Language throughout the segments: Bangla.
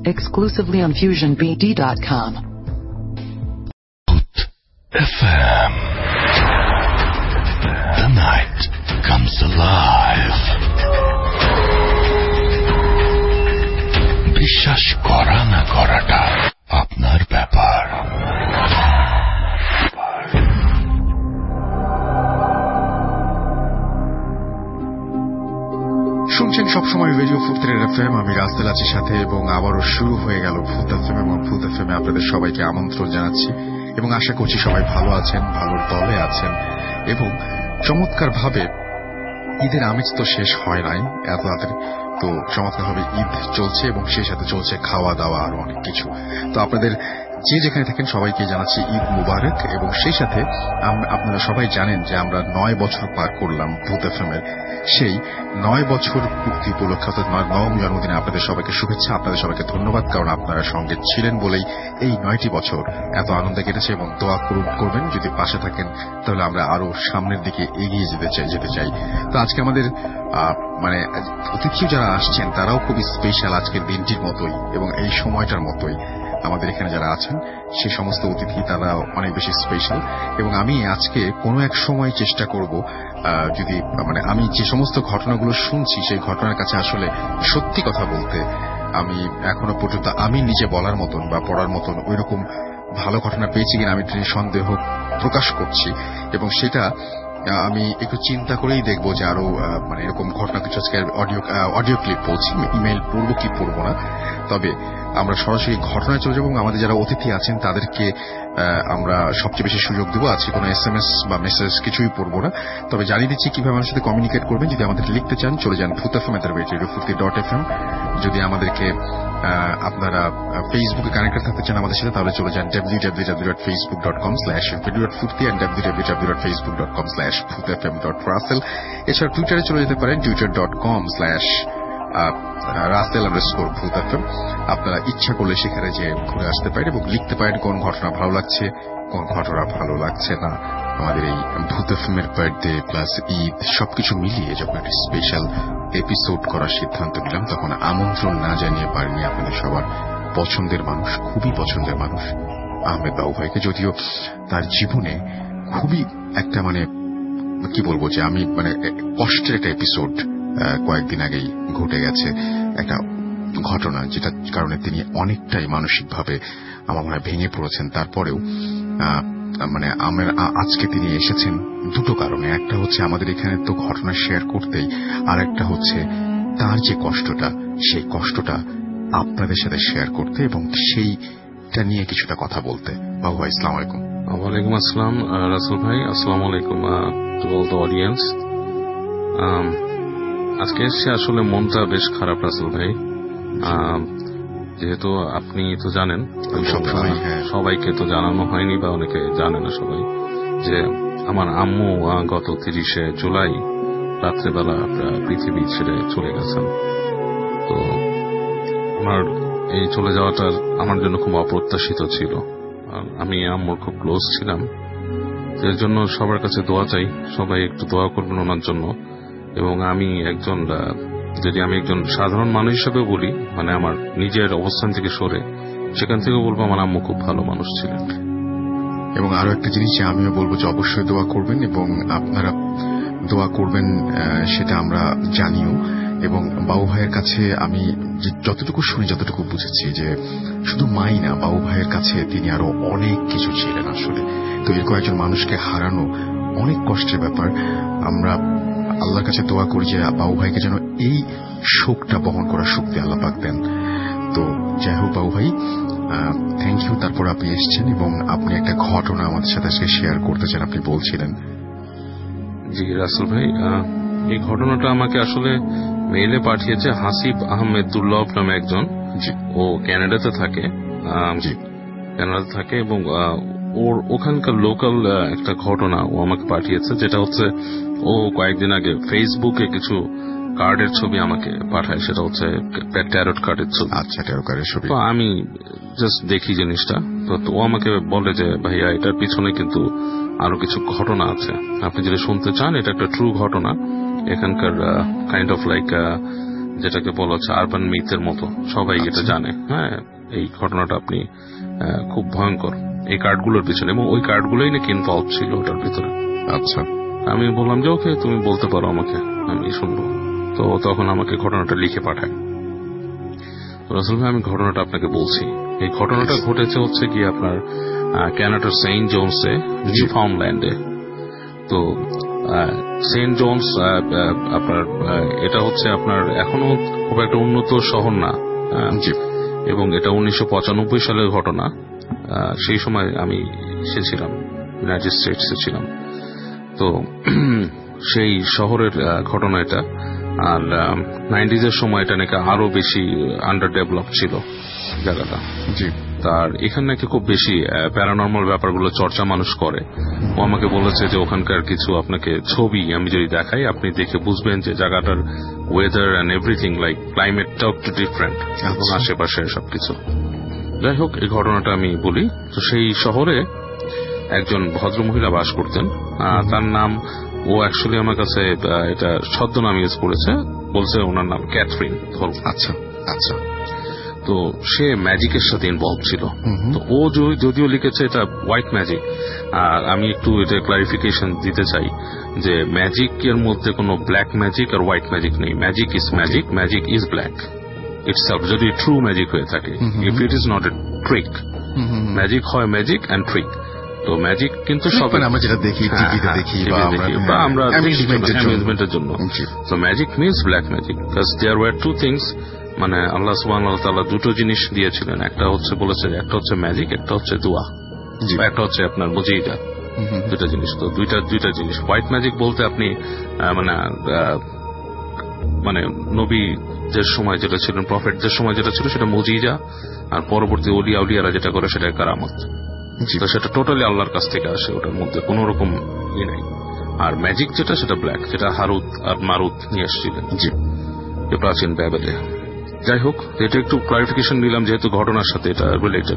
exclusively on FusionBD.com. FM. The night comes alive. বিশ্বাস করা না করাটা আপনার ব্যাপার। শুনছেন সবসময় রেডিও ফুরফুরে এফএম। আমি রাসেল আছি সাথে, এবং আবারও শুরু হয়ে গেল ভূত এফএম। এবং ভূত এফএমে আপনাদের সবাইকে আমন্ত্রণ জানাচ্ছি এবং আশা করছি সবাই ভালো আছেন, ভালোর দলে আছেন। এবং চমৎকার ভাবে ঈদের আমেজ তো শেষ হয় নাই এত তাড়াতাড়ি, তো চমৎকার ভাবে ঈদ চলছে এবং সেই সাথে চলছে খাওয়া দাওয়া আরো অনেক কিছু। তো আপনাদের যে যেখানে থাকেন সবাইকে জানাচ্ছি ঈদ মুবারক। এবং সেই সাথে আপনারা সবাই জানেন যে আমরা 9 বছর পার করলাম ভূত এফএমের। সেই 9 বছর পূর্তি উপলক্ষে, অর্থাৎ 9ম জন্মদিনে আপনাদের সবাইকে শুভেচ্ছা, আপনাদের সবাইকে ধন্যবাদ, কারণ আপনারা সঙ্গে ছিলেন বলেই এই 9টি বছর এত আনন্দে কেটেছে। এবং দোয়া করবেন, যদি পাশে থাকেন তাহলে আমরা আরো সামনের দিকে এগিয়ে যেতে চাই। তো আজকে আমাদের মানে অতিথি যারা আসছেন তারাও খুবই স্পেশাল আজকের দিনটির মতোই এবং এই সময়টার মতোই। আমাদের এখানে যারা আছেন সেই সমস্ত অতিথি তারা অনেক বেশি স্পেশাল। এবং আমি আজকে কোনো এক সময় চেষ্টা করব, যদি মানে আমি যে সমস্ত ঘটনাগুলো শুনছি সেই ঘটনার কাছে আসলে সত্যি কথা বলতে, আমি এখনো পর্যন্ত আমি নিজে বলার মতন বা পড়ার মতন ওইরকম ভালো ঘটনা পেয়েছি কিনা আমি সন্দেহ প্রকাশ করছি। এবং সেটা আমি একটু চিন্তা করেই দেখবো যে আরো মানে এরকম ঘটনা কিছু আজকে অডিও ক্লিপ বলছি, ইমেইল পড়বো কি পড়বো না। তবে আমরা সরাসরি ঘটনায় চলে যাবো এবং আমাদের যারা অতিথি আছেন তাদেরকে আমরা সবচেয়ে বেশি সুযোগ দেবো। আজকে কোনো SMS বা মেসেজ কিছুই পড়বো না, তবে জানিয়ে দিচ্ছি কিভাবে আমাদের সাথে কমিউনিকেট করবেন। যদি আমাদের লিখতে চান চলে যান ভূতfm@radiofurti.fm। যদি আমাদেরকে আপনারা ফেসবুকে কানেক্টেড থাকতে চান আমাদের সাথে, তাহলে চলে যান www.facebook.com/radio.furti and www.facebook.com/bhutfm.russell। এছাড়া টুইটারে চলে যেতে পারেন twitter.com/Russell_bhutfm। আপনারা ইচ্ছা করলে সেখানে যে ঘুরে আসতে পারেন এবং লিখতে পারেন কোন ঘটনা ভালো লাগছে, কোন ঘটনা ভালো লাগছে না। আমাদের এই ভূত এফএমের বার্থডে প্লাস ঈদ সবকিছু মিলিয়ে যখন একটা স্পেশাল এপিসোড করার সিদ্ধান্ত নিলাম, তখন আমন্ত্রণ না জানিয়ে পারিনি আপনাদের সবার পছন্দের মানুষ, খুবই পছন্দের মানুষ আহমেদ বাবু ভাইকে। যদিও তার জীবনে খুবই একটা মানে কি বলবো যে আমি মানে কষ্টের একটা এপিসোড কয়েকদিন আগেই ঘটে গেছে, একটা ঘটনা যেটার কারণে তিনি অনেকটাই মানসিকভাবে আমার মনে হয় ভেঙে পড়েছেন। তারপরেও মানে আজকে তিনি এসেছেন দুটো কারণে। একটা হচ্ছে আমাদের এখানে তো ঘটনা শেয়ার করতেই, আর একটা হচ্ছে তার যে কষ্টটা সেই কষ্টটা আপনাদের সাথে শেয়ার করতে এবং সেইটা নিয়ে কিছুটা কথা বলতে। বাবু ভাই আসসালামু আলাইকুম। ওয়ালাইকুম আসসালাম রাসেল ভাই, আসসালামু আলাইকুম টু অল দ্য অডিয়েন্স। আজকে এসে আসলে মনটা বেশ খারাপ রাসেল ভাই, যেহেতু আপনি তো জানেন, সবাইকে তো জানানো হয়নি বা অনেকে জানে না সবাই, যে আমার আম্মু গত 30শে জুলাই রাত্রেবেলা পৃথিবী ছেড়ে চলে গেছেন। তো আমার এই চলে যাওয়াটা আমার জন্য খুব অপ্রত্যাশিত ছিল। আমি আম্মুর খুব ক্লোজ ছিলাম, এর জন্য সবার কাছে দোয়া চাই, সবাই একটু দোয়া করবেন ওনার জন্য। এবং আমি যদি আমি একজন সাধারণ মানুষ হিসেবে বলি, মানে আমার নিজের অবস্থান থেকে সরে, সেখান থেকে বলবো আমার আম্মু খুব ভালো মানুষ ছিলেন। এবং আরো একটা জিনিস যে আমিও বলবো যে অবশ্যই দোয়া করবেন, এবং আপনারা দোয়া করবেন সেটা আমরা জানিও। এবং বাবু ভাইয়ের কাছে আমি যতটুকু শুনি, যতটুকু বুঝেছি, যে শুধু মাই না, বাবু ভাইয়ের কাছে তিনি আরো অনেক কিছু ছিলেন আসলে। তো এরকম একজন মানুষকে হারানো অনেক কষ্টের ব্যাপার। আমরা আল্লাহর কাছে দোয়া করি যে বাবু ভাইকে যেন এই শোকটা বহন করার শক্তি আল্লাহ পাক দেন। তো যাই হোক বাবু ভাই, থ্যাংক ইউ। তারপর আপনি এসেছেন এবং আপনি একটা ঘটনা আমাদের সাথে শেয়ার করতে চান, আপনি বলছিলেন। জি রাসেল ভাই, এই ঘটনাটা আমাকে আসলে মেইলে পাঠিয়েছে হাসিব আহমেদ দুর্লভ নামে একজন। ও কানাডাতে থাকে এবং ওর ওখানকার লোকাল একটা ঘটনা ও আমাকে পাঠিয়েছে, যেটা হচ্ছে ও কয়েকদিন আগে ফেসবুকে কিছু কার্ডের ছবি আমাকে পাঠায়, সেটা হচ্ছে ট্যারট কার্ডের ছবি। আচ্ছা, ট্যারট কার্ডের ছবি। তো আমি জাস্ট দেখি জিনিসটা, তো ও আমাকে বলে যে ভাইয়া এটার পিছনে কিন্তু আরো কিছু ঘটনা আছে, আপনি যদি শুনতে চান, এটা একটা ট্রু ঘটনা। এখানকার কাইন্ড অফ লাইক যেটাকে বলা হচ্ছে আরবান মিথের মতো, সবাই এটা জানে। হ্যাঁ, এই ঘটনাটা আপনি খুব ভয়ঙ্কর এই কার্ডগুলোর পিছনে, এবং ওই কার্ডগুলোই নাকি ইনভলভ ছিল ওটার ভিতরে। আচ্ছা, আমি বললাম যে ওকে, তুমি বলতে পারো আমাকে, আমি শুনবো। তো তখন আমাকে ঘটনাটা লিখে পাঠায়। রাসেল ভাই, আমি ঘটনাটা আপনাকে বলছি। এই ঘটনাটা ঘটেছে হচ্ছে কি আপনার ক্যানাডার সেন্ট জোনসে, নিউফাউন্ডল্যান্ডে। তো সেন্ট জোনস আপনার এটা হচ্ছে আপনার এখনো খুব একটা উন্নত শহর না, এবং এটা 1995 সালের ঘটনা। সেই সময় আমি এসেছিলাম, ইউনাইটেড স্টেটসে ছিলাম। তো সেই শহরের ঘটনা এটা। আর 90s এর সময় এটা নাকি আরো বেশি আন্ডার ডেভেলপ ছিল জায়গাটা। তার এখানে নাকি খুব বেশি প্যারানর্মাল ব্যাপারগুলো চর্চা মানুষ করে। ও আমাকে বলেছে যে ওখানকার কিছু আপনাকে ছবি আমি যদি দেখাই, আপনি দেখে বুঝবেন যে জায়গাটার ওয়েদার অ্যান্ড এভরিথিং, লাইক ক্লাইমেটটাও একটু ডিফারেন্ট এবং আশেপাশে সবকিছু। যাই হোক, এই ঘটনাটা আমি বলি। তো সেই শহরে একজন ভদ্রমহিলা বাস করতেন। তার নাম, ও অ্যাকচুয়ালি আমার কাছে এটা ছদ্মনাম ইউজ করেছে, বলছে ওনার নাম ক্যাথরিন। আচ্ছা আচ্ছা। তো সে ম্যাজিকের সাথে ইনভলভ ছিল। তো ও যদিও লিখেছে এটা হোয়াইট ম্যাজিক, আর আমি একটু এটা ক্লারিফিকেশন দিতে চাই যে ম্যাজিক এর মধ্যে কোনো ব্ল্যাক ম্যাজিক আর হোয়াইট ম্যাজিক নেই। Magic is magic, magic is black itself, যদি ট্রু ম্যাজিক হয়ে থাকে। If it is not a trick, magic হয় ম্যাজিক অ্যান্ড ট্রিক। তো ম্যাজিক কিন্তু সব আমরা যেটা দেখি, টিভিতে দেখি বা আমরা অ্যামিউজমেন্টের জন্য। তো magic means black magic, because there were two things. মানে আল্লাহ সুবহানাহু ওয়া তাআলা দুটো জিনিস দিয়েছিলেন, একটা হচ্ছে বলেছে, একটা হচ্ছে ম্যাজিক, একটা হচ্ছে দোয়া, একটা হচ্ছে আপনার মুজিজা। দুটা জিনিস। তো দুইটা জিনিস। হোয়াইট ম্যাজিক বলতে আপনি মানে নবীদের সময় যেটা ছিলেন, প্রফেটদের সময় যেটা ছিল সেটা মুজিজা, আর পরবর্তী ওলিয়া উলিয়ারা যেটা করে সেটা কারামত। তো সেটা টোটালি আল্লাহর কাছ থেকে আসে, ওটার মধ্যে কোন রকম ই নাই। আর ম্যাজিক যেটা, সেটা ব্ল্যাক, যেটা হারুত আর মারুত নিয়ে আসছিলেন প্রাচীন ব্যাবেলে। যাই হোক, এটা একটু ক্লারিফিকেশন নিলাম যেহেতু ঘটনার সাথে এটা রিলেটেড।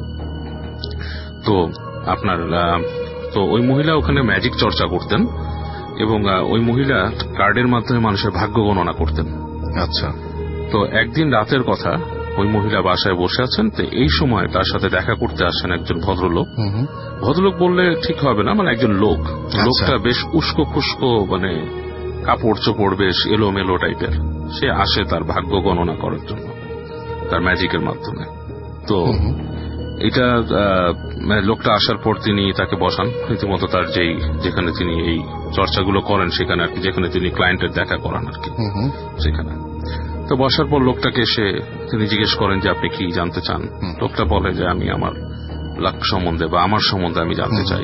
তো আপনার তো ওই মহিলা ওখানে ম্যাজিক চর্চা করতেন, এবং ওই মহিলা কার্ডের মাধ্যমে মানুষের ভাগ্য গণনা করতেন। আচ্ছা। তো একদিন রাতের কথা, ওই মহিলা বাসায় বসে আছেন। তো এই সময় তার সাথে দেখা করতে আসেন একজন ভদ্রলোক। ভদ্রলোক বললে ঠিক হবে না, মানে একজন লোক। লোকটা বেশ উস্কো খুস্কো, মানে কাপড় চোপড় বেশ এলোমেলো টাইপের। সে আসে তার ভাগ্য গণনা করার জন্য তার ম্যাজিকের মাধ্যমে। তো এটা লোকটা আসার পর তিনি তাকে বসান রীতিমতো তার যেখানে তিনি এই চর্চাগুলো করেন সেখানে আর কি, যেখানে তিনি ক্লায়েন্টের দেখা করান আর কি সেখানে। তো বসার পর লোকটাকে এসে তিনি জিজ্ঞেস করেন যে আপনি কি জানতে চান। লোকটা বলে যে আমি আমার লাক সম্বন্ধে বা আমার সম্বন্ধে আমি জানতে চাই।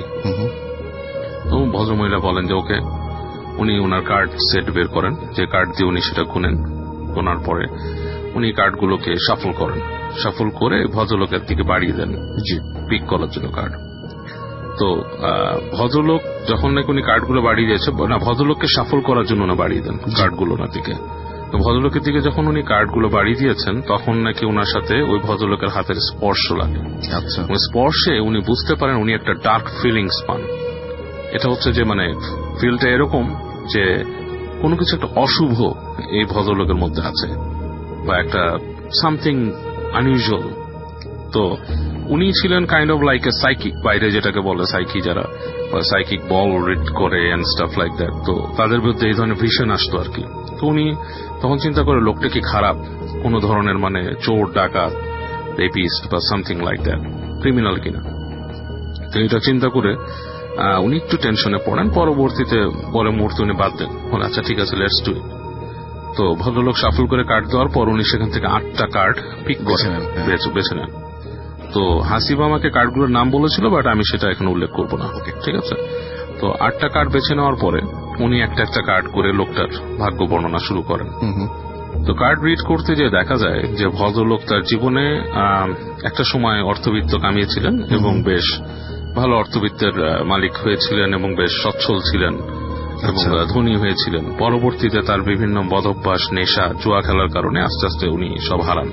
তো ভদ্রমহিলা বলেন যে ওকে। উনি ওনার কার্ড সেট বের করেন, যে কার্ড দিয়ে উনি সেটা গুনেন। গোনার পরে উনি কার্ডগুলোকে শাফল করেন, শাফল করে ভদ্রলোকের দিকে বাড়িয়ে দেন পিক করার জন্য কার্ড। তো ভদ্রলোক যখন নাকি উনি কার্ডগুলো বাড়িয়ে দিয়েছে, না ভদ্রলোককে শাফল করার জন্য না বাড়িয়ে দেন কার্ডগুলো ওনার দিকে। তো ভদ্রলোকের দিকে যখন উনি কার্ডগুলো বাড়িয়ে দিয়েছেন, তখন নাকি ওনার সাথে ওই ভদ্রলোকের হাতের স্পর্শ লাগে। আচ্ছা। স্পর্শে উনি বুঝতে পারেন উনি একটা ডার্ক ফিলিংস পান। এটা হচ্ছে যে মানে ফিলটা এরকম যে কোনো কিছু একটা অশুভ এই ভদ্রলোকের মধ্যে আছে, বা একটা সামথিং আনইউজুয়াল। তো উনি ছিলেন kind of like a psychic, বাইরে যেটাকে বলে সাইকি, যারা সাইকিক বল রিড করে এন্ড স্টাফ লাইক দ্যাট। তো তাদের বিরুদ্ধে এই ধরনের ভিশন আসতো আর কি। তো উনি তখন চিন্তা করে লোকটা কি খারাপ, কোন ধরনের মানে চোর ডাকাত, রেপিস্ট বা সামথিং লাইক দ্যাট, ক্রিমিনাল কিনা। তো এটা চিন্তা করে উনি একটু টেনশনে পড়েন। পরবর্তীতে পরে মুহূর্তে উনি বাদ দেন, বলে আচ্ছা ঠিক আছে, লেটস ডু ইট। তো ভদ্রলোক শাফল করে কার্ড দেওয়ার পর উনি সেখান থেকে 8টা কার্ড পিক করে বেছে নেন। তো হাসিব আমাকে কার্ডগুলোর নাম বলেছিল, বাট আমি সেটা এখন উল্লেখ করব না। ঠিক আছে। তো 8টা কার্ড বেছে নেওয়ার পরে উনি একটা একটা কার্ড করে লোকটার ভাগ্য বর্ণনা শুরু করেন। তো কার্ড রিড করতে যে দেখা যায় যে ভদ্রলোক তার জীবনে একটা সময় অর্থবিত্ত কামিয়েছিলেন এবং বেশ ভালো অর্থবিত্তের মালিক হয়েছিলেন এবং বেশ সচ্ছল ছিলেন এবং ধনী হয়েছিলেন। পরবর্তীতে তার বিভিন্ন বদভ্যাস, নেশা, জুয়া খেলার কারণে আস্তে আস্তে উনি সব হারান।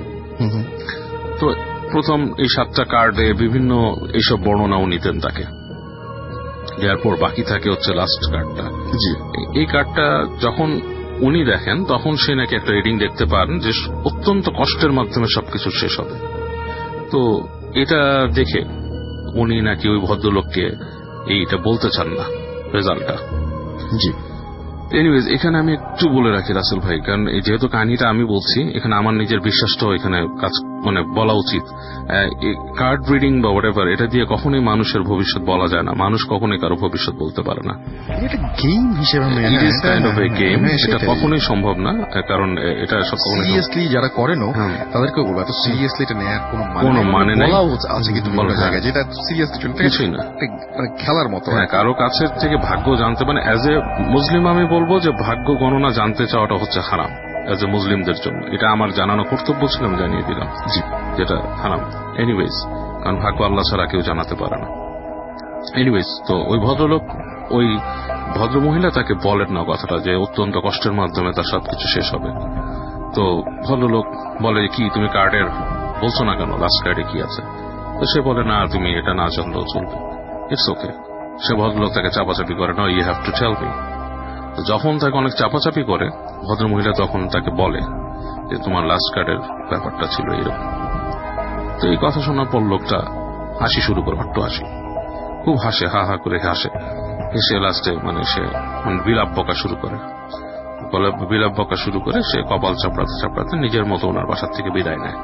তো প্রথম এই 7টা কার্ডে বিভিন্ন এইসব বর্ণনা উনি দেন তাকে, এরপর বাকি থাকে হচ্ছে লাস্ট কার্ডটা। এই কার্ডটা যখন উনি দেখেন তখন সে নাকি একটা রিডিং দেখতে পান যে অত্যন্ত কষ্টের মাধ্যমে সবকিছু শেষ হবে। তো এটা দেখে উনি নাকি ওই ভদ্রলোককে এইটা বলতে চান না রেজাল্টটা। জি, এনিওয়েজ এখানে আমি একটু বলে রাখি রাসেল ভাই, কারণ যেহেতু কাহিনীটা আমি বলছি, এখানে আমার নিজের বিশ্বাসটাও এখানে কাজ বলা উচিত। কার্ড রিডিং বা হোয়াটএভার, এটা দিয়ে কখনোই মানুষের ভবিষ্যৎ বলা যায় না। মানুষ কখনোই কারো ভবিষ্যৎ বলতে পারে না। এটা গেম হিসেবে এটা কখনোই সম্ভব না, কারণ এটা সিরিয়াসলি যারা করেন তাদেরকে বলবো এত সিরিয়াসলি এটা নেওয়ার কোনো মানে নেই আছে কিন্তু বলা যায় যেটা সিরিয়াসলি কিছুই না, খেলার মতো। কারো কাছের থেকে ভাগ্য জানতে, অ্যাজ এ মুসলিম আমি বলবো যে ভাগ্য গণনা জানতে চাওয়াটা হচ্ছে হারাম অ্যাজ এ মুসলিমদের জন্য। এটা আমার জানানো কর্তব্য ছিল, আমি জানিয়ে দিলাম যেটা হারাম। এনিওয়েজ, কারণ ভাগ্য আল্লাহ ছাড়া কেউ জানাতে পারে না। এনিওয়েজ, তো ওই ভদ্রলোক, ওই ভদ্রমহিলা তাকে বলেন না কথাটা যে অত্যন্ত কষ্টের মাধ্যমে তার সবকিছু শেষ হবে। তো ভদ্রলোক বলে, কি তুমি কার্ডের বলছো না কেন, লাস্ট কার্ডে কি আছে? তো সে বলে, না তুমি এটা না জানলেও চলবে, ইটস ওকে। সে ভদ্রলোক তাকে চাপাচাপি করে, না you have to tell me. তো যখন তাকে অনেক চাপাচাপি করে ভদ্রমহিলা, তখন তাকে বলে যে তোমার লাস্ট কার্ডের ব্যাপারটা ছিল এরকম। তো এই কথা শোনার পর লোকটা হাসি শুরু করে, হট্ট হাসি, খুব হাসে, হা হা করে হাসে। হেসে লাস্টে সে বিলাপ বকা শুরু করে, বিলাপ বকা শুরু করে সে কপাল চাপড়াতে চাপড়াতে নিজের মতো ওনার বাসার থেকে বিদায় নেয়।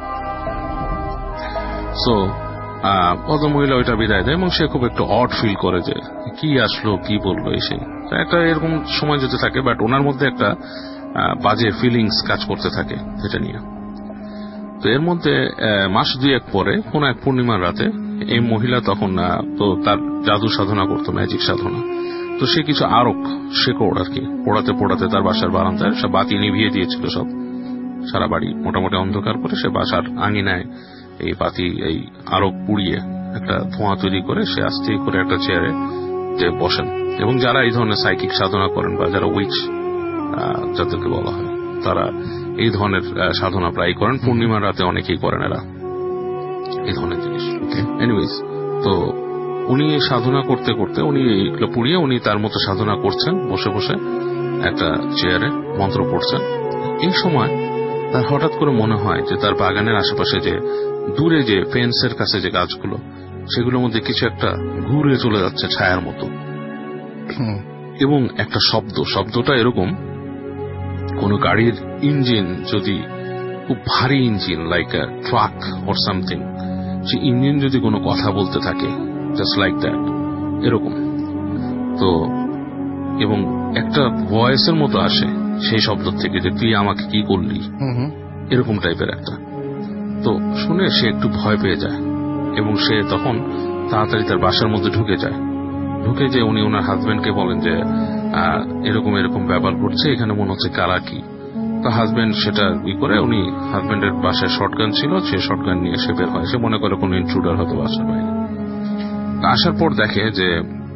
সো ভদ্রমহিলা ওইটা বিদায় দেয় এবং সে খুব একটু অড ফিল করে যে কি আসলো, কি বললো এসে, একটা এরকম সময় যেতে থাকে। বাট ওনার মধ্যে একটা বাজে ফিলিংস কাজ করতে থাকে এটা নিয়ে। তো এর মধ্যে মাস দুয়েক পরে কোন এক পূর্ণিমার রাতে এই মহিলা তখন তো তার জাদু সাধনা করতো, ম্যাজিক সাধনা। তো সে কিছু আরক শেকড় আর কি পোড়াতে পোড়াতে তার বাসার বারান্দায় সব বাতি নিভিয়ে দিয়েছিল, সব সারা বাড়ি মোটামুটি অন্ধকার করে সে বাসার আঙিনায় এই বাতি, এই আরক পুড়িয়ে একটা ধোঁয়া তৈরি করে সে আস্তে করে একটা চেয়ারে যে বসেন। এবং যারা এই ধরনের সাইকিক সাধনা করেন বা যারা উইচ যাদেরকে বলা হয়, তারা এই ধরনের সাধনা প্রায় করেন। পূর্ণিমার রাতে অনেকেই করেন এরা এই ধরনের জিনিস। এনিওয়েজ, তো উনি সাধনা করতে করতে উনি এইগুলো পুড়িয়ে উনি তার মতো সাধনা করছেন বসে বসে একটা চেয়ারে, মন্ত্র পড়ছেন। এই সময় তার হঠাৎ করে মনে হয় যে তার বাগানের আশেপাশে যে দূরে যে ফেন্সের কাছে যে গাছগুলো, সেগুলোর মধ্যে কিছু একটা ঘুরে চলে যাচ্ছে ছায়ার মতো। এবং একটা শব্দটা এরকম, কোন গাড়ির ইঞ্জিন যদি খুব ভারী engine, like a truck or something, সেই ইঞ্জিন যদি কোনো কথা বলতে থাকে, জাস্ট লাইক দ্যাট, এরকম। তো এবং একটা ভয়েসের মতো আসে সেই শব্দ থেকে যে তুই আমাকে কি করলি, এরকম টাইপের একটা। তো শুনে সে একটু ভয় পেয়ে যায় এবং সে তখন তাড়াতাড়ি তার বাসার মধ্যে ঢুকে যায়। ঢুকে যে উনি ওনার হাজবেন্ডকে বলেন যে এরকম এরকম ব্যাপার ঘটছে, এখানে মনে হচ্ছে কারা কি। তো হাজবেন্ড সেটা করে, উনি হাজবেন্ডের বাসায় শটগান ছিল, সে শটগান নিয়ে সে বের হয়। সে মনে করে কোন ইন্ট্রুডার হয়তো বাসার বাইরে। আসার পর দেখে যে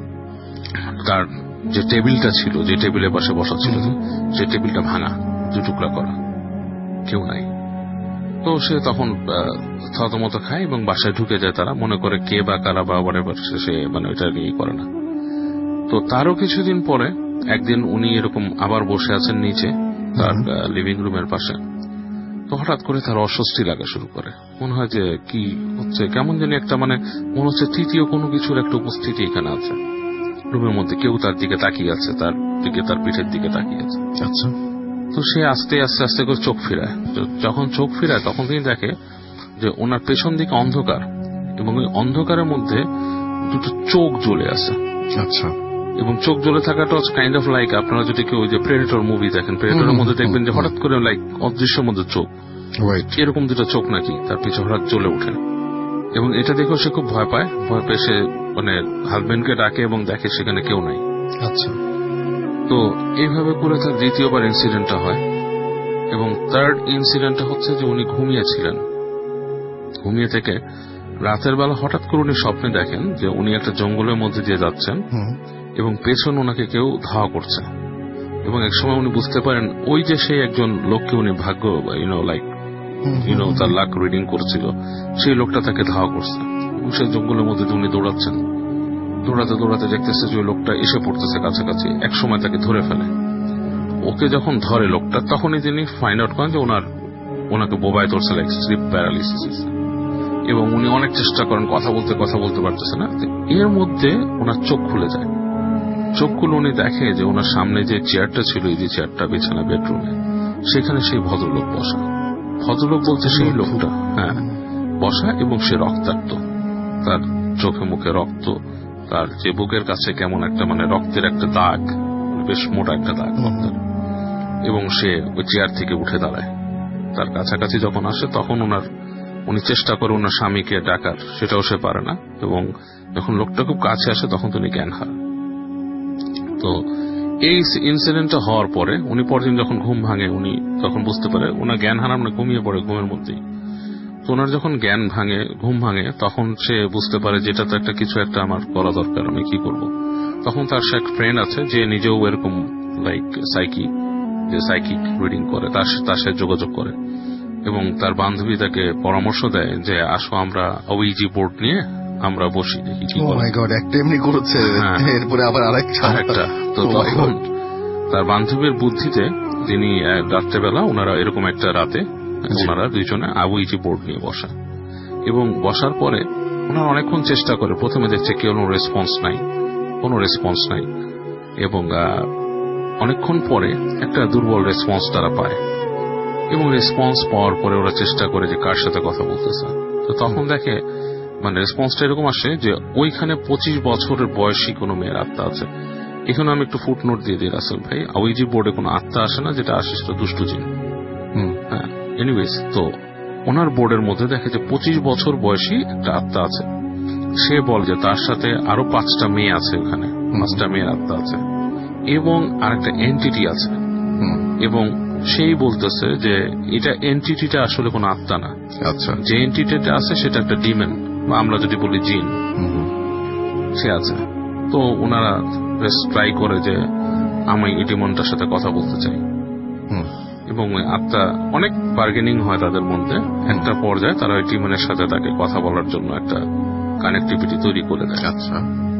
তার যে টেবিলটা ছিল, যে টেবিলের পাশে বসা ছিল, যে টেবিলটা ভাঙা, দু টুকরা করা, কেউ নাই। তো সে তখন থতমত খায় এবং বাসায় ঢুকে যায়। তারা মনে করে কে বা কারা বা সে ওইটা নিয়ে করে না। তো তারও কিছুদিন পরে একদিন উনি এরকম আবার বসে আছেন নিচে তার লিভিং রুমের পাশে। তো হঠাৎ করে তার অস্বস্তি লাগা শুরু করে। মনে হয় যে কি হচ্ছে, কেমন জানি একটা মনে হচ্ছে তৃতীয় কোনো কিছুর একটা উপস্থিতি এখানে আছে রুমের মধ্যে। কেউ তার দিকে তাকিয়ে আছে, তার দিকে, তার পিঠের দিকে তাকিয়ে আছে। আচ্ছা। তো সে আস্তে আস্তে আস্তে করে চোখ ফিরায়। যখন চোখ ফিরায় তখন তিনি দেখে যে ওনার পেছন দিকে অন্ধকার এবং ওই অন্ধকারের মধ্যে দুটো চোখ জ্বলে আছে। আচ্ছা। এবং চোখ জ্বলে থাকাটা কাইন্ড অফ লাইক, আপনারা যদি কেউ ওই যে প্রেডেটর মুভি দেখেন, প্রেডেটরের মধ্যে দেখবেন যে হঠাৎ করে লাইক অদৃশ্যের মধ্যে চোখ, এরকম দুটো চোখ নাকি তার পিছু হঠাৎ জ্বলে ওঠে। এবং এটা দেখেও সে খুব ভয় পায়। ভয় পেয়ে সে হাজবেন্ডকে ডাকে এবং দেখে সেখানে কেউ নাই। আচ্ছা। তো এইভাবে করে তার দ্বিতীয়বার ইনসিডেন্টটা হয়। এবং থার্ড ইনসিডেন্টটা হচ্ছে যে উনি ঘুমিয়েছিলেন। ঘুমিয়ে থেকে রাতের বেলা হঠাৎ করে উনি স্বপ্নে দেখেন যে উনি একটা জঙ্গলের মধ্যে দিয়ে যাচ্ছেন এবং পেছন ওনাকে কেউ ধাওয়া করছে। এবং এক সময় উনি বুঝতে পারেন ওই যে সেই একজন লোককে উনি ভাগ্য তার লাক রিডিং করছিল, সেই লোকটা তাকে ধাওয়া করছে। এবং সেই জঙ্গলের মধ্যে উনি দৌড়াচ্ছেন। দৌড়াতে দৌড়াতে দেখতেছে যে ওই লোকটা এসে পড়তেছে কাছাকাছি। এক সময় তাকে ধরে ফেলে ওকে যখন ধরে লোকটা, তখনই তিনি ফাইন্ড আউট করেন যে ওনাকে বোবায় ধরছে, লাইক স্লিপ প্যারালিসিস, এবং উনি অনেক চেষ্টা করেন, কথা বলতে পারতেছে না। এর মধ্যে ওনার চোখ খুলে যায়। চোখ খুলে উনি দেখে যে ওনার সামনে যে চেয়ারটা ছিল, এই যে চেয়ারটা বিছানা বেডরুমে, সেখানে সেই ভদ্রলোক বসা। ভদ্রলোক বলতে সেই লোকটা বসা, এবং সে রক্তাক্ত, তার চোখে মুখে রক্ত, তার যে বুকের কাছে কেমন একটা মানে রক্তের একটা দাগ, বেশ মোটা একটা দাগ রক্তের, এবং সে ওই চেয়ার থেকে উঠে দাঁড়ায়। তার কাছাকাছি যখন আসে তখন উনি চেষ্টা করে ওনার স্বামীকে ডাকার, সেটাও সে পারে না, এবং যখন লোকটা খুব কাছে আসে তখন তিনি জ্ঞান হারান। তো এই ইনসিডেন্টটা হওয়ার পরে উনি পরদিন যখন ঘুম ভাঙে, উনি তখন বুঝতে পারে ওনার জ্ঞান হারান, ঘুমিয়ে পড়ে ঘুমের মধ্যেই। তো ওনার যখন ঘুম ভাঙে তখন সে বুঝতে পারে যেটা তো কিছু একটা আমার করা দরকার, আমি কি করব। তখন তার সে এক ফ্রেন্ড আছে যে নিজেও এরকম লাইক সাইকিক রিডিং করে, তার সাথে যোগাযোগ করে, এবং তার বান্ধবী তাকে পরামর্শ দেয় যে আসো আমরা ওইজি বোর্ড নিয়ে আমরা বসি, দেখি কি আরেকটা। তো তখন তার বান্ধবীর বুদ্ধিতে তিনি রাত্রেবেলা ওনারা এরকম একটা রাতে ওনারা দুইজনে ওইজি বোর্ড নিয়ে বসা, এবং বসার পরে ওনারা অনেকক্ষণ চেষ্টা করে। প্রথমে দেখছে কোনো রেসপন্স নাই, এবং অনেকক্ষণ পরে একটা দুর্বল রেসপন্স তারা পায়, এবং রেসপন্স পাওয়ার পরে ওরা চেষ্টা করে যে কার সাথে কথা বলতেছে। তো তখন দেখে মানে রেসপন্সটা এরকম আসে যে ওইখানে 25 বছরের বয়সী কোনো মেয়ের আত্মা আছে। এখানে আমি একটু ফুটনোট দিয়ে দিই রাসেল ভাই, ওইজি বোর্ডে কোনো আত্মা আসে না, যেটা আসে সেটা দুষ্টু জিন। হ্যাঁ, এনিওয়েজ, তো ওনার বোর্ডের মধ্যে দেখে যে 25 বছর বয়সী একটা আত্মা আছে। সে বলে যে তার সাথে আরো 5টা মেয়ে আছে, ওখানে 5টা মেয়ের আত্মা আছে, এবং আরেকটা এন্টিটি আছে, এবং সেই বলতেছে যে এটা এন্টিটিটা আসলে কোনো আত্মা না। আচ্ছা, যে এন্টিটিটা আছে সেটা একটা ডিমন, বা আমরা যদি বলি জিন, সে আছে। তো ওনারা ট্রাই করে যে আমি এই ডিমনটার সাথে কথা বলতে চাই, এবং আত্মা অনেক বার্গেনিং হয় তাদের মধ্যে। একটা পর্যায়ে তারা ওই ডিমনের সাথে তাকে কথা বলার জন্য একটা কানেক্টিভিটি তৈরি করে দেয়। আচ্ছা,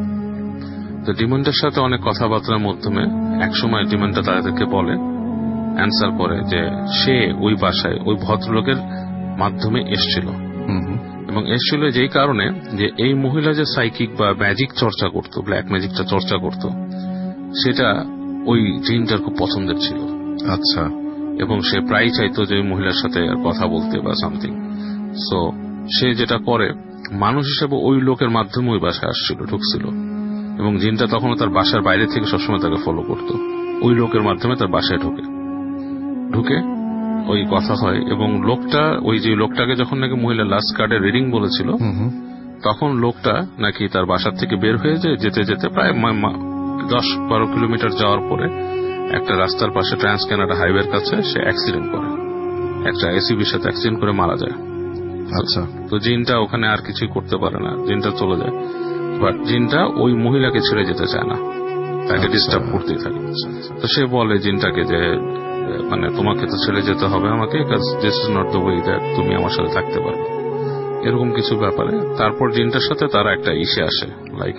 তো ডিমনটার সাথে অনেক কথাবার্তার মাধ্যমে একসময় ডিমনটা তাদেরকে বলে, অ্যান্সার করে যে সে ওই বাসায় ওই ভদ্রলোকের মাধ্যমে এসছিল, এবং এসছিল যেই কারণে যে এই মহিলা যে সাইকিক বা ম্যাজিক চর্চা করত, ব্ল্যাক ম্যাজিকটা চর্চা করত, সেটা ওই জিনটার খুব পছন্দের ছিল। আচ্ছা, এবং সে প্রায় চাইতো যে ওই মহিলার সাথে কথা বলতে বা সামথিং। সো সে যেটা করে, মানুষ হিসেবে ওই লোকের মাধ্যমে ওই বাসায় আসছিল, ঢুকছিল, এবং জিনটা তখনও তার বাসার বাইরে থেকে সবসময় তাকে ফলো করত। ওই লোকের মাধ্যমে তার বাসায় ঢুকে ওই কথা হয়, এবং ওই যে লোকটাকে যখন নাকি মহিলা লাস্ট কার্ডে রিডিং বলেছিল, তখন লোকটা নাকি তার বাসার থেকে বের হয়ে যায়, যেতে যেতে প্রায় 10-12 কিলোমিটার যাওয়ার পরে একটা রাস্তার পাশে ট্রান্স কানাডা হাইওয়ের কাছে সে অ্যাক্সিডেন্ট করে, একটা এসইউভির সাথে অ্যাক্সিডেন্ট করে মারা যায়। আচ্ছা, তো জিনটা ওখানে আর কিছুই করতে পারে না, জিনটা চলে যায়। বাট জিনটা ওই মহিলাকে ছেড়ে যেতে চায় না, তাকে ডিস্টার্ব করতেই থাকে। তো সে বলে জিনটাকে যে মানে তোমাকে তো ছেড়ে যেতে হবে আমাকে, this is not the way that তুমি আমার সাথে থাকতে পারবে, এরকম কিছু ব্যাপারে। তারপর জিনটার সাথে তারা একটা ইসে আসে, লাইক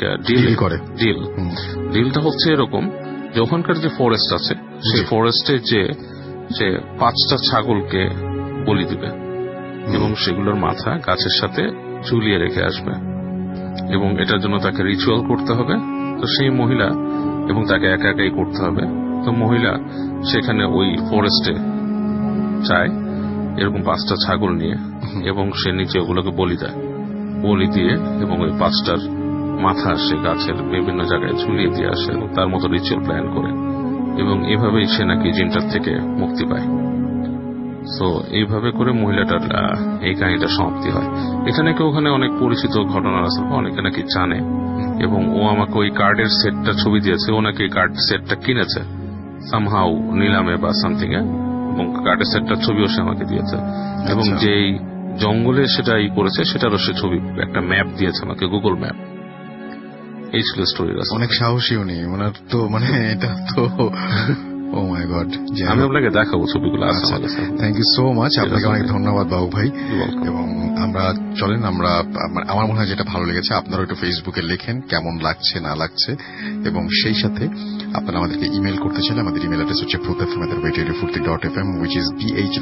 ডিলটা হচ্ছে এরকম যে ওখানকার যে ফরেস্ট আছে, সেই ফরেস্টে যে সে 5টা ছাগলকে বলি দিবে, এবং সেগুলোর মাথা গাছের সাথে ঝুলিয়ে রেখে আসবে, এবং এটার জন্য তাকে রিচুয়াল করতে হবে। তো সেই মহিলা, এবং তাকে একা একাই করতে হবে। তো মহিলা সেখানে ওই ফরেস্টে যায় এরকম 5টা ছাগল নিয়ে, এবং সে নিচে ওগুলোকে বলি দিয়ে এবং ওই 5টার মাথা সে গাছের বিভিন্ন জায়গায় ঝুলিয়ে দিয়ে আসে, এবং তার মতো রিচুয়াল প্ল্যান করে, এবং এভাবেই সে নাকি জিনটার থেকে মুক্তি পায়। সো এইভাবে করে মহিলাটার এই কাহিনীটা সমাপ্তি হয়। এখানে কেউ ওখানে অনেক পরিচিত ঘটনা আছে, অনেকে নাকি জানে, এবং ও আমাকে ওই কার্ডের সেটটা ছবি দিয়েছে, ও নাকি কার্ড সেটটা কিনেছে সামহাউ নিলামে বা সামথিং এ, এবং কার্ডের সেটটার ছবিও সে আমাকে দিয়েছে, এবং যেই জঙ্গলে সেটা করেছে সেটারও সে ছবি, একটা ম্যাপ দিয়েছে আমাকে, গুগল ম্যাপ। এই ছিল স্টোরি। অনেক সাহসী উনি, ওনার তো মানে এটা তো ও মাই গড, আমি আপনাকে দেখাবো ছবিগুলো। থ্যাংক ইউ সো মাচ, আপনাকে অনেক ধন্যবাদ বাবু ভাই। এবং আমরা চলেন, আমার মনে হয় যেটা ভালো লেগেছে আপনারা একটু ফেসবুকে লেখেন কেমন লাগছে না লাগছে, এবং সেই সাথে আপনারা আমাদেরকে ইমেল করতে চাইলে আমাদের ইমেল অ্যাড্রেস হচ্ছে bhutfm@radiofurti.fm, which is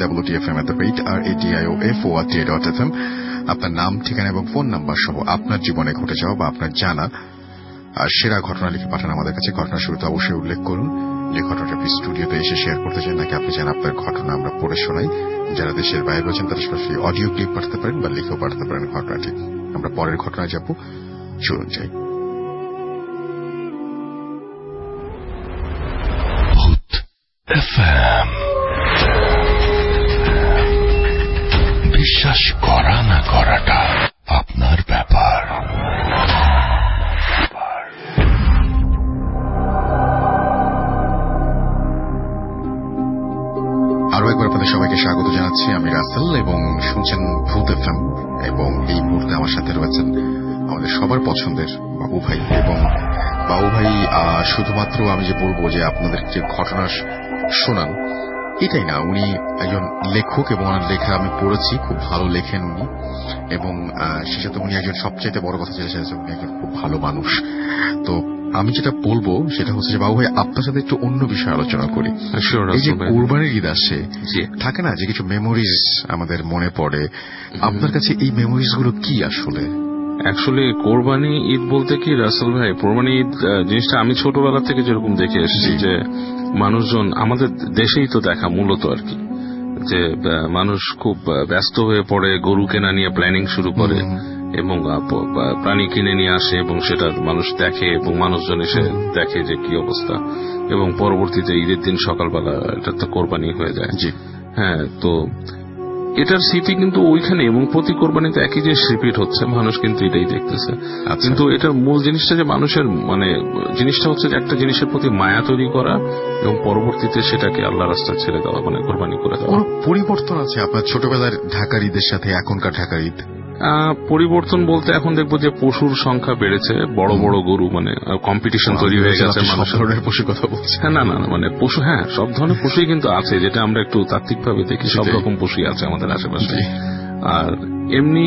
bhwtfm@radioforti.fm। আপনার নাম, ঠিকানা এবং ফোন নাম্বার সহ আপনার জীবনে ঘটে যাওয়া বা আপনার জানা সেরা ঘটনা লিখে পাঠান আমাদের কাছে। ঘটনার শুরুতে অবশ্যই উল্লেখ করুন যে ঘটনাটা আপনি স্টুডিওতে এসে শেয়ার করতে চান, নাকি আপনি চান আপনার ঘটনা আমরা পড়ে শোনাই। যারা দেশের বাইরে রয়েছেন তারা সরাসরি অডিও ক্লিপ পাঠাতে পারেন বা লিখেও পাঠাতে পারেন ঘটনাটি। আমরা পরের ঘটনায় যাব, চলুন যাই। বিশ্বাস করা না করাটা আপনার ব্যাপার। আরো একবার আপনাদের সবাইকে স্বাগত জানাচ্ছি। আমি রাসেল এবং শুনছেন ভূত এফএম, এবং এই মুহূর্তে আমার সাথে রয়েছেন আমাদের সবার পছন্দের বাবু ভাই। এবং বাবু ভাই শুধুমাত্র আমি যে বলবো যে আপনাদের যে ঘটনা শোনান এটাই না, উনি একজন লেখক এবং ওনার লেখা আমি পড়েছি, খুব ভালো লেখেন উনি। এবং সে সাথে উনি একজন সবচাইতে বড় কথা যেটা সেটা উনি একজন খুব ভালো মানুষ। তো আমি যেটা বলবো সেটা হচ্ছে যে বাবু ভাই আপনার সাথে একটু অন্য বিষয়ে আলোচনা করি। এই যে কোরবানির ঈদ আসে, থাকে না যে কিছু মেমোরিজ আমাদের মনে পড়ে, আপনার কাছে এই মেমোরিজ গুলো কি আসলে? অ্যাকচুয়ালি কোরবানি ঈদ বলতে কি রাসেল ভাই, কোরবানি ঈদ জিনিসটা আমি ছোটবেলা থেকে যেরকম দেখে এসেছি যে মানুষজন আমাদের দেশেই তো দেখা মূলত আর কি, যে মানুষ খুব ব্যস্ত হয়ে পড়ে, গরু কেনা নিয়ে প্ল্যানিং শুরু করে এবং প্রাণী কিনে নিয়ে আসে এবং সেটা মানুষ দেখে এবং মানুষজন এসে দেখে যে কি অবস্থা, এবং পরবর্তীতে ঈদের দিন সকালবেলা এটা তো কোরবানি হয়ে যায়। হ্যাঁ, তো এটার স্মৃতি কিন্তু ওইখানে, এবং প্রতি কোরবানিতে একই জিনিস রিপিট হচ্ছে, মানুষ কিন্তু এটাই দেখতেছে। কিন্তু এটার মূল জিনিসটা যে মানুষের জিনিসটা হচ্ছে যে একটা জিনিসের প্রতি মায়া তৈরি করা এবং পরবর্তীতে সেটাকে আল্লাহ রাস্তায় ছেড়ে দেওয়া, কোরবানি করে দেওয়া। পরিবর্তন আছে আপনার ছোটবেলার ঢাকার ঈদের সাথে এখনকার ঢাকার ঈদ? পরিবর্তন বলতে এখন দেখবো যে পশুর সংখ্যা বেড়েছে, বড় বড় গরু, কম্পিটিশন তৈরি হয়ে গেছে। সব ধরনের পশুর কথা বলছি। না, পশু, হ্যাঁ সব ধরনের পশুই কিন্তু আছে, যেটা আমরা একটু তাত্ত্বিক ভাবে দেখি, সব রকম পশুই আছে আমাদের আশেপাশে। আর এমনি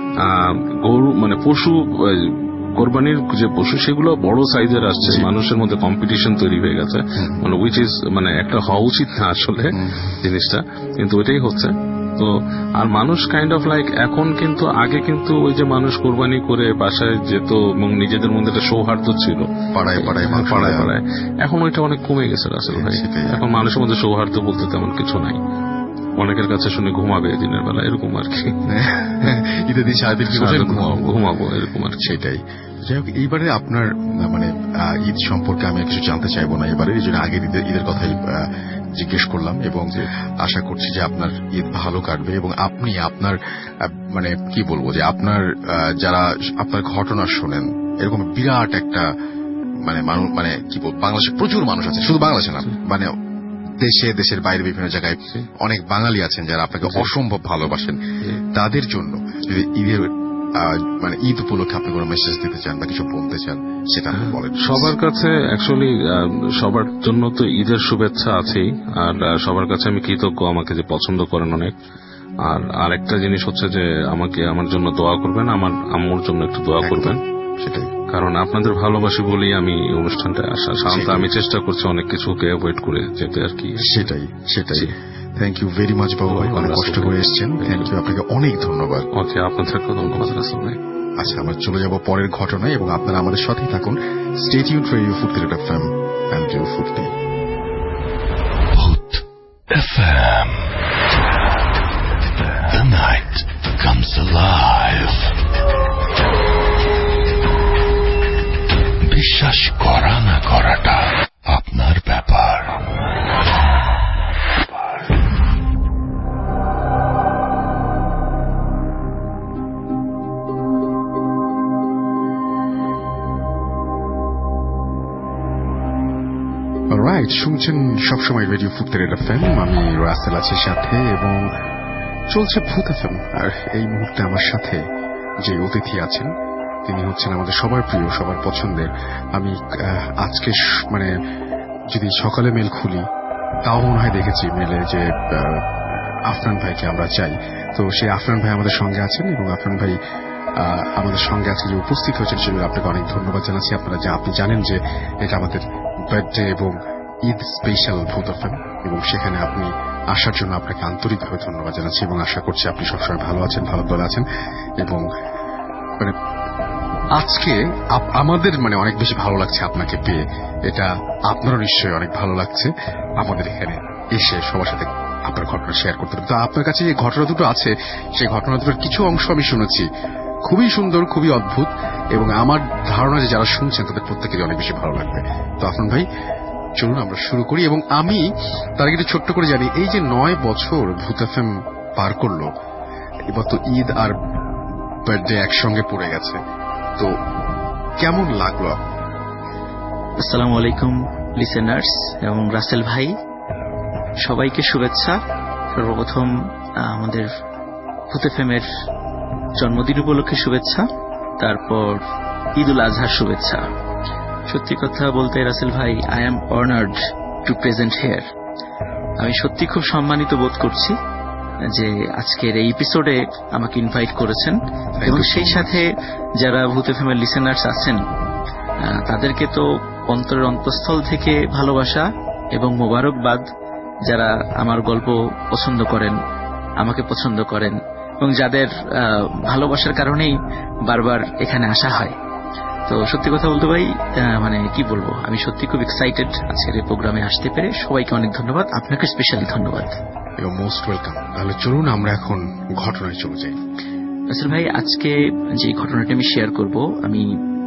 গরু পশু, কোরবানির যে পশু সেগুলো বড় সাইজের আসছে, মানুষের মধ্যে কম্পিটিশন তৈরি হয়ে গেছে, উইচ ইজ একটা হওয়া উচিত না আসলে জিনিসটা, কিন্তু ওইটাই হচ্ছে। তো আর মানুষ কাইন্ড অফ লাইক এখন কিন্তু, আগে কিন্তু ওই যে মানুষ কোরবানি করে বাসায় যেত এবং নিজেদের মধ্যে একটা সৌহার্দ্য ছিল পাড়ায় পাড়ায়, এখন ওইটা অনেক কমে গেছে রাসেল ভাই। এখন মানুষের মধ্যে সৌহার্দ্য বলতে তেমন কিছু নাই। অনেকের কাছে শুনে ঘুমাবে দিনের বেলা, এরকম আর কি, ঈদের দিন সারাদিন ঘুমাবো এরকম আর। সেটাই। যাই হোক, এইবারে আপনার ঈদ সম্পর্কে আমি কিছু জানতে চাইবো না এবারে, এই জন্য আগে ঈদের কথাই জিজ্ঞেস করলাম, এবং আশা করছি যে আপনার ঈদ ভালো কাটবে। এবং আপনি আপনার কি বলবো, যে আপনার যারা আপনার ঘটনা শোনেন, এরকম বিরাট একটা কি বলবো, বাংলাদেশে প্রচুর মানুষ আছে, শুধু বাংলাদেশে না, দেশে, দেশের বাইরে বিভিন্ন জায়গায় অনেক বাঙালি আছেন যারা আপনাকে অসম্ভব ভালোবাসেন। তাদের জন্য যদি ঈদের ঈদ উপলক্ষে আপনি কোনো মেসেজ দিতে চান বা কিছু বলতে চান, সেটা বলেন। সবার কাছে অ্যাকচুয়ালি সবার জন্য তো ঈদের শুভেচ্ছা আছেই, আর সবার কাছে আমি কৃতজ্ঞ আমাকে যে পছন্দ করেন অনেক। আর আরেকটা জিনিস হচ্ছে যে আমার জন্য দোয়া করবেন, আমার আম্মুর জন্য একটু দোয়া করবেন, সেটাই। কারণ আপনাদের ভালোবাসি বলেই আমি এই অনুষ্ঠানটা আসা। সাধারণত আমি চেষ্টা করছি অনেক কিছুকে অ্যাভয়েড করে যেতে আর কি। সেটাই। থ্যাংক ইউ ভেরি মাচ বাবু ভাই, অনেক কষ্ট করে এসেছেন। থ্যাংক ইউ, আপনাকে অনেক ধন্যবাদ। ওকে, আপনাদেরকে ধন্যবাদ রাসেল ভাই। আচ্ছা, আমরা চলে যাব পরের ঘটনায়, এবং আপনারা আমাদের সাথেই থাকুন। Stay tuned radio Foorti FM and radio Foorti. Bhoot FM, the night comes alive. বিশ্বাস করা না করাটা আপনার ব্যাপার। রাইট, শুনছেন সবসময় রেডিও ফুর্তি এফএম। আমি রাসেল আছি সাথে, এবং চলছে ভূত এফএম। আর এই মুহূর্তে আমার সাথে যে অতিথি আছেন তিনি হচ্ছেন আমাদের সবার প্রিয়, সবার পছন্দের। আমি আজকে যদি সকালে মেল খুলি তাও মনে হয় দেখেছি মেলে যে আফরান ভাইকে আমরা চাই। তো সেই আফরান ভাই আমাদের সঙ্গে আছেন এবং আফরান ভাই আমাদের সঙ্গে আজকে যে উপস্থিত হয়েছেন সেগুলো আপনাকে অনেক ধন্যবাদ জানাচ্ছি। আপনি জানেন যে এটা আমাদের বার্থডে এবং ঈদ স্পেশাল ভূত এফএম, এবং সেখানে আপনি আসার জন্য আপনাকে আন্তরিকভাবে ধন্যবাদ জানাচ্ছি এবং আশা করছি আপনি সবসময় ভালো আছেন, ভালো দলে আছেন। এবং মানে আজকে আমাদের অনেক বেশি ভালো লাগছে আপনাকে পেয়ে, এটা আপনারও নিশ্চয়ই অনেক ভালো লাগছে আমাদের এখানে এসে সবার সাথে আপনার ঘটনা শেয়ার করতে। তো আপনার কাছে যে ঘটনা দুটো আছে সেই ঘটনা দুটোর কিছু অংশ আমি শুনেছি, খুবই সুন্দর, খুবই অদ্ভুত, এবং আমার ধারণা যে যারা শুনছেন তাদের প্রত্যেকেরই অনেক বেশি ভালো লাগবে। তো আফরান ভাই চলুন আমরা শুরু করি। এবং আমি তার আগে ছোট্ট করে জানি, এই যে 9 বছর ভূত এফএম পার করলো, এবার তো ঈদ আর বার্থডে একসঙ্গে পড়ে গেছে, তো কেমন লাগলো? আসসালামু আলাইকুম লিসেনার্স এবং রাসেল ভাই, সবাইকে শুভেচ্ছা। সর্বপ্রথম আমাদের ভূত এফএমের জন্মদিন উপলক্ষে শুভেচ্ছা, তারপর ঈদ উল আজহার শুভেচ্ছা। সত্যি কথা বলতে রাসেল ভাই, I am honoured to present here. আমি সত্যি খুব সম্মানিত বোধ করছি যে আজকের এই এপিসোডে আমাকে ইনভাইট করেছেন, এবং সেই সাথে যারা ভূত এফএমের লিসেনার্স আছেন তাদেরকে তো অন্তরের অন্তঃস্থল থেকে ভালোবাসা এবং মোবারকবাদ, যারা আমার গল্প পছন্দ করেন, আমাকে পছন্দ করেন, এবং যাদের ভালোবাসার কারণেই বারবার এখানে আসা হয়। তো সত্যি কথা বলতে ভাই, কি বলবো, আমি সত্যি খুব এক্সাইটেড আজকের এই প্রোগ্রামে আসতে পেরে। সবাইকে অনেক ধন্যবাদ, আপনাকে স্পেশালি ধন্যবাদ। Most welcome. তাহলে চলুন আমরা এখন ঘটনায় চলে যাই। রাসেল ভাই, আজকে যে ঘটনাটা আমি শেয়ার করব, আমি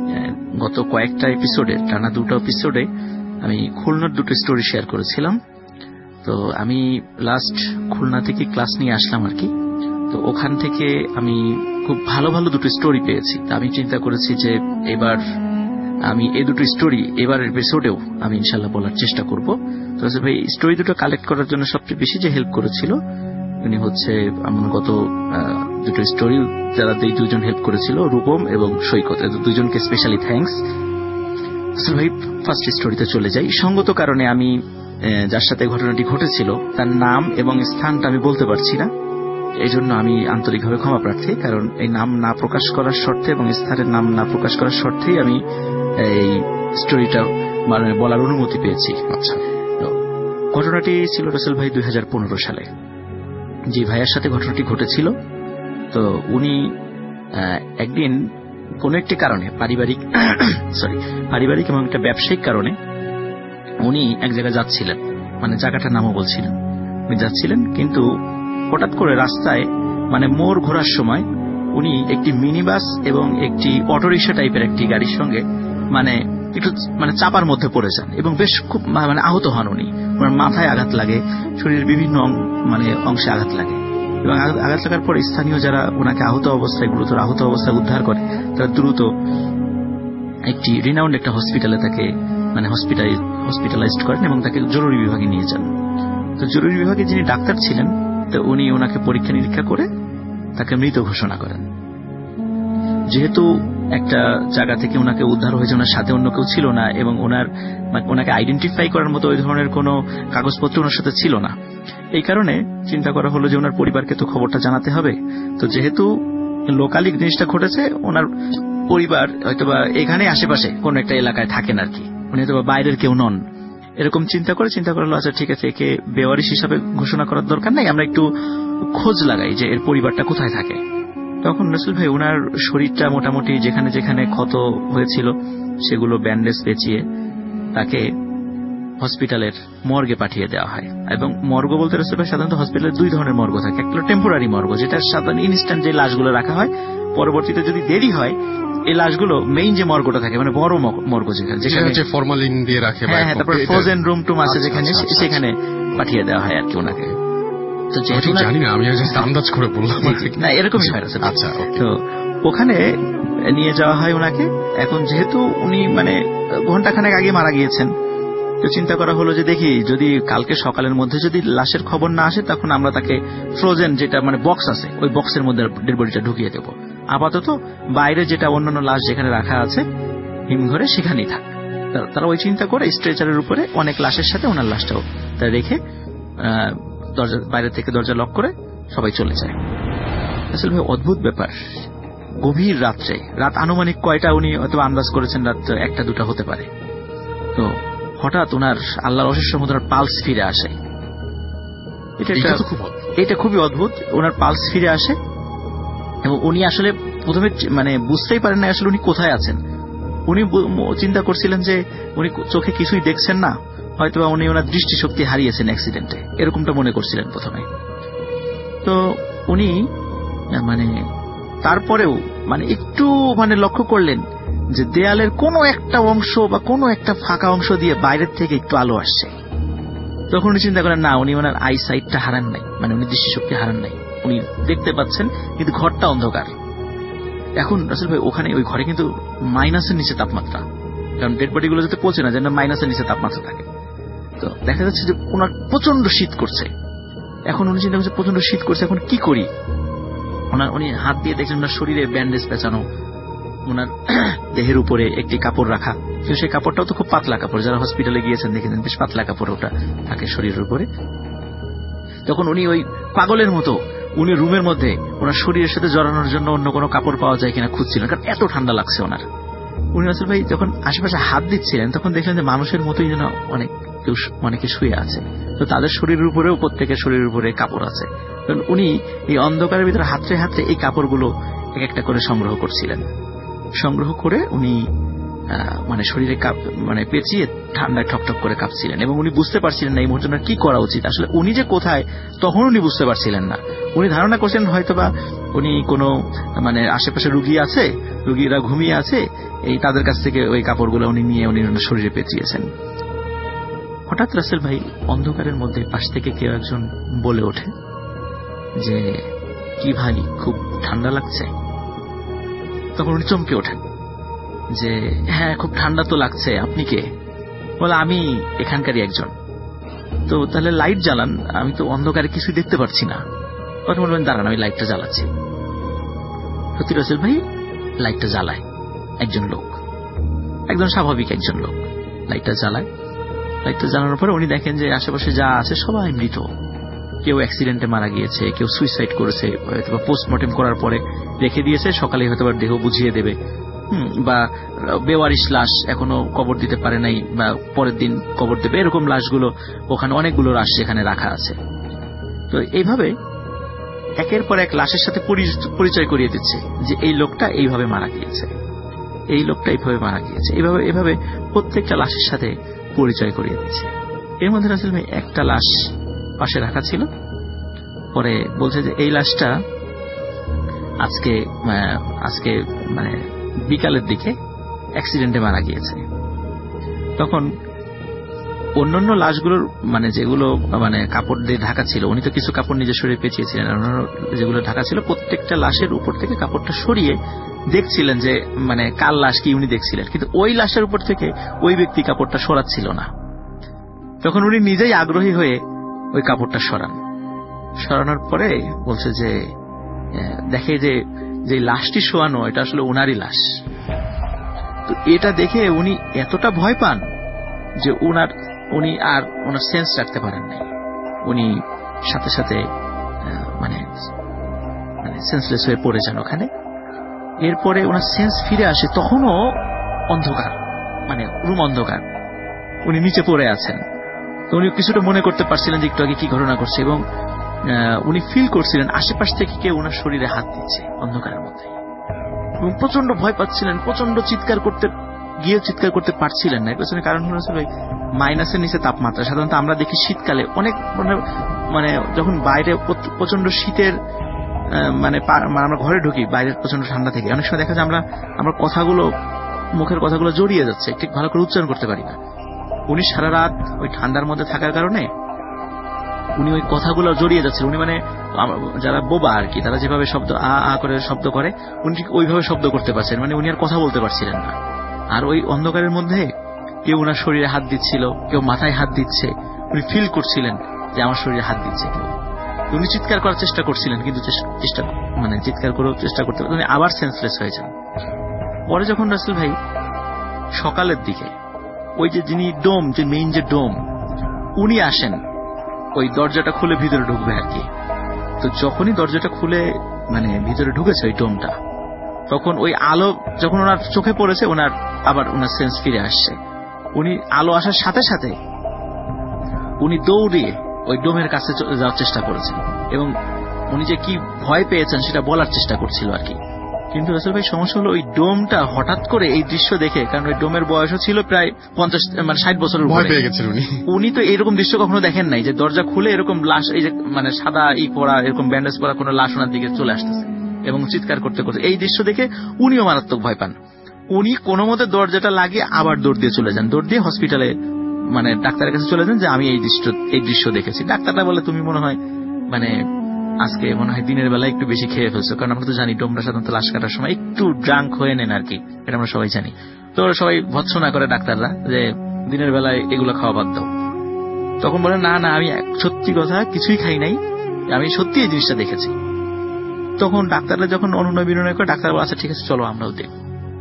গত কয়েকটা এপিসোডে, টানা 2টা এপিসোডে আমি খুলনার 2টো স্টোরি শেয়ার করেছিলাম। তো আমি লাস্ট খুলনা থেকে ক্লাস নিয়ে আসলাম আর কি। তো ওখান থেকে আমি খুব ভালো ভালো 2টো স্টোরি পেয়েছি। তা আমি চিন্তা করেছি যে এবার আমি এই 2টো স্টোরি এবারের এপিসোডেও আমি ইনশাল্লাহ বলার চেষ্টা করব। তো ভাই, স্টোরি 2টো কালেক্ট করার জন্য সবচেয়ে বেশি যে হেল্প করেছিল উনি হচ্ছে আমার গত 2টো স্টোরি যারা এই 2জন হেল্প করেছিল, রূপম এবং সৈকত, এদের 2জনকে স্পেশালি থ্যাঙ্কস। ভাই, ফার্স্ট স্টোরিতে চলে যাই। সঙ্গত কারণে আমি যার সাথে ঘটনাটি ঘটেছিল তার নাম এবং স্থানটা আমি বলতে পারছি না, এই জন্য আমি আন্তরিকভাবে ক্ষমা প্রার্থী। কারণ এই নাম না প্রকাশ করার শর্তে এবং স্থানের নাম না প্রকাশ করার শর্তেই আমি এই স্টোরিটা বলার অনুমতি পেয়েছি। আচ্ছা, ঘটনাটি ছিল রাসেল ভাই 2015 সালে। যে ভাইয়ের সাথে ঘটনাটি ঘটেছিল, তো উনি একদিন কোন একটি কারণে পারিবারিক এবং একটা ব্যবসায়িক কারণে উনি এক জায়গায় যাচ্ছিলেন, জায়গাটার নামও বলছিলেন। উনি যাচ্ছিলেন, কিন্তু হঠাৎ করে রাস্তায় মোড় ঘোরার সময় উনি একটি মিনি বাস এবং একটি অটোরিকশা টাইপের একটি গাড়ির সঙ্গে একটু চাপার মধ্যে পড়ে যান, এবং বেশ খুব আহত হন উনি। ওনার মাথায় আঘাত লাগে, শরীরের বিভিন্ন অংশে আঘাত লাগে, এবং আঘাত লাগার পর স্থানীয় যারা ওনাকে গুরুতর আহত অবস্থায় উদ্ধার করে, তারা দ্রুত একটি রিনাউন্ড একটা হসপিটালে তাকে হসপিটালাইজড করেন এবং তাকে জরুরি বিভাগে নিয়ে যান। তো জরুরি বিভাগে যিনি ডাক্তার ছিলেন, তো উনি ওনাকে পরীক্ষা নিরীক্ষা করে তাকে মৃত ঘোষণা করেন। যেহেতু একটা জায়গা থেকে ওনাকে উদ্ধার হয়েছে, ওনার সাথে অন্য কেউ ছিল না, এবং ওনাকে আইডেন্টিফাই করার মতো ওই ধরনের কোনো কাগজপত্র ওনার সাথে ছিল না। এই কারণে চিন্তা করা হলো যে ওনার পরিবারকে তো খবরটা জানাতে হবে। তো যেহেতু লোকালি জিনিসটা ঘটেছে, ওনার পরিবার হয়তোবা এখানে আশেপাশে কোন একটা এলাকায় থাকেন আর কি, উনি হয়তো বাইরের কেউ নন। এরকম চিন্তা করা হলো, আচ্ছা ঠিক আছে, একে বেওয়ারিশ হিসাবে ঘোষণা করার দরকার নাই, আমরা একটু খোঁজ লাগাই যে এর পরিবারটা কোথায় থাকে। তখন রাসেল ভাই ওনার শরীরটা মোটামুটি যেখানে যেখানে ক্ষত হয়েছিল সেগুলো ব্যান্ডেজ পেঁচিয়ে তাকে হসপিটালের মর্গে পাঠিয়ে দেওয়া হয়। এবং মর্গ বলতে রাসেল ভাই, সাধারণত হসপিটালে 2 ধরনের মর্গ থাকে। একটা টেম্পোরারি মর্গ, যেটা সাধারণ ইনস্ট্যান্ট যে লাশগুলো রাখা হয়, পরবর্তীতে যদি দেরি হয় এই লাশগুলো মেইন যে মর্গটা থাকে, বড় মর্গ যেখানে ফরমালিন দিয়ে রাখে, তারপর ফ্রোজেন রুম টুম আছে যেখানে, সেখানে পাঠিয়ে দেওয়া হয় আর কি ওনাকে। তো যেহেতু জানি না, আমি আন্দাজ করে বললাম না, এরকমই হয়। আচ্ছা, তো ওখানে নিয়ে যাওয়া হয় ওনাকে। এখন যেহেতু উনি ঘন্টাখানেক আগে মারা গিয়েছেন, তো চিন্তা করা হলো যে দেখি যদি কালকে সকালের মধ্যে যদি লাশের খবর না আসে, তখন আমরা তাকে ফ্রোজেন যেটা বক্স আছে, ওই বক্সের মধ্যে ডেড বডিটা ঢুকিয়ে দেবো। আপাতত বাইরে যেটা অন্যান্য লাশ যেখানে রাখা আছে হিমঘরে, সেখানেই থাক। তারা ওই চিন্তা করে স্ট্রেচারের উপরে অনেক লাশের সাথে ওনার লাশটাও বিছানাটা রেখে দরজা বাইরে থেকে দরজা লক করে সবাই চলে যায়। আসলে ভাই অদ্ভুত ব্যাপার, গভীর রাত্রে, রাত আনুমানিক কয়টা উনি হয়তো আন্দাজ করেছেন রাত 1-2 হতে পারে। তো হঠাৎ ওনার আল্লাহর অশেষ রহমতে পালস ফিরে আসে। এটা খুবই অদ্ভুত। ওনার পালস ফিরে আসে এবং উনি আসলে প্রথমে মানে বুঝতেই পারেন না আসলে উনি কোথায় আছেন। উনি চিন্তা করছিলেন যে উনি চোখে কিছুই দেখছেন না, হয়তোবা উনি ওনার দৃষ্টিশক্তি হারিয়েছেন অ্যাক্সিডেন্টে, এরকমটা মনে করছিলেন প্রথমে। তো উনি মানে তারপরেও মানে একটু মানে লক্ষ্য করলেন যে দেয়ালের কোনো একটা অংশ বা কোনো একটা ফাঁকা অংশ দিয়ে বাইরের থেকে একটু আলো আসছে। তখন উনি চিন্তা করেন না, উনি ওনার আই সাইটটা হারান নাই, মানে উনি দৃষ্টিশক্তি হারান নাই, উনি দেখতে পাচ্ছেন, কিন্তু ঘরটা অন্ধকার। এখন রাসেল ভাই ওখানে ওই ঘরে কিন্তু মাইনাসের নিচে তাপমাত্রা, কারণ ডেড বডি গুলো যাতে পচে না, যেন মাইনাসের নিচে তাপমাত্রা থাকে। তো দেখা যাচ্ছে যে ওনার প্রচন্ড শীত করছে। এখন উনি চিন্তা করছে প্রচন্ড শীত করছে, এখন কি করি। উনি হাত দিয়ে দেখলেন ওনার শরীরে ব্যান্ডেজ পেঁচানো, ওনার দেহের উপরে একটি কাপড় রাখা, কিন্তু সেই কাপড়টাও তো খুব পাতলা কাপড়, যারা হসপিটালে গিয়েছেন দেখেছেন বেশ পাতলা কাপড় ওটা থাকে শরীরের উপরে। তখন উনি ওই পাগলের মতো উনি রুমের মধ্যে ওনার শরীরের সাথে জড়ানোর জন্য অন্য কোনো কাপড় পাওয়া যায় কিনা খুঁজছিলেন, কারণ এত ঠান্ডা লাগছে ওনার। উনি রাসেল ভাই যখন আশেপাশে হাত দিচ্ছিলেন তখন দেখলেন যে মানুষের মতোই যেন অনেকে শুয়ে আছে, তো তাদের শরীরের উপরেও প্রত্যেকের শরীরের উপরে কাপড় আছে। উনি এই অন্ধকারের ভিতরে হাতড়ে হাতড়ে এই কাপড়গুলো এক একটা করে সংগ্রহ করছিলেন। সংগ্রহ করে উনি মানে শরীরে মানে পেঁচিয়ে ঠান্ডায় ঠকঠক করে কাঁপছিলেন এবং উনি বুঝতে পারছিলেন না এই মুহূর্তে কি করা উচিত। আসলে উনি যে কোথায় তখন উনি বুঝতে পারছিলেন না। উনি ধারণা করছেন হয়তোবা উনি কোনো মানে আশেপাশে রুগী আছে, রুগীরা ঘুমিয়ে আছে, এই তাদের কাছ থেকে ওই কাপড়গুলো উনি নিয়ে উনি শরীরে পেঁচিয়েছেন। হঠাৎ রাসেল ভাই অন্ধকারের মধ্যে পাশ থেকে কেউ একজন বলে ওঠে যে কি ভাই খুব ঠান্ডা লাগছে। তখন উনি চমকে ওঠেন যে হ্যাঁ খুব ঠান্ডা তো লাগছে, আপনি কে? বলে আমি এখানকারই একজন। তো তাহলে লাইট জ্বালান, আমি তো অন্ধকারে কিছুই দেখতে পাচ্ছি না। তখন বলবেন দাঁড়ান আমি লাইটটা জ্বালাচ্ছি। সত্যি রাসেল ভাই লাইটটা জ্বালায় একজন লোক, একজন স্বাভাবিক একজন লোক লাইটটা জ্বালায়। লাইটটা জ্বালানোর পরে উনি দেখেন যে আশেপাশে যা আছে সবাই মৃত। কেউ অ্যাক্সিডেন্টে মারা গিয়েছে, কেউ সুইসাইড করেছে, হয়তো পোস্টমর্টেম করার পরে রেখে দিয়েছে, সকালে হয়তো দেহ বুঝিয়ে দেবে, বা বেওয়ারিশ লাশ এখনো কবর দিতে পারে নাই বা পরের দিন কবর দেবে, এরকম লাশগুলো ওখানে অনেকগুলো লাশ সেখানে রাখা আছে। তো এইভাবে একের পর এক লাশের সাথে পরিচয় করিয়ে দিচ্ছে যে এই লোকটা এইভাবে মারা গিয়েছে, এই লোকটা এইভাবে মারা গিয়েছে, এইভাবে প্রত্যেকটা লাশের সাথে পরিচয় করিয়ে দিচ্ছে। এর মধ্যে রাসেল ভাই একটা লাশ পাশে রাখা ছিল। পরে বলছে যে এই লাশটা আজকে মানে বিকালের দিকে অ্যাক্সিডেন্টে মারা গিয়েছে। তখন অন্যান্য লাশগুলোর মানে যেগুলো মানে কাপড় দিয়ে ঢাকা ছিল, উনি তো কিছু কাপড় নিজের শরীরে পেঁচিয়েছিলেন, অন্যান্য যেগুলো ঢাকা ছিল প্রত্যেকটা লাশের উপর থেকে কাপড়টা সরিয়ে দেখছিলেন যে মানে কার লাশ কি উনি দেখছিলেন, কিন্তু ওই লাশের উপর থেকে ওই ব্যক্তি কাপড়টা সরাচ্ছিল না। তখন উনি নিজেই আগ্রহী হয়ে ওই কাপড়টা সরানোর পরে বলছে যে দেখে যে লাশটি শোয়ানো এটা আসলে ওনারই লাশ। তো এটা দেখে উনি এতটা ভয় পান যে উনি আর ওনার সেন্স রাখতে পারেন নাই। উনি সাথে সাথে মানে সেন্সলেস হয়ে পড়ে যান ওখানে। এরপরে ওনার সেন্স ফিরে আসে, তখনও অন্ধকার, মানে রুম অন্ধকার, উনি নিচে পড়ে আছেন। তো উনি কিছুটা মনে করতে পারছিলেন যে একটু আগে কি ঘটনা করছে, এবং উনি ফিল করছিলেন আশেপাশ থেকে কেউ ওনার শরীরে হাত দিচ্ছে অন্ধকারের মধ্যে, এবং প্রচন্ড ভয় পাচ্ছিলেন, প্রচন্ড চিৎকার করতে পারছিলেন না। এর কারণ হলো মাইনাসের নিচে তাপমাত্রা। সাধারণত আমরা দেখি শীতকালে অনেক মানে যখন বাইরে প্রচন্ড শীতের মানে আমরা ঘরে ঢুকি, বাইরে প্রচন্ড ঠান্ডা থেকে অনেক সময় দেখা যায় আমরা কথাগুলো, মুখের কথাগুলো জড়িয়ে যাচ্ছে, ঠিক ভালো করে উচ্চারণ করতে পারি না। উনি সারা রাত ওই ঠান্ডার মধ্যে থাকার কারণে উনি ওই কথাগুলো জড়িয়ে যাচ্ছিলেন। উনি মানে যারা বোবা আর কি, তারা যেভাবে শব্দ আ করে শব্দ করে উনি ঠিক ওইভাবে শব্দ করতে পারছেন, মানে উনি আর কথা বলতে পারছিলেন না। আর ওই অন্ধকারের মধ্যে কেউ ওনার শরীরে হাত দিচ্ছিল, কেউ মাথায় হাত দিচ্ছে, উনি ফিল করছিলেন যে আমার শরীরে হাত দিচ্ছে কেউ। উনি চিৎকার করার চেষ্টা করছিলেন, কিন্তু চিৎকার করার চেষ্টা করতে উনি আবার সেন্সলেস হয়েছেন। পরে যখন রাসেল ভাই সকালের দিকে ওই যে যিনি মেইন যে ডোম উনি আসেন, ওই দরজাটা খুলে ভিতরে ঢুকবে আর কি। তো যখনই দরজাটা খুলে মানে ভিতরে ঢুকেছে ওই ডোমটা, তখন ওই আলো যখন ওনার চোখে পড়েছে, ওনার আবার ওনার সেন্স ফিরে আসছে। উনি আলো আসার সাথে সাথে উনি দৌড়িয়ে ওই ডোমের কাছে যাওয়ার চেষ্টা করেছেন এবং উনি যে কি ভয় পেয়েছেন সেটা বলার চেষ্টা করছিল আর কি। কিন্তু রাসেল ভাই সমস্যা হলো ওই ডোমটা হঠাৎ করে এই দৃশ্য দেখে, কারণ ওই ডোমের বয়সও ছিল প্রায় 60 বছরের ভয় পেয়ে গেছেন উনি তো এরকম দৃশ্য কখনো দেখেন নাই, যে দরজা খুলে এরকম লাশ, এই যে মানে সাদা পরা এরকম ব্যান্ডেজ পরা কোন লাশ ওনার দিকে চলে আসতেছে এবং চিৎকার করতে করতে। এই দৃশ্য দেখে উনিও মারাত্মক ভয় পান। উনি কোনো মতে দরজাটা লাগিয়ে আবার দৌড় দিয়ে চলে যান, দৌড় দিয়ে হসপিটালে মানে ডাক্তারের কাছে চলে যান যে আমি এই দৃশ্য দেখেছি। ডাক্তাররা বলে তুমি মনে হয় মানে আজকে মনে হয় দিনের বেলা একটু বেশি খেয়ে ফেলছো, কারণ আমরা তো জানি ডোমরা সাধারণত লাশ কাটার সময় একটু ড্রাঙ্ক হয়ে নেন আর কি, এটা আমরা সবাই জানি। তো সবাই ভৎসনা করে ডাক্তাররা যে দিনের বেলায় এগুলো খাওয়া বাদ দাও। তখন বলে না না, আমি সত্যি কথা কিছুই খাই নাই, আমি সত্যি এই জিনিসটা দেখেছি। তখন ডাক্তাররা যখন অনুনয় বিনয় করে, ডাক্তার বলে আচ্ছা ঠিক আছে চলো আমরাও দেখব।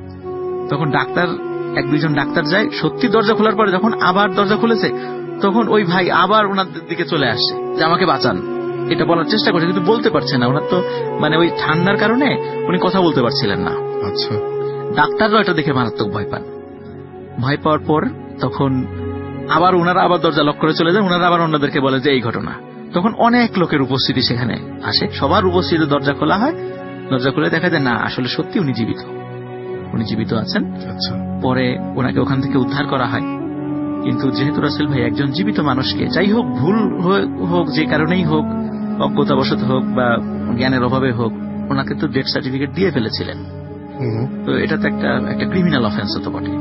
তখন ডাক্তার 1-2 জন ডাক্তার যায়, সত্যি দরজা খোলার পরে যখন আবার দরজা খুলেছে, তখন ওই ভাই আবার ওনাদের দিকে চলে আসছে যে আমাকে বাঁচান, এটা বলার চেষ্টা করছে কিন্তু বলতে পারছে না। ওনার তো মানে ওই ঠান্ডার কারণে উনি কথা বলতে পারছিলেন না। আচ্ছা, ডাক্তাররা এটা দেখে মারাত্মক ভয় পান। ভয় পাওয়ার পর তখন আবার ওনারা আবার দরজা লক করে চলে যান। ওনারা আবার অন্যদেরকে বলে যে এই ঘটনা। তখন অনেক লোকের উপস্থিতি সেখানে আসে, সবার উপস্থিতি দরজা খোলা হয়। দরজা খুলে দেখা যায় না, আসলে সত্যি উনি জীবিত, উনি জীবিত আছেন। আচ্ছা, পরে ওনাকে ওখান থেকে উদ্ধার করা হয়। কিন্তু যেহেতু রাসেল ভাই একজন জীবিত মানুষকে, যাই হোক ভুল হোক, যে কারণেই হোক, অজ্ঞতাবশত হোক বা জ্ঞানের অভাবে হোক, ওনাকে তো ডেথ সার্টিফিকেট দিয়ে ফেলেছিলেন। তো এটা তো একটা ক্রিমিনাল অফেন্স হতো বটে।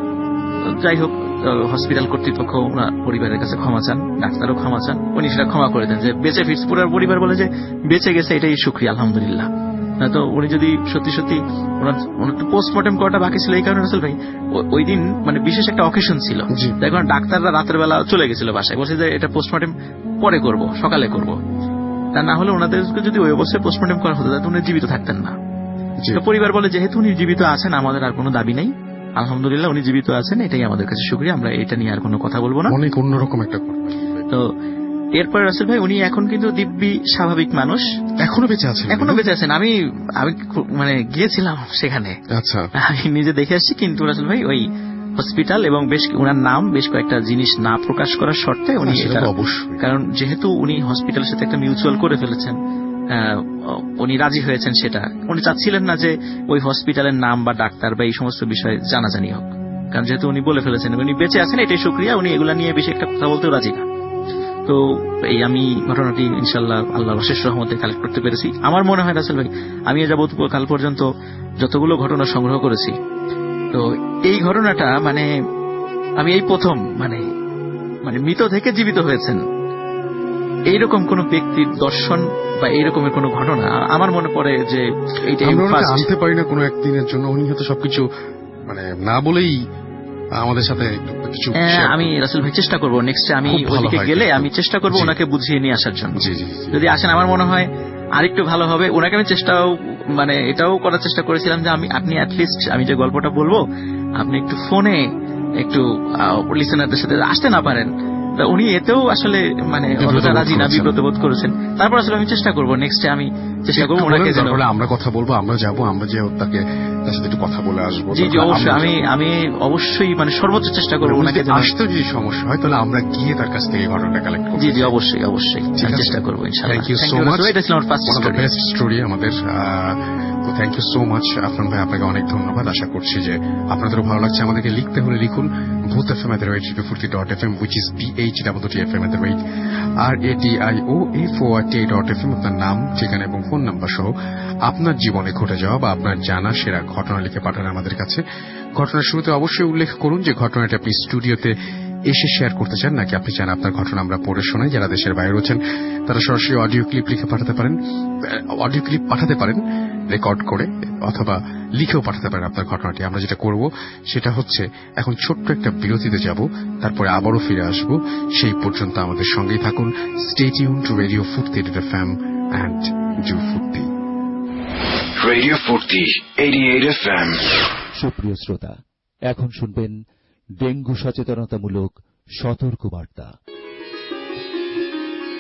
যাই হোক, হসপিটাল কর্তৃপক্ষ ওনার পরিবারের কাছে ক্ষমা চান, ডাক্তারও ক্ষমা চান, উনি সেটা ক্ষমা করে দেন যে বেঁচে ফিরছে। পুরো পরিবার বলে যে বেঁচে গেছে, এটাই শুকরিয়া আলহামদুলিল্লাহ। তো উনি যদি সত্যি সত্যি ওনার তো পোস্টমর্টম করাটা বাকি ছিল, এই কারণে রাসেল ভাই ওই দিন মানে বিশেষ একটা অকেশন ছিল। দেখুন ডাক্তাররা রাতের বেলা চলে গেছিল বাসায়, বলছে যে এটা পোস্টমর্টম পরে করব, সকালে করব। তা না হলে ওনাদেরকে যদি ওই অবস্থায় পোস্টমর্টম করা হতো তাহলে উনি জীবিত থাকতেন না। পরিবার বলে যেহেতু উনি জীবিত আছেন, আমাদের আর কোনো দাবি নেই, আলহামদুলিল্লাহ উনি জীবিত আছেন, এটাই আমাদের কাছে শুকরিয়া, আমরা এটা নিয়ে আর কোনো কথা বলবো না। অনেক অন্যরকম একটা। তো এরপর রাসেল ভাই উনি এখন কিন্তু দিব্যি স্বাভাবিক মানুষ, এখনো বেঁচে আছেন। এখনো বেঁচে আছেন। আমি মানে গিয়েছিলাম সেখানে, আচ্ছা, আমি নিজে দেখে আসছি। কিন্তু রাসেল ভাই ওই হসপিটাল এবং ওনার নাম বেশ কয়েকটা জিনিস না প্রকাশ করার শর্তে উনি এটা, কারণ যেহেতু উনি হসপিটালের সাথে একটা মিউচুয়াল করে ফেলেছেন, উনি রাজি হয়েছেন সেটা। উনি চাচ্ছিলেন না যে ওই হসপিটালের নাম বা ডাক্তার বা এই সমস্ত বিষয়ে জানাজানি হোক, কারণ যেহেতু উনি বলে ফেলেছেন উনি বেঁচে আছেন, এটাই শুকরিয়া, উনি এগুলা নিয়ে বেশি একটা কথা বলতেও রাজি না। তো এই আমি ঘটনাটি ইনশাআল্লাহ আল্লাহর অশেষ রহমতে কালেক্ট করতে পেরেছি। আমার মনে হয় রাসেল ভাই আমি যাবত কাল পর্যন্ত যতগুলো ঘটনা সংগ্রহ করেছি, তো এই ঘটনাটা মানে আমি এই প্রথম মানে মৃত থেকে জীবিত হয়েছেন এইরকম কোন ব্যক্তির দর্শন বা এইরকমের কোন ঘটনা আমার মনে পড়ে যে এইটাই আনতে পারি না কোনো একদিনের জন্য। উনি হয়তো সবকিছু মানে না বলেই আমাদের সাথে কিছু। আমি রাসেল ভাই চেষ্টা করবো নেক্সট আমি ওইদিকে গেলে আমি চেষ্টা করবো ওনাকে বুঝিয়ে নিয়ে আসার জন্য। যদি আসেন আমার মনে হয় আরেকটু ভালো হবে। ওনাকে আমি এটাও করার চেষ্টা করেছিলাম যে আপনি অ্যাটলিস্ট আমি যে গল্পটা বলবো আপনি একটু ফোনে একটু লিসেনারদের সাথে আসতে না পারেন, উনি এতেও আসলে মানে অতটা রাজি না, বিব্রত বোধ করেছেন। তারপর আসলে আমি চেষ্টা করবো নেক্সটে আমি চেষ্টা করবো ওনাকে, আমরা কথা বলবো, আমরা যাবো, আমরা যে তাকে তার সাথে একটু কথা বলে আসবো। জি জি অবশ্যই, আমি অবশ্যই মানে সর্বোচ্চ চেষ্টা করবো ওনাকে। আসতে যদি সমস্যা হয় তাহলে আমরা গিয়ে তার কাছ থেকে ঘটনাটা কালেক্ট করবো। জি জি অবশ্যই চেষ্টা করবো ইনশাআল্লাহ। Thank you so much. এটা ছিল আমার ফার্স্ট স্টোরি, বেস্ট স্টোরি আমাদের। তো thank you so much Afran ভাই, আপনাকে অনেক ধন্যবাদ। আশা করছি যে আপনাদেরও ভালো লাগছে। আমাদেরকে লিখতে হলে লিখুন bhutfm@radio40.fm, which is bhwtfm@radio radio.fm। আপনার নাম, ঠিকানা এবং ফোন নাম্বার সহ আপনার জীবনে ঘটে যাওয়া বা আপনার জানা সেরা ঘটনা লিখে পাঠান আমাদের কাছে। ঘটনার শুরুতে অবশ্যই উল্লেখ করুন যে ঘটনাটা আপনি স্টুডিওতে এসে শেয়ার করতে চান নাকি আপনি চান আপনার ঘটনা আমরা পড়ে শোনাই। যারা দেশের বাইরে রয়েছেন তারা সরাসরি অডিও ক্লিপ লিখে পাঠাতে পারেন রেকর্ড করে, অথবা লিখেও পাঠাতে পারেন আপনার ঘটনাটি। আমরা যেটা করব সেটা হচ্ছে এখন ছোট্ট একটা বিরতিতে যাব, তারপরে আবারও ফিরে আসব। সেই পর্যন্ত আমাদের সঙ্গেই থাকুন। Stay tune to radio Foorti FM and do Foorti. Radio Foorti 88 FM। সুপ্রিয় শ্রোতা, এখন শুনবেন ডেঙ্গু সচেতনতামূলক সতর্কবার্তা।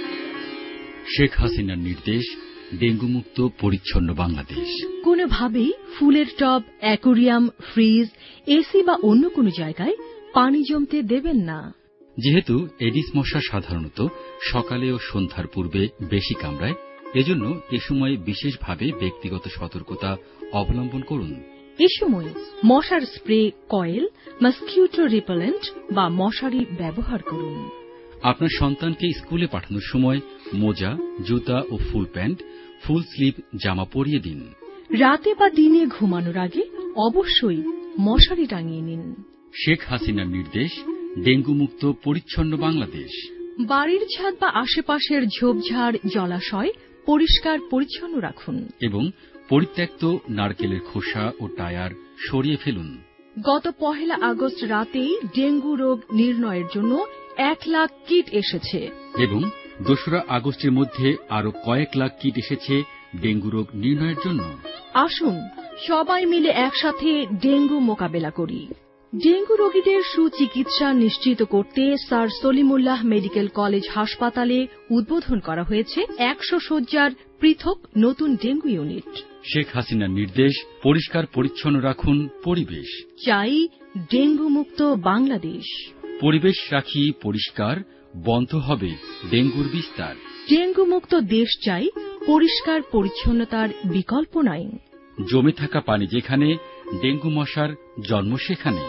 শেখ হাসিনার নির্দেশ, ডেঙ্গু মুক্ত পরিচ্ছন্ন বাংলাদেশ। কোনোভাবেই ফুলের টব, অ্যাকোরিয়াম, ফ্রিজ, এসি বা অন্য কোনো জায়গায় পানি জমতে দেবেন না। যেহেতু এডিস মশা সাধারণত সকালে ও সন্ধ্যার পূর্বে বেশি কামড়ায়, এজন্য এ সময় বিশেষভাবে ব্যক্তিগত সতর্কতা অবলম্বন করুন। এ সময় মশার স্প্রে, কয়েল, মসকিউটো রিপেলেন্ট বা মশারি ব্যবহার করুন। আপনার সন্তানকে স্কুলে পাঠানোর সময় মোজা, জুতা ও ফুল প্যান্ট, ফুল স্লিভ জামা পরিয়ে দিন। রাতে বা দিনে ঘুমানোর আগে অবশ্যই মশারি টাঙিয়ে নিন। শেখ হাসিনার নির্দেশ, ডেঙ্গু মুক্ত পরিচ্ছন্ন বাংলাদেশ। বাড়ির ছাদ বা আশেপাশের ঝোপঝাড়, জলাশয় পরিষ্কার পরিচ্ছন্ন রাখুন এবং পরিত্যক্ত নারকেলের খোসা ও টায়ার সরিয়ে ফেলুন। গত 1 আগস্ট রাতেই ডেঙ্গু রোগ নির্ণয়ের জন্য 1 লাখ কিট এসেছে এবং 2 আগস্টের মধ্যে আরো কয়েক লাখ কিট এসেছে ডেঙ্গু রোগ নির্ণয়ের জন্য। আসুন সবাই মিলে একসাথে ডেঙ্গু মোকাবেলা করি। ডেঙ্গু রোগীদের সুচিকিৎসা নিশ্চিত করতে স্যার সলিমুল্লাহ মেডিকেল কলেজ হাসপাতালে উদ্বোধন করা হয়েছে 100 শয্যার পৃথক নতুন ডেঙ্গু ইউনিট। শেখ হাসিনার নির্দেশ, পরিষ্কার পরিচ্ছন্ন রাখুন পরিবেশ। চাই ডেঙ্গু মুক্ত বাংলাদেশ। পরিবেশ রাখি পরিষ্কার, বন্ধ হবে ডেঙ্গুর বিস্তার। ডেঙ্গু মুক্ত দেশ চাই, পরিষ্কার পরিচ্ছন্নতার বিকল্প নাই। জমে থাকা পানি যেখানে, ডেঙ্গু মশার জন্ম সেখানে।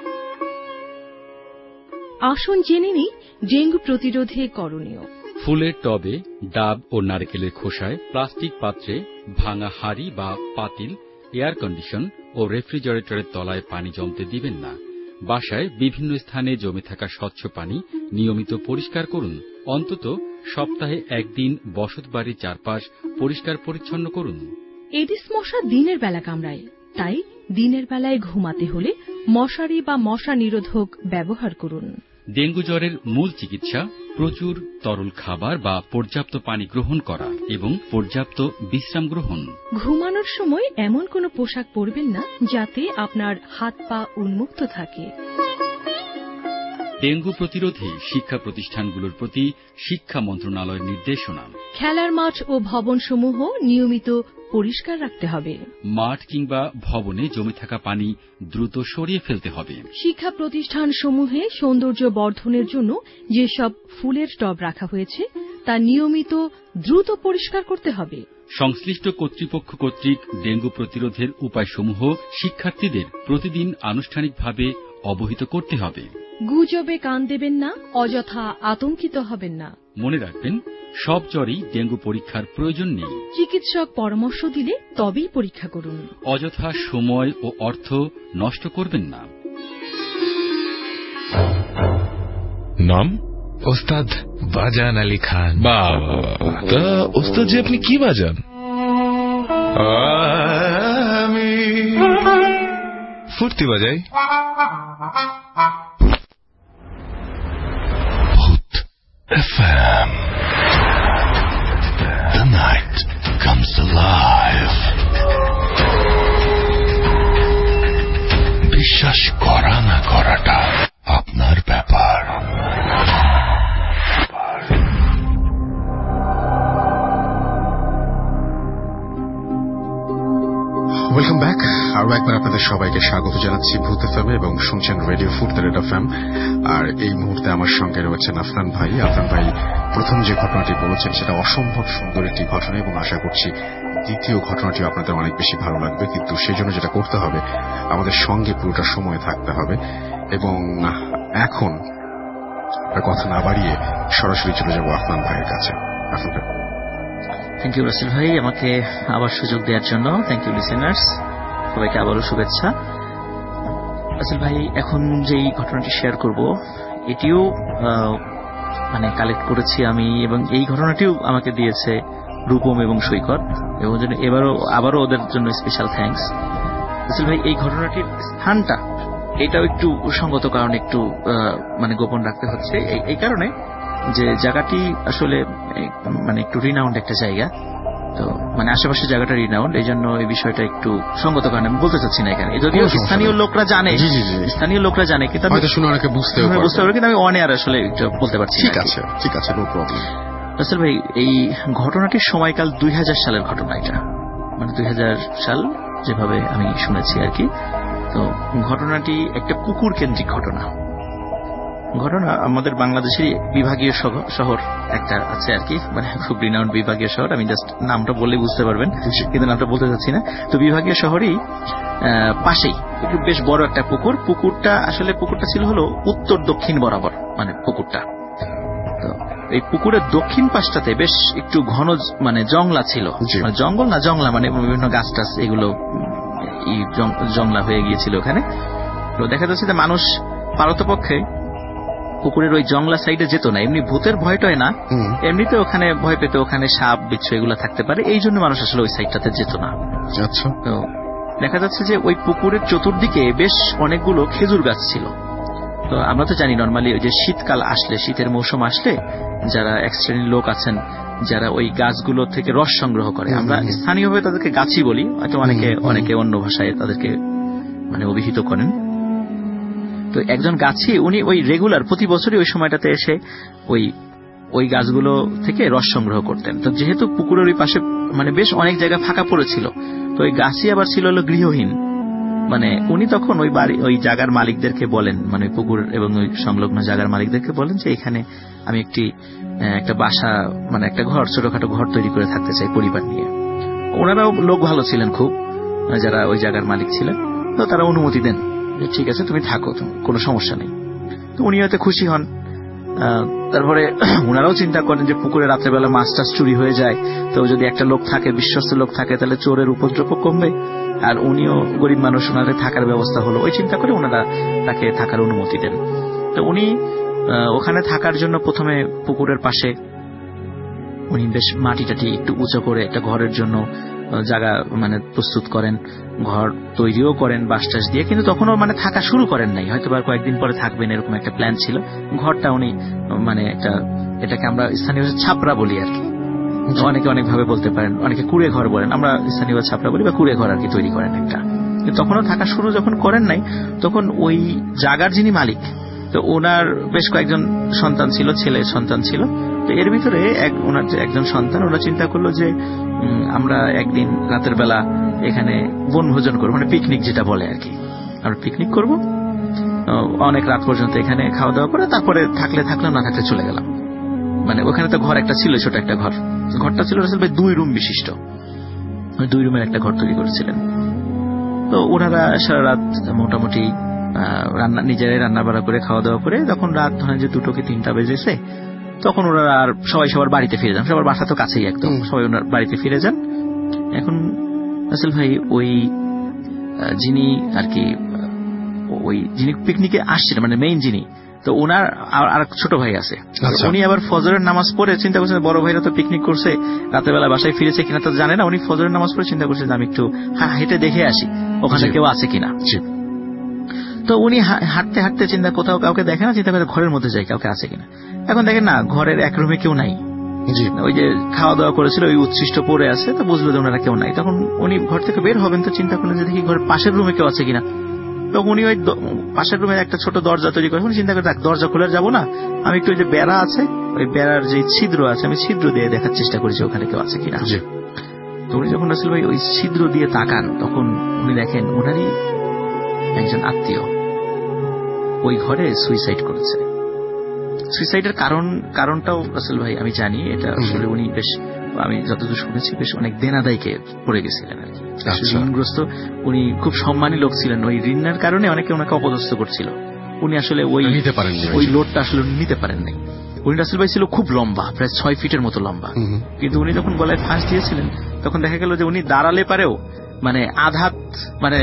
আসুন জেনে নিই ডেঙ্গু প্রতিরোধে করণীয়। ফুলের টবে, ডাব ও নারকেলের খোসায়, প্লাস্টিক পাত্রে, ভাঙা হাঁড়ি বা পাতিল, এয়ার কন্ডিশন ও রেফ্রিজারেটরের তলায় পানি জমতে দিবেন না। বাসায় বিভিন্ন স্থানে জমে থাকা স্বচ্ছ পানি নিয়মিত পরিষ্কার করুন। অন্তত সপ্তাহে 1 দিন বসতবাড়ির চারপাশ পরিষ্কার পরিচ্ছন্ন করুন। এডিস মশা দিনের বেলা কামড়ায়, তাই দিনের বেলায় ঘুমাতে হলে মশারি বা মশা নিরোধক ব্যবহার করুন। ডেঙ্গু জ্বরের মূল চিকিৎসা প্রচুর তরল খাবার বা পর্যাপ্ত পানি গ্রহণ করা এবং পর্যাপ্ত বিশ্রাম গ্রহণ। ঘুমানোর সময় এমন কোনো পোশাক পরবেন না যাতে আপনার হাত পা উন্মুক্ত থাকে। ডেঙ্গু প্রতিরোধে শিক্ষা প্রতিষ্ঠানগুলোর প্রতি শিক্ষা মন্ত্রণালয়ের নির্দেশনা। খেলার মাঠ ও ভবনসমূহ নিয়মিত পরিষ্কার রাখতে হবে। মাঠ কিংবা ভবনে জমে থাকা পানি দ্রুত সরিয়ে ফেলতে হবে। শিক্ষা প্রতিষ্ঠানসমূহে সৌন্দর্য বর্ধনের জন্য যেসব ফুলের টব রাখা হয়েছে তা নিয়মিত দ্রুত পরিষ্কার করতে হবে। সংশ্লিষ্ট কর্তৃপক্ষ কর্তৃক ডেঙ্গু প্রতিরোধের উপায়সমূহ শিক্ষার্থীদের প্রতিদিন আনুষ্ঠানিকভাবে অবহিত করতে হবে। গুজবে কান দেবেন না, অযথা আতঙ্কিত হবেন না। মনে রাখবেন, সব জ্বরই ডেঙ্গু পরীক্ষার প্রয়োজন নেই। চিকিৎসক পরামর্শ দিলে তবেই পরীক্ষা করুন। অযথা সময় ও অর্থ নষ্ট করবেন না। নাম ওস্তাদ বাজান আলী খান। বাবা, তা ওস্তাদ জি আপনি কি বাজান? আমি ফুর্তি বাজাই। FM. The night comes alive. বিশ্বাস করা না করাটা আপনার ব্যাপার। Welcome back. আরো একবার আপনাদের সবাইকে স্বাগত জানাচ্ছি ভূত এফএম এবং শুনছেন রেডিও ফুড রেড এফএম। আর এই মুহূর্তে আমার সঙ্গে রয়েছেন আফরান ভাই। আফরান ভাই প্রথম যে ঘটনাটি বলেছেন সেটা অসম্ভব সুন্দর একটি ঘটনা এবং আশা করছি দ্বিতীয় ঘটনাটি আপনাদের অনেক বেশি ভালো লাগবে। কিন্তু সেজন্য যেটা করতে হবে, আমাদের সঙ্গে পুরোটা সময় থাকতে হবে। এবং এখন কথা না বাড়িয়ে সরাসরি চলে যাব আফরান ভাইয়ের কাছে। আফরান ভাই। থ্যাংক ইউ রাসেল ভাই, আমাকে আবার সুযোগ দেওয়ার জন্য। থ্যাংক ইউ লিসেনার্স, সবাইকে আবারও শুভেচ্ছা। রাসেল ভাই, এখন যেই ঘটনাটি শেয়ার করব এটিও কালেক্ট করেছি আমি, এবং এই ঘটনাটিও আমাকে দিয়েছে রূপম এবং সৈকত, এবং আবারও ওদের জন্য স্পেশাল থ্যাঙ্কস। রাসেল ভাই, এই ঘটনাটির স্থানটা এটাও একটু সঙ্গত কারণে একটু গোপন রাখতে হচ্ছে, এই কারণে যে জায়গাটি আসলে একটু রিনাউন্ড একটা জায়গা, তো আশেপাশের জায়গাটা রিনাউন্ড, এই জন্য এই বিষয়টা একটু সঙ্গত কারণে আমি বলতে চাচ্ছি না এখানে। যদিও স্থানীয় লোকরা জানে, কিন্তু বুঝতে পারবে, কিন্তু আমি অন এয়ার আসলে বলতে পারছি। ঠিক আছে, নো প্রবলেম। রাসেল ভাই, এই ঘটনাটির সময়কাল 2000 সালের ঘটনা। এটা মানে 2000 সাল যেভাবে আমি শুনেছি আর কি। তো ঘটনাটি একটা পুকুর কেন্দ্রিক ঘটনা। আমাদের বাংলাদেশের বিভাগীয় শহর একটা আছে আর কি, মানে খুব রিনাউন্ড বিভাগীয় শহর। আমি জাস্ট নামটা বললে বুঝতে পারবেন, কিন্তু নামটা বলতে চাচ্ছি না। তো বিভাগীয় শহরেই পাশেই বেশ বড় একটা পুকুর। পুকুরটা ছিল হলো উত্তর দক্ষিণ বরাবর, মানে পুকুরটা। তো এই পুকুরের দক্ষিণ পাশটাতে বেশ একটু ঘন মানে জংলা ছিল, জঙ্গল না জংলা মানে বিভিন্ন গাছ টাছ এগুলো জংলা হয়ে গিয়েছিল ওখানে। তো দেখা যাচ্ছে যে মানুষ পারতপক্ষে পুকুরের ওই জংলা সাইডে যেত না। এমনি ভূতের ভয়টাই না, এমনিতে ওখানে ভয় পেতে, ওখানে সাপ বিচ্ছু এগুলো থাকতে পারে, এই জন্য মানুষ আসলে ওই সাইডটাতে যেত না। তো দেখা যাচ্ছে যে ওই পুকুরের চতুর্দিকে বেশ অনেকগুলো খেজুর গাছ ছিল। তো আমরা তো জানি নর্মালি ওই যে শীতকাল আসলে, শীতের মৌসুম আসলে যারা এক শ্রেণীর লোক আছেন যারা ওই গাছগুলো থেকে রস সংগ্রহ করে, আমরা স্থানীয়ভাবে তাদেরকে গাছি বলি, হয়তো অনেকে অন্য ভাষায় তাদেরকে মানে অভিহিত করেন। তো একজন গাছি উনি ওই রেগুলার প্রতি বছরই ওই সময়টাতে এসে ওই গাছগুলো থেকে রস সংগ্রহ করতেন। তো যেহেতু পুকুরের ওই পাশে মানে বেশ অনেক জায়গা ফাঁকা পড়েছিল, তো ওই গাছি আবার ছিল হলো গৃহহীন। মানে উনি তখন ওই জায়গার মালিকদেরকে বলেন, মানে পুকুর এবং ওই সংলগ্ন জায়গার মালিকদেরকে বলেন যে এখানে আমি একটা বাসা মানে একটা ঘর, ছোটখাটো ঘর তৈরি করে থাকতে চাই পরিবার নিয়ে। ওনারাও লোক ভালো ছিলেন খুব, যারা ওই জায়গার মালিক ছিলেন। তো তারা অনুমতি দেন, ঠিক আছে তুমি থাকো, কোনো সমস্যা নেই। তো উনি হয়তো খুশি হন। তারপরে ওনারাও চিন্তা করেন যে পুকুরে রাত্রেবেলা মাছ টাছ চুরি হয়ে যায়, তো যদি একটা লোক থাকে, বিশ্বস্ত লোক থাকে, তাহলে চোরের উপদ্রব কমবে, আর উনিও গরিব মানুষ, ওনাদের থাকার ব্যবস্থা হলো। ওই চিন্তা করে ওনারা তাকে থাকার অনুমতি দেন। তো উনি ওখানে থাকার জন্য প্রথমে পুকুরের পাশে উনি বেশ মাটি টাটি একটু উঁচু করে একটা ঘরের জন্য জায়গা মানে প্রস্তুত করেন, ঘর তৈরিও করেন বাঁশ টাস দিয়ে, কিন্তু তখনও মানে থাকা শুরু করেন নাই, হয়তো বা কয়েকদিন পরে থাকবেন এরকম একটা প্ল্যান ছিল। ঘরটা উনি মানে এটাকে আমরা স্থানীয় ছাপরা বলি আর কি, অনেকে অনেক ভাবে বলতে পারেন, অনেকে কুড়ে ঘর বলেন, আমরা স্থানীয় ছাপরা বলি, বা কুড়ে ঘর আর কি তৈরি করেন একটা। তখনও থাকা শুরু যখন করেন নাই, তখন ওই জায়গার যিনি মালিক, তো ওনার বেশ কয়েকজন সন্তান ছিল, ছেলে সন্তান ছিল। তো এর ভিতরে ওনার যে একজন সন্তান, ওরা চিন্তা করলো যে আমরা একদিন রাতের বেলা এখানে বনভোজন করবো, মানে পিকনিক যেটা বলে আর কি, আমরা পিকনিক করব, অনেক রাত পর্যন্ত এখানে খাওয়া দাওয়া করে তারপরে থাকলে থাকলাম, না থাকলে চলে গেলাম। মানে ওখানে তো ঘর একটা ছিল, ছোট একটা ঘর। ঘরটা ছিল আসলে 2 রুম বিশিষ্ট, 2 রুমের একটা ঘর তৈরি করেছিলেন। তো ওনারা সারা রাত মোটামুটি নিজেরাই রান্না বাড়া করে খাওয়া দাওয়া করে, যখন রাত ধরেন যে 2টো কি 3টা বেজেছে, তখন ওনারা আর সবার বাড়িতে ফিরে যান। সবার বাসা তো কাছেই একদম, সবাই ওনার বাড়িতে ফিরে যান। এখন আসল ভাই ওই যিনি আর কি যিনি পিকনিকে আসছিলেন, মানে মেইন যিনি, তো ওনার আর ছোট ভাই আছে, উনি আবার ফজরের নামাজ পড়ে চিন্তা করছেন বড় ভাইরা তো পিকনিক করছে, রাতের বেলা বাসায় ফিরেছে কিনা তো জানে না। উনি ফজরের নামাজ পড়ে চিন্তা করছেন আমি একটু হেঁটে দেখে আসি ওখানে কেউ আছে কিনা। তো উনি হাঁটতে হাঁটতে চিন্তা, কোথাও কাউকে দেখে না, চিন্তা করে ঘরের মধ্যে যাই কাউকে আছে কিনা। এখন দেখেন না, ঘরের এক রুমে কেউ নাই, ওই যে খাওয়া দাওয়া করেছিল ওই উচ্ছিষ্ট পড়ে আছে, তো বুঝলো যে ওনারা কেউ নাই। তখন উনি ঘর থেকে বের হবেন, তো চিন্তা করলেন যে দেখি ঘরের পাশের রুমে কেউ আছে কিনা। তখন উনি ওই পাশের রুমে একটা ছোট দরজা তৈরি করে উনি চিন্তা করে দরজা খুলে যাবো না, আমি একটু ওই যে বেড়া আছে, ওই বেড়ার যে ছিদ্র আছে, আমি ছিদ্র দিয়ে দেখার চেষ্টা করেছি ওখানে কেউ আছে কিনা। তো উনি যখন আসলে ওই ছিদ্র দিয়ে তাকান, তখন উনি দেখেন ওনারই একজন আত্মীয় ওই ঘরে সুইসাইড করেছে। সুইসাইডের কারণটাও আসল ভাই আমি জানি, এটা আসলে উনি বেশ, আমি যতদূর শুনেছি বেশ অনেক দেনাদায়কে পড়ে গেছিলেন আর কি, ঋণগ্রস্ত। উনি খুব সম্মানী লোক ছিলেন, ওই ঋণের কারণে অনেকে ওনাকে অপদস্থ করছিল। উনি আসলে ওই লোডটা আসলে নিতে পারেন নাই। উনি আসল ভাই ছিল খুব লম্বা, প্রায় 6 ফিটের মতো লম্বা, কিন্তু উনি যখন গলায় ফাঁস দিয়েছিলেন তখন দেখা গেল যে উনি দাঁড়ালে পারেও মানে আধাত মানে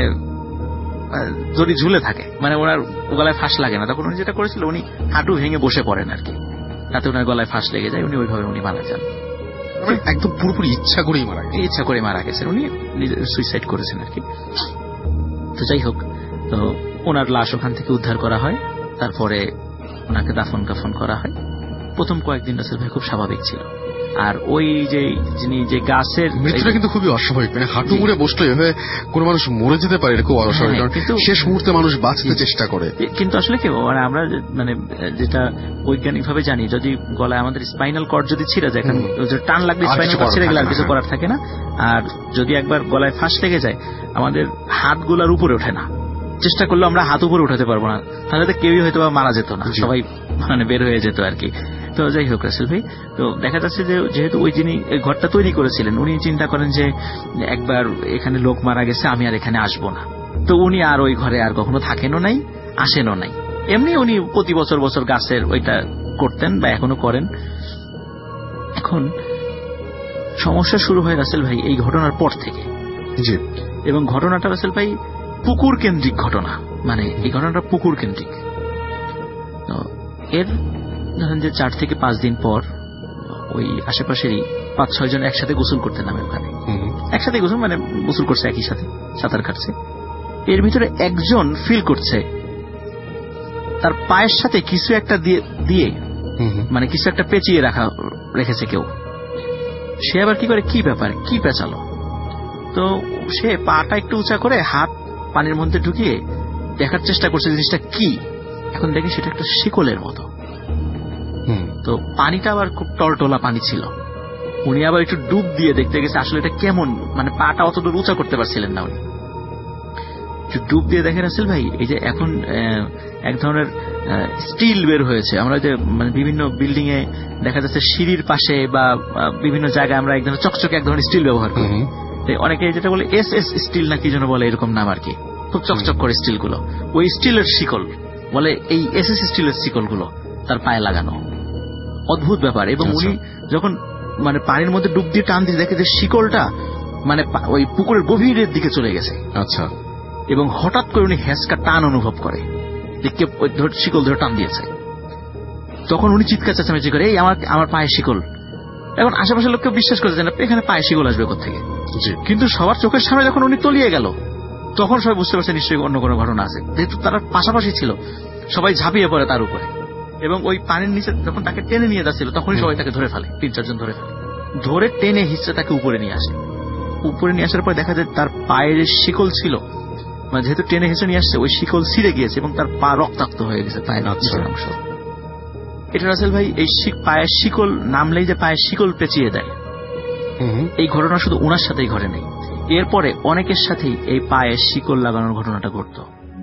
যদি ঝুলে থাকে, মানে ওনার গলায় ফাঁস লাগে না। তখন উনি যেটা করেছিল, উনি হাঁটু ভেঙে বসে পড়েন আর কি, তাতে ওনার গলায় ফাঁস লেগে যায়, উনি ওইভাবে উনি মারা যান। একদম পুরোপুরি ইচ্ছা করে মারা গেছেন, উনি নিজে সুইসাইড করেছেন আর কি। তো যাই হোক, তো ওনার লাশ ওখান থেকে উদ্ধার করা হয়, তারপরে ওনাকে দাফন কাফন করা হয়। প্রথম কয়েকদিন রাসেল ভাই খুব স্বাভাবিক ছিল। আর ওই যে যিনি যে গাছের মৃত্যুটা কিন্তু খুবই অস্বাভাবিক, মানে হাঁটু মুড়ে বসলে এভাবে কোনো মানুষ মরে যেতে পারে, এটা খুব অস্বাভাবিক। কিন্তু শেষ মুহূর্তে মানুষ বাঁচতে চেষ্টা করে। কিন্তু আসলে কি আমরা মানে যেটা বৈজ্ঞানিক ভাবে জানি, যদি গলায় আমাদের স্পাইনাল কর্ড যদি ছিঁড়ে যায়, কারণ টান লাগলে স্পাইনাল কর্ড ছিঁড়ে গেলে আর কিছু করার থাকে না, আর যদি একবার গলায় ফাঁস লেগে যায় আমাদের হাতগুলোর উপরে ওঠে না, চেষ্টা করলে আমরা হাত উপরে উঠাতে পারবো না, তাহলে তো কেউই হয়তো মারা যেত না, সবাই মানে বের হয়ে যেত আর কি। তো যাই হোক রাসেল ভাই, তো দেখা যাচ্ছে যে যেহেতু ওই যিনি ঘরটা তৈরি করেছিলেন উনি চিন্তা করেন যে একবার এখানে লোক মারা গেছে, আমি আর এখানে আসবো না। তো উনি আর ওই ঘরে আর কখনো থাকেনও নাই, আসেনও নাই। এমনি উনি প্রতি বছর বছর গাছের ওইটা করতেন বা এখনো করেন। এখন সমস্যা শুরু হয় রাসেল ভাই এই ঘটনার পর থেকে। এবং ঘটনাটা রাসেল ভাই পুকুর কেন্দ্রিক ঘটনা, মানে এই ঘটনাটা পুকুর কেন্দ্রিক। এর ধরেন যে 4 থেকে 5 দিন পর ওই আশেপাশেরই 5-6 জন একসাথে গোসল করতে নামে ওখানে, একসাথে গোসল মানে গোসল করছে একই সাথে, সাঁতার কাটছে। এর ভিতরে একজন ফিল করছে তার পায়ের সাথে কিছু একটা দিয়ে মানে কিছু একটা পেঁচিয়ে রেখেছে কেউ। সে আবার কি করে, কি ব্যাপার, কি পেঁচালো? তো সে পাটা একটু উঁচা করে হাত পানির মধ্যে ঢুকিয়ে দেখার চেষ্টা করছে জিনিসটা কি। এখন দেখে সেটা একটা শিকলের মতো। তো পানিটা আবার খুব টলটলা পানি ছিল। উনি আবার একটু ডুব দিয়ে দেখতে গেছে আসলে এটা কেমন, মানে পাটা অত দূর উঁচা করতে পারছিলেন না উনি। একটু ডুব দিয়ে দেখেন রাসেল ভাই, এই যে এখন এক ধরনের স্টিল বের হয়েছে। আমরা যে মানে বিভিন্ন বিল্ডিং এ দেখা যাচ্ছে সিঁড়ির পাশে বা বিভিন্ন জায়গায় আমরা এক ধরনের চকচকে এক ধরনের স্টিল ব্যবহার করি। অনেকে যেটা বলে SS স্টিল না কি যেন বলে, এরকম নাম আর কি, খুব চকচক করে স্টিল গুলো। ওই স্টিলের শিকল বলে, এই SS স্টিলের শিকল গুলো তার পায়ে লাগানো। অদ্ভুত ব্যাপার। এবং উনি যখন মানে পানির মধ্যে ডুব দিয়ে টান দিয়ে দেখে যে শিকলটা মানে ওই পুকুরের গভীরের দিকে চলে গেছে। আচ্ছা। এবং হঠাৎ করে উনি হ্যাঁচকা টান অনুভব করে, দেখে শিকল ধরে টান দিয়েছে। তখন উনি চিৎকার চেঁচামেচি করে, এই আমার পায়ে শিকল। এখন আশেপাশের লোককে বিশ্বাস করছে না এখানে পায়ে শিকল আসবে কোথেকে। কিন্তু সবার চোখের সামনে যখন উনি তলিয়ে গেল তখন সবাই বুঝতে পারছে নিশ্চয়ই অন্য কোনো ঘটনা আছে। যেহেতু তারা পাশাপাশি ছিল সবাই ঝাঁপিয়ে পড়ে তার উপরে, এবং ওই পানির নিচে যখন তাকে টেনে নিয়ে যাচ্ছিল তখনই সবাই তাকে ধরে ফেলে, 3-4 জন ধরে ফেলে, ধরে টেনে হিঁচড়ে তাকে উপরে নিয়ে আসে। উপরে নিয়ে আসার পর দেখা যায় তার পায়ের শিকল ছিল, মানে যেহেতু টেনে হিঁচড়ে নিয়ে আসছে ওই শিকল ছিঁড়ে গিয়েছে এবং তার পা রক্তাক্ত হয়ে গেছে পায়ের নিচের অংশ। এটা রাসেল ভাই এই পায়ের শিকল নামলেই যে পায়ের শিকল পেঁচিয়ে দেয়, এই ঘটনা শুধু ওনার সাথেই ঘটে নাই, এরপরে অনেকের সাথেই এই পায়ের শিকল লাগানোর ঘটনাটা ঘটত।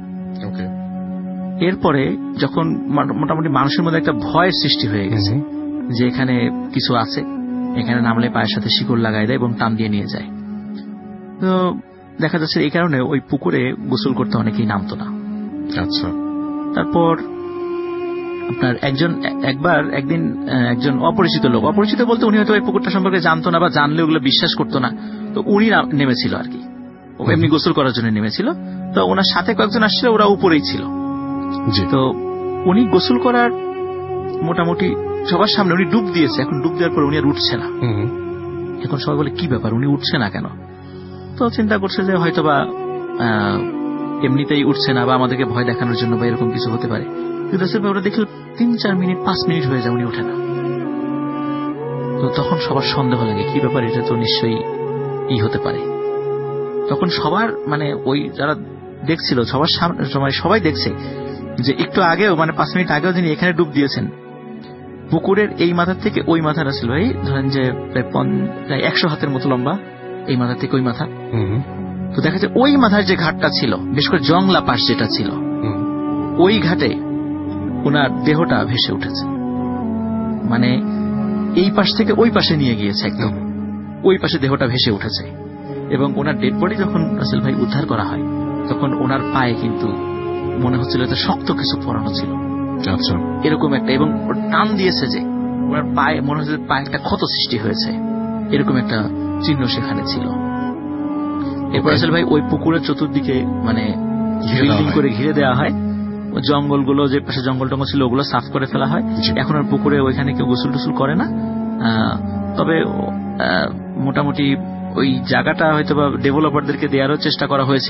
এরপরে যখন মোটামুটি মানুষের মধ্যে একটা ভয়ের সৃষ্টি হয়ে গেছে যে এখানে কিছু আছে, এখানে নামলে পায়ের সাথে শিকল লাগাই দেয় এবং টান দিয়ে নিয়ে যায়। তো দেখা যাচ্ছে এই কারণে ওই পুকুরে গোসল করতে অনেকেই নামতো না। আচ্ছা। তারপর আপনার একদিন একজন অপরিচিত লোক, অপরিচিত বলতে উনি হয়তো ওই পুকুরটা সম্পর্কে জানতো না বা জানলে ওগুলো বিশ্বাস করতো না, তো উনি নেমেছিল আর কি, এমনি গোসল করার জন্য নেমেছিল। তো ওনার সাথে কয়েকজন আসছিল, ওরা উপরেই ছিল। তো উনি গোসল করার মোটামুটি সবার সামনে উনি ডুব দিয়েছে। এখন ডুব দেওয়ার পর উনি আর উঠছে না। এখন সবাই বলে কি ব্যাপার, উনি উঠছে না কেন? তো চিন্তা করছে যে হয়তোবা এমনিতেই উঠছে না বা আমাদেরকে ভয় দেখানোর জন্য বা এরকম কিছু হতে পারে। কিন্তু ওরা দেখল 3-4 মিনিট 5 মিনিট হয়ে যায় উনি ওঠে না। তো তখন সবার সন্দেহ লাগে কি ব্যাপার, এটা তো নিশ্চয়ই হতে পারে। তখন সবার মানে ওই যারা দেখছিল সবার সামনে সবাই দেখছে যে একটু আগেও মানে 5 মিনিট আগেও যিনি এখানে ডুব দিয়েছেন পুকুরের এই মাথার থেকে ওই মাথা রাসেল ভাই ধরেন যে প্রায় 100 হাতের মতো লম্বা, এই মাথা থেকে ওই মাথা। তো দেখা যায় ওই মাথার যে ঘাটটা ছিল, বিশেষ করে জংলা পাশ যেটা ছিল, ওই ঘাটে ওনার দেহটা ভেসে উঠেছে। মানে এই পাশ থেকে ওই পাশে নিয়ে গিয়েছে, একদম ওই পাশে দেহটা ভেসে উঠেছে। এবং ওনার ডেড বডি যখন রাসেল ভাই উদ্ধার করা হয় তখন ওনার পায়ে কিন্তু মনে হচ্ছিল যে শক্ত কিছু পরানো ছিল, এরকম একটা, এবং টান দিয়েছে যে ওনার পায়ে মনে হচ্ছে পায়ে একটা ক্ষত সৃষ্টি হয়েছে, এরকম একটা চিহ্ন সেখানে ছিল। এরপর রাসেল ভাই ওই পুকুরের চতুর্দিকে মানে বিল্ডিং করে ঘিরে দেওয়া হয়, জঙ্গলগুলো যে পাশে জঙ্গল টঙ্গল ছিল ওগুলো সাফ করে ফেলা হয়। এখন আর পুকুরে ওইখানে কেউ গোসল টুসল করে না। তবে মোটামুটি ওই জায়গাটা হয়তো বা ডেভেলপারদেরকে দেওয়ারও চেষ্টা করা হয়েছিল,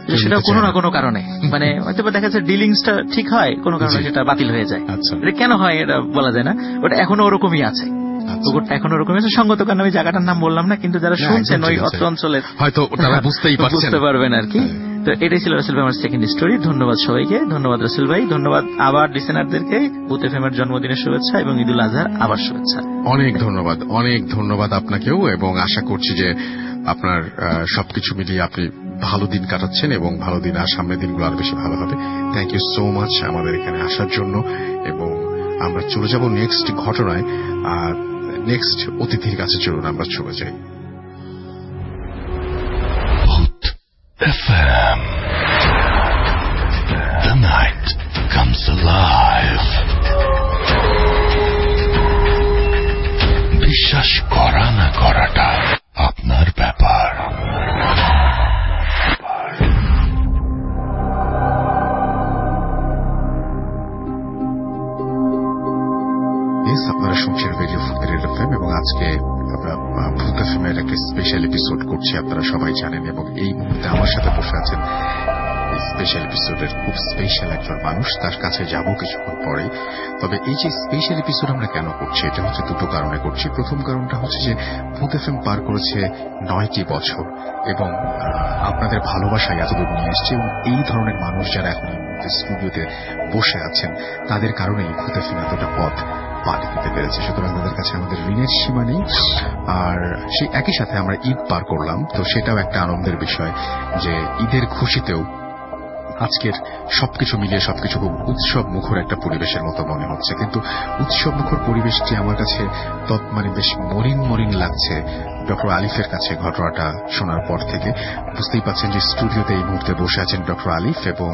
সেটা কোনো না কোনো কারণে, মানে হয়তো দেখা যাচ্ছে ডিলিংসটা ঠিক হয়, কোনো কারণে সেটা বাতিল হয়ে যায়। এটা কেন হয় এটা বলা যায় না, ওটা এখনো ওরকমই আছে, পুকুরটা এখনো ওরকমই আছে। সঙ্গত কারণে আমি জায়গাটার নাম বললাম না, কিন্তু যারা শুনছেন ওই অত্র অঞ্চলের হয়তো তারা বুঝতে পারবেন আর কি। তো এটাই ছিল রাসেল ভাই আমার সেকেন্ড স্টোরি। ধন্যবাদ সবাইকে, ধন্যবাদ রাসেল ভাই, ধন্যবাদ আবার লিসেনারদেরকে ভূত এফএম এর জন্মদিনের শুভেচ্ছা এবং ঈদুল আজহার আবার শুভেচ্ছা। অনেক ধন্যবাদ, অনেক ধন্যবাদ আপনাকেও, এবং আশা করছি যে আপনার সবকিছু মিলিয়ে আপনি ভালো দিন কাটাচ্ছেন এবং ভালো দিন আর সামনের দিনগুলো আরো বেশি ভালো হবে। থ্যাংক ইউ সো মাচ আমাদের এখানে আসার জন্য, এবং আমরা চলে যাব নেক্সট ঘটনায়। আর নেক্সট অতিথির কাছে চলুন আমরা চলে যাই। FM. The night comes alive. বিশ্বাস করা না করাটা আপনার ব্যাপার। আপনারা শুনছেন রেডিও ফুটবল এফএম, এবং আজকে আমরা ভূত এফএম এর একটা স্পেশাল এপিসোড করছি, আপনারা সবাই জানেন। এবং এই মুহূর্তে আমার সাথে বসে আছেন স্পেশাল এপিসোডের খুব স্পেশাল একজন মানুষ, তার কাছে যাব কিছুক্ষণ পরে। তবে এই যে স্পেশাল এপিসোড আমরা কেন করছি, এটা হচ্ছে দুটো কারণে করছি। প্রথম কারণটা হচ্ছে যে ভূত এফএম পার করেছে 9টি বছর, এবং আপনাদের ভালোবাসায় এতদূর নিয়ে এসছে, এবং এই ধরনের মানুষ যারা এখন স্টুডিওতে বসে আছেন তাদের কারণেই ভূত এফএম এতটা পথ পাড়ি দিতে পেরেছে। সুতরাং তাদের কাছে আমাদের ঋণের সীমা নেই। আর সেই একই সাথে আমরা ঈদ পার করলাম, তো সেটাও একটা আনন্দের বিষয় যে ঈদের খুশিতেও আজকের সবকিছু মিলিয়ে সবকিছু খুব উৎসব মুখর একটা পরিবেশের মতো মনে হচ্ছে। কিন্তু উৎসব মুখর পরিবেশটি আমার কাছে মানে বেশ মরিন লাগছে ডক্টর আলিফের কাছে ঘটনাটা শোনার পর থেকে। বুঝতেই পাচ্ছেন যে স্টুডিওতে এই মুহূর্তে বসে আছেন ডক্টর আলিফ, এবং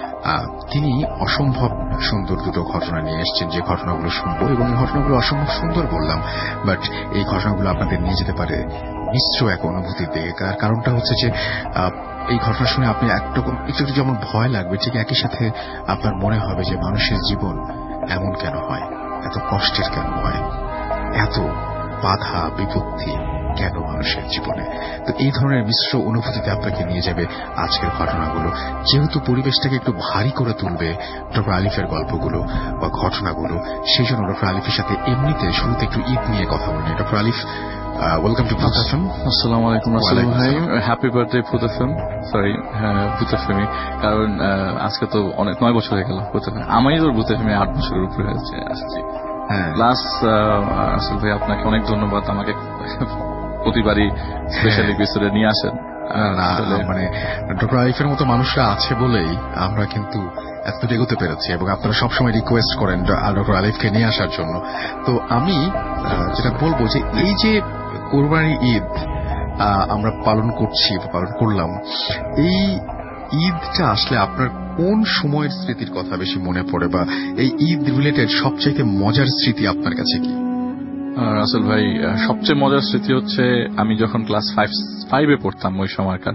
তিনি অসম্ভব সুন্দর দুটো ঘটনা নিয়ে এসছেন, যে ঘটনাগুলো শুনবো। এবং এই ঘটনাগুলো অসম্ভব সুন্দর বললাম, বাট এই ঘটনাগুলো আপনাদের নিয়ে যেতে পারে মিশ্র এক অনুভূতির দিকে। কারণটা হচ্ছে যে এই ঘটনা শুনে আপনি একরকম একটু যেমন ভয় লাগবে, ঠিক একই সাথে আপনার মনে হবে যে মানুষের জীবন এমন কেন হয়, এত কষ্টের কেন হয়, এত বাধা বিপত্তি কেন মানুষের জীবনে। তো এই ধরনের মিশ্র অনুভূতিতে আপনাকে নিয়ে যাবে আজকের ঘটনাগুলো। যেহেতু পরিবেশটাকে একটু ভারী করে তুলবে ডক্টর আলিফের গল্পগুলো বা ঘটনাগুলো, সেই জন্য ডক্টর আলিফের সাথে এমনিতে শুরুতে একটু ঈদ নিয়ে কথা বলি। ডক্টর আলিফ, ওয়েলকাম টু ভূত এফএম। আসসালামু আলাইকুম রাসেল ভাই, happy birthday Bhoot FM. Sorry, Bhoot FM, কারণ আজকে তো অনেক 9 বছর হয়ে গেল ভূত এফএম। আমি তো ভূত এফএম 8 বছরের উপরে হয়েছে আসছি। প্লাস রাসেল ভাই আপনাকে অনেক ধন্যবাদ, আমাকে প্রতিবারই স্পেশাল এপিসোডে নিয়ে আসেন। মানে ডক্টর আলিফের মতো মানুষরা আছে বলেই আমরা কিন্তু এতদূর এগোতে পেরেছি, এবং আপনারা সবসময় রিকোয়েস্ট করেন ডক্টর আলিফকে নিয়ে আসার জন্য। তো আমি যেটা বলবো যে এই যে কোরবানি ঈদ আমরা পালন করলাম, এই ঈদটা আসলে আপনার কোন সময়ের স্মৃতির কথা বেশি মনে পড়ে, বা এই ঈদ রিলেটেড সবচেয়ে মজার স্মৃতি আপনার কাছে কি? রাসেল ভাই, সবচেয়ে মজার স্মৃতি হচ্ছে আমি যখন ক্লাস 5-এ পড়তাম, ওই সময়কার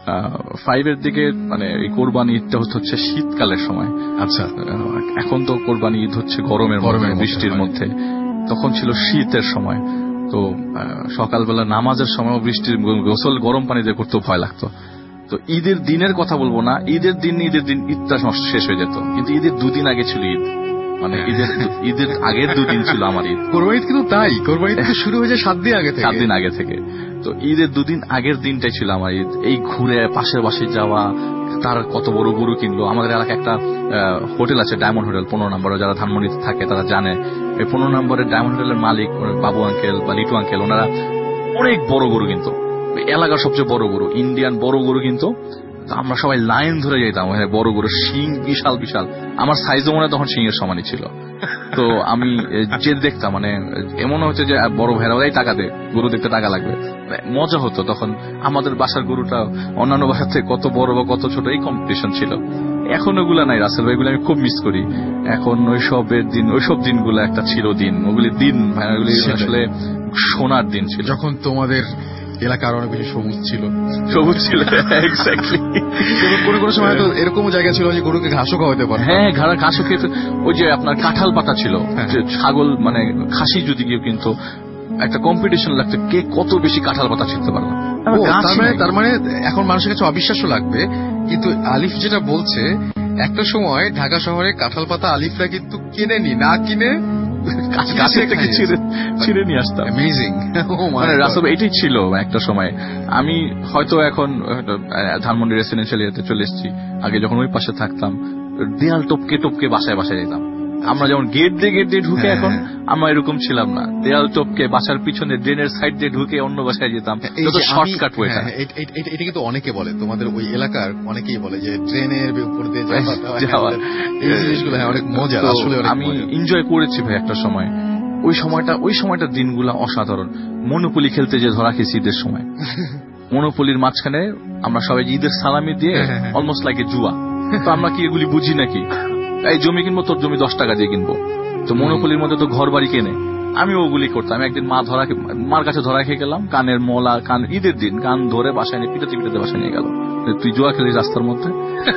5-এর দিকে, মানে এই কোরবানি ঈদটা হচ্ছে শীতকালের সময়। আচ্ছা, এখন তো কোরবানি ঈদ হচ্ছে গরমের বৃষ্টির মধ্যে, তখন ছিল শীতের সময়। তো সকালবেলা নামাজের সময় বৃষ্টির গোসল গরম পানি দিয়ে করতেও ভয় লাগতো। তো ঈদের দিনের কথা বলবো না, ঈদের দিন ঈদটা শেষ হয়ে যেত, কিন্তু ঈদের 2 দিন আগে ছিল ঈদ, মানে ঈদের আগের 2 দিন ছিল আমার ঈদ। কোরবানি কিন্তু তাই, কোরবানি শুরু হয়ে যায় 7 দিন আগে থেকে। তো ঈদের 2 দিন আগের দিনটাই ছিল আমার ঈদ। এই ঘুরে পাশের বাসে যাওয়া, তার কত বড় গরু কিনলো। আমাদের এলাকায় একটা হোটেল আছে, ডায়মন্ড হোটেল 15 নম্বরে, যারা ধানমন্ডিতে থাকে তারা জানে। এই 15 নম্বরের ডায়মন্ড হোটেলের মালিক বাবু আঙ্কেল বা লিটু আঙ্কেল, ওনারা অনেক বড় গরু কিনতো, এলাকার সবচেয়ে বড় গরু, ইন্ডিয়ান বড় গরু কিনতো। আমরা সবাই লাইন ধরে যেতাম, বড় গরু, শিং বিশাল বিশাল, আমার সাইজও মনে তখন শিং এর সমানই ছিল। তো আমি যে দেখতাম, মানে এমন হচ্ছে যে বড় ভাইরাই টাকা দে, গরু দেখতে টাকা লাগবে, মজা হতো তখন। আমাদের বাসার গরুটা অন্যান্য বাসার থেকে কত বড় বা কত ছোট, এই কম্পিটিশন ছিল। এখন ওগুলা নাই রাসেল ভাই, এগুলো আমি খুব মিস করি। এখন ওইসব দিনগুলো একটা ছিল দিন, ওগুলি দিন ওগুলি আসলে সোনার দিন ছিল, যখন তোমাদের এলাকার অনেক বেশি সবুজ ছিল। এক্স্যাক্টলি। কোনো সময় তো এরকম জায়গা ছিল যে গরুকে ঘাসও খাওয়াতে পারে। হ্যাঁ, ঘাসও খেতে। ওই যে আপনার কাঁঠাল পাতা ছিল, ছাগল মানে খাসি যদি কেউ কিন্তু একটা কম্পিটিশন লাগতো, কে কত বেশি কাঁঠাল পাতা ছিঁড়তে পারলো। তার মানে এখন মানুষের কাছে অবিশ্বাস্য লাগবে কিন্তু আলিফ যেটা বলছে, একটা সময় ঢাকা শহরে কাঁঠাল পাতা আলিফরা কিন্তু কিনেনি, না কিনে গাছের থেকে ছিঁড়ে নিয়ে আসতাম। অ্যামেজিং। মানে রাসেল এটাই ছিল একটা সময়। আমি হয়তো এখন ধানমন্ডি রেসিডেন্সিয়াল এরিয়াতে চলে এসেছি, আগে যখন ওই পাশে থাকতাম দেয়াল টপকে টপকে বাসায় বাসায় যেতাম। আমরা যেমন গেট দিয়ে ঢুকে, এখন আমরা এরকম ছিলাম না, দেয়াল টপকে বাসার পিছনে ড্রেনের সাইড দিয়ে ঢুকে অন্য বাসায় যেতাম। শর্টকাট ওয়েটা। এটা কিন্তু অনেকে বলে, তোমাদের ওই এলাকার অনেকেই বলে যে ট্রেনের উপর দিয়ে যাওয়া, এই জিনিসগুলো অনেক মজা, আসলে আমি এনজয় করেছি ভাই একটা সময়। ওই সময়টা দিনগুলা অসাধারণ। মনোপলি খেলতে যে ধরা খেয়েছি ঈদের সময়, মনোপলির মাঝখানে আমরা সবাই ঈদের সালামি দিয়ে অলমোস্ট লাইক এ জুয়া। তো আমরা কি এগুলি বুঝি নাকি? এই জমি কিনবো, তোর জমি 10 টাকা দিয়ে কিনবো। তো মনোপলির মধ্যে তো ঘর বাড়ি কেনে, আমি ওগুলি করতাম। একদিন মার কাছে ধরা খেয়ে গেলাম, কানের মোলা, কান ঈদের দিন কান ধরে বাসায় নিয়ে পিটাতে বাসায় নিয়ে গেল, তুই জুয়া খেলিস রাস্তার মধ্যে।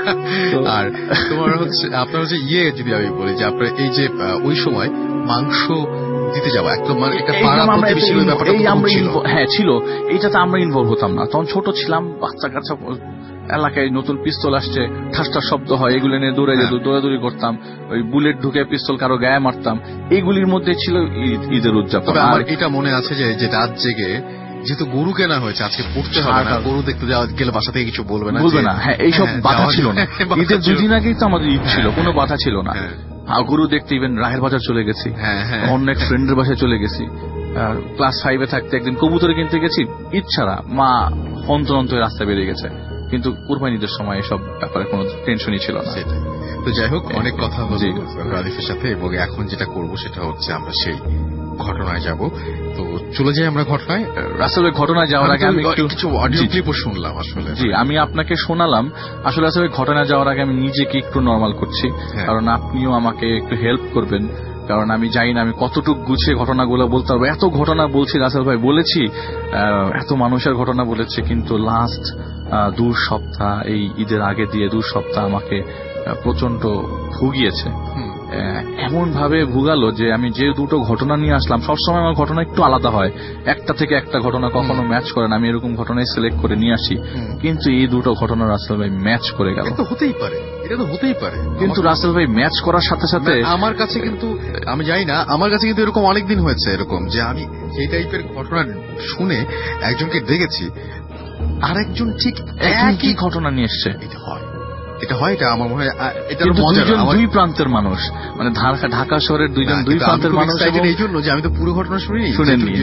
আর তোমার আপনার হচ্ছে যদি আমি বলি যে আপনার এই যে ওই সময় মাংস দিতে যাওয়া একদম একটা পাড়া প্রতিবেশীর ব্যাপারটা হ্যাঁ ছিল, এইটাতে আমরা ইনভলভ হতাম না। তখন ছোট ছিলাম, বাচ্চা কাচ্চা, এলাকায় নতুন পিস্তল আসছে, ঠাসটা শব্দ হয়, এগুলো নিয়ে দৌড়াদৌড়ি করতাম, ওই বুলেট ঢুকে পিস্তল কারো গায়ে মারতাম, এইগুলির মধ্যে ছিল ঈদের উদযাপন। আমার এটা মনে আছে যে রাত জেগে, যেহেতু গরু কেনা হয়েছে, আজকে পড়তে হবে না, গরু দেখতে যাওয়া গেলে বাসা থেকে কিছু বলবে না। হ্যাঁ, এইসব বাধা ছিল না। ঈদের 2 দিন আগেই তো আমাদের ঈদ ছিল, কোনো বাধা ছিল না। গরু দেখতে ইভেন রাহের বাজার চলে গেছি, অনেক ফ্রেন্ডের বাসায় চলে গেছি। ক্লাস 5-এ থাকতে একদিন কবুতর কিনতে গেছি, ঈদ ছাড়া মা অন্তর রাস্তায় বেরিয়ে গেছে। কিন্তু কুরবানিদের সময় এসব ব্যাপারে কোনো টেনশনই ছিল না। তো যাই হোক, অনেক কথা হলো আলিফের সাথে, এবং এখন যেটা করব সেটা হচ্ছে আমরা সেই ঘটনায় যাব। তো চলে যাই আমরা ঘটনায়। রাসেলের ঘটনায় যাওয়ার আগে আমি কিছু অডিও ক্লিপও শুনলাম। আসলে আমি আপনাকে শোনালাম। আসলে রাসেলের ঘটনায় যাওয়ার আগে আমি নিজেকে একটু নর্মাল করছি, কারণ আপনিও আমাকে একটু হেল্প করবেন, কারণ আমি জানি না আমি কতটুকু গুছিয়ে ঘটনাগুলো বলতে পারবো। এত ঘটনা বলছি রাসেল ভাই, বলেছি এত মানুষের ঘটনা বলেছে, কিন্তু লাস্ট 2 সপ্তাহ, এই ঈদের আগে দিয়ে 2 সপ্তাহ আমাকে প্রচন্ড ভুগিয়েছে। এমন ভাবে ভুগালো যে আমি যে 2টো ঘটনা নিয়ে আসলাম, সবসময় আমার ঘটনা একটু আলাদা হয়, একটা থেকে একটা ঘটনা কখনো ম্যাচ করে না। আমি এরকম ঘটনায় সিলেক্ট করে নিয়ে আসি, কিন্তু এই 2টো ঘটনা রাসেল ভাই ম্যাচ করে গেল। হতেই পারে, এটা তো হতেই পারে, কিন্তু রাসেল ভাই ম্যাচ করার সাথে সাথে আমার কাছে কিন্তু, আমি জানি না, আমার কাছে কিন্তু এরকম অনেকদিন হয়েছে এরকম যে আমি সেই টাইপের ঘটনা শুনে একজনকে দেখেছি, আরেকজন ঠিক একই ঘটনা নিয়ে এসছে। এটা হয়, এটা আমার মনে হয় এটা দুই প্রান্তের মানুষ, মানে ঢাকা শহরের দুই প্রান্তের মানুষ। এই জন্য যে আমি তো পুরো ঘটনা শুনেছি,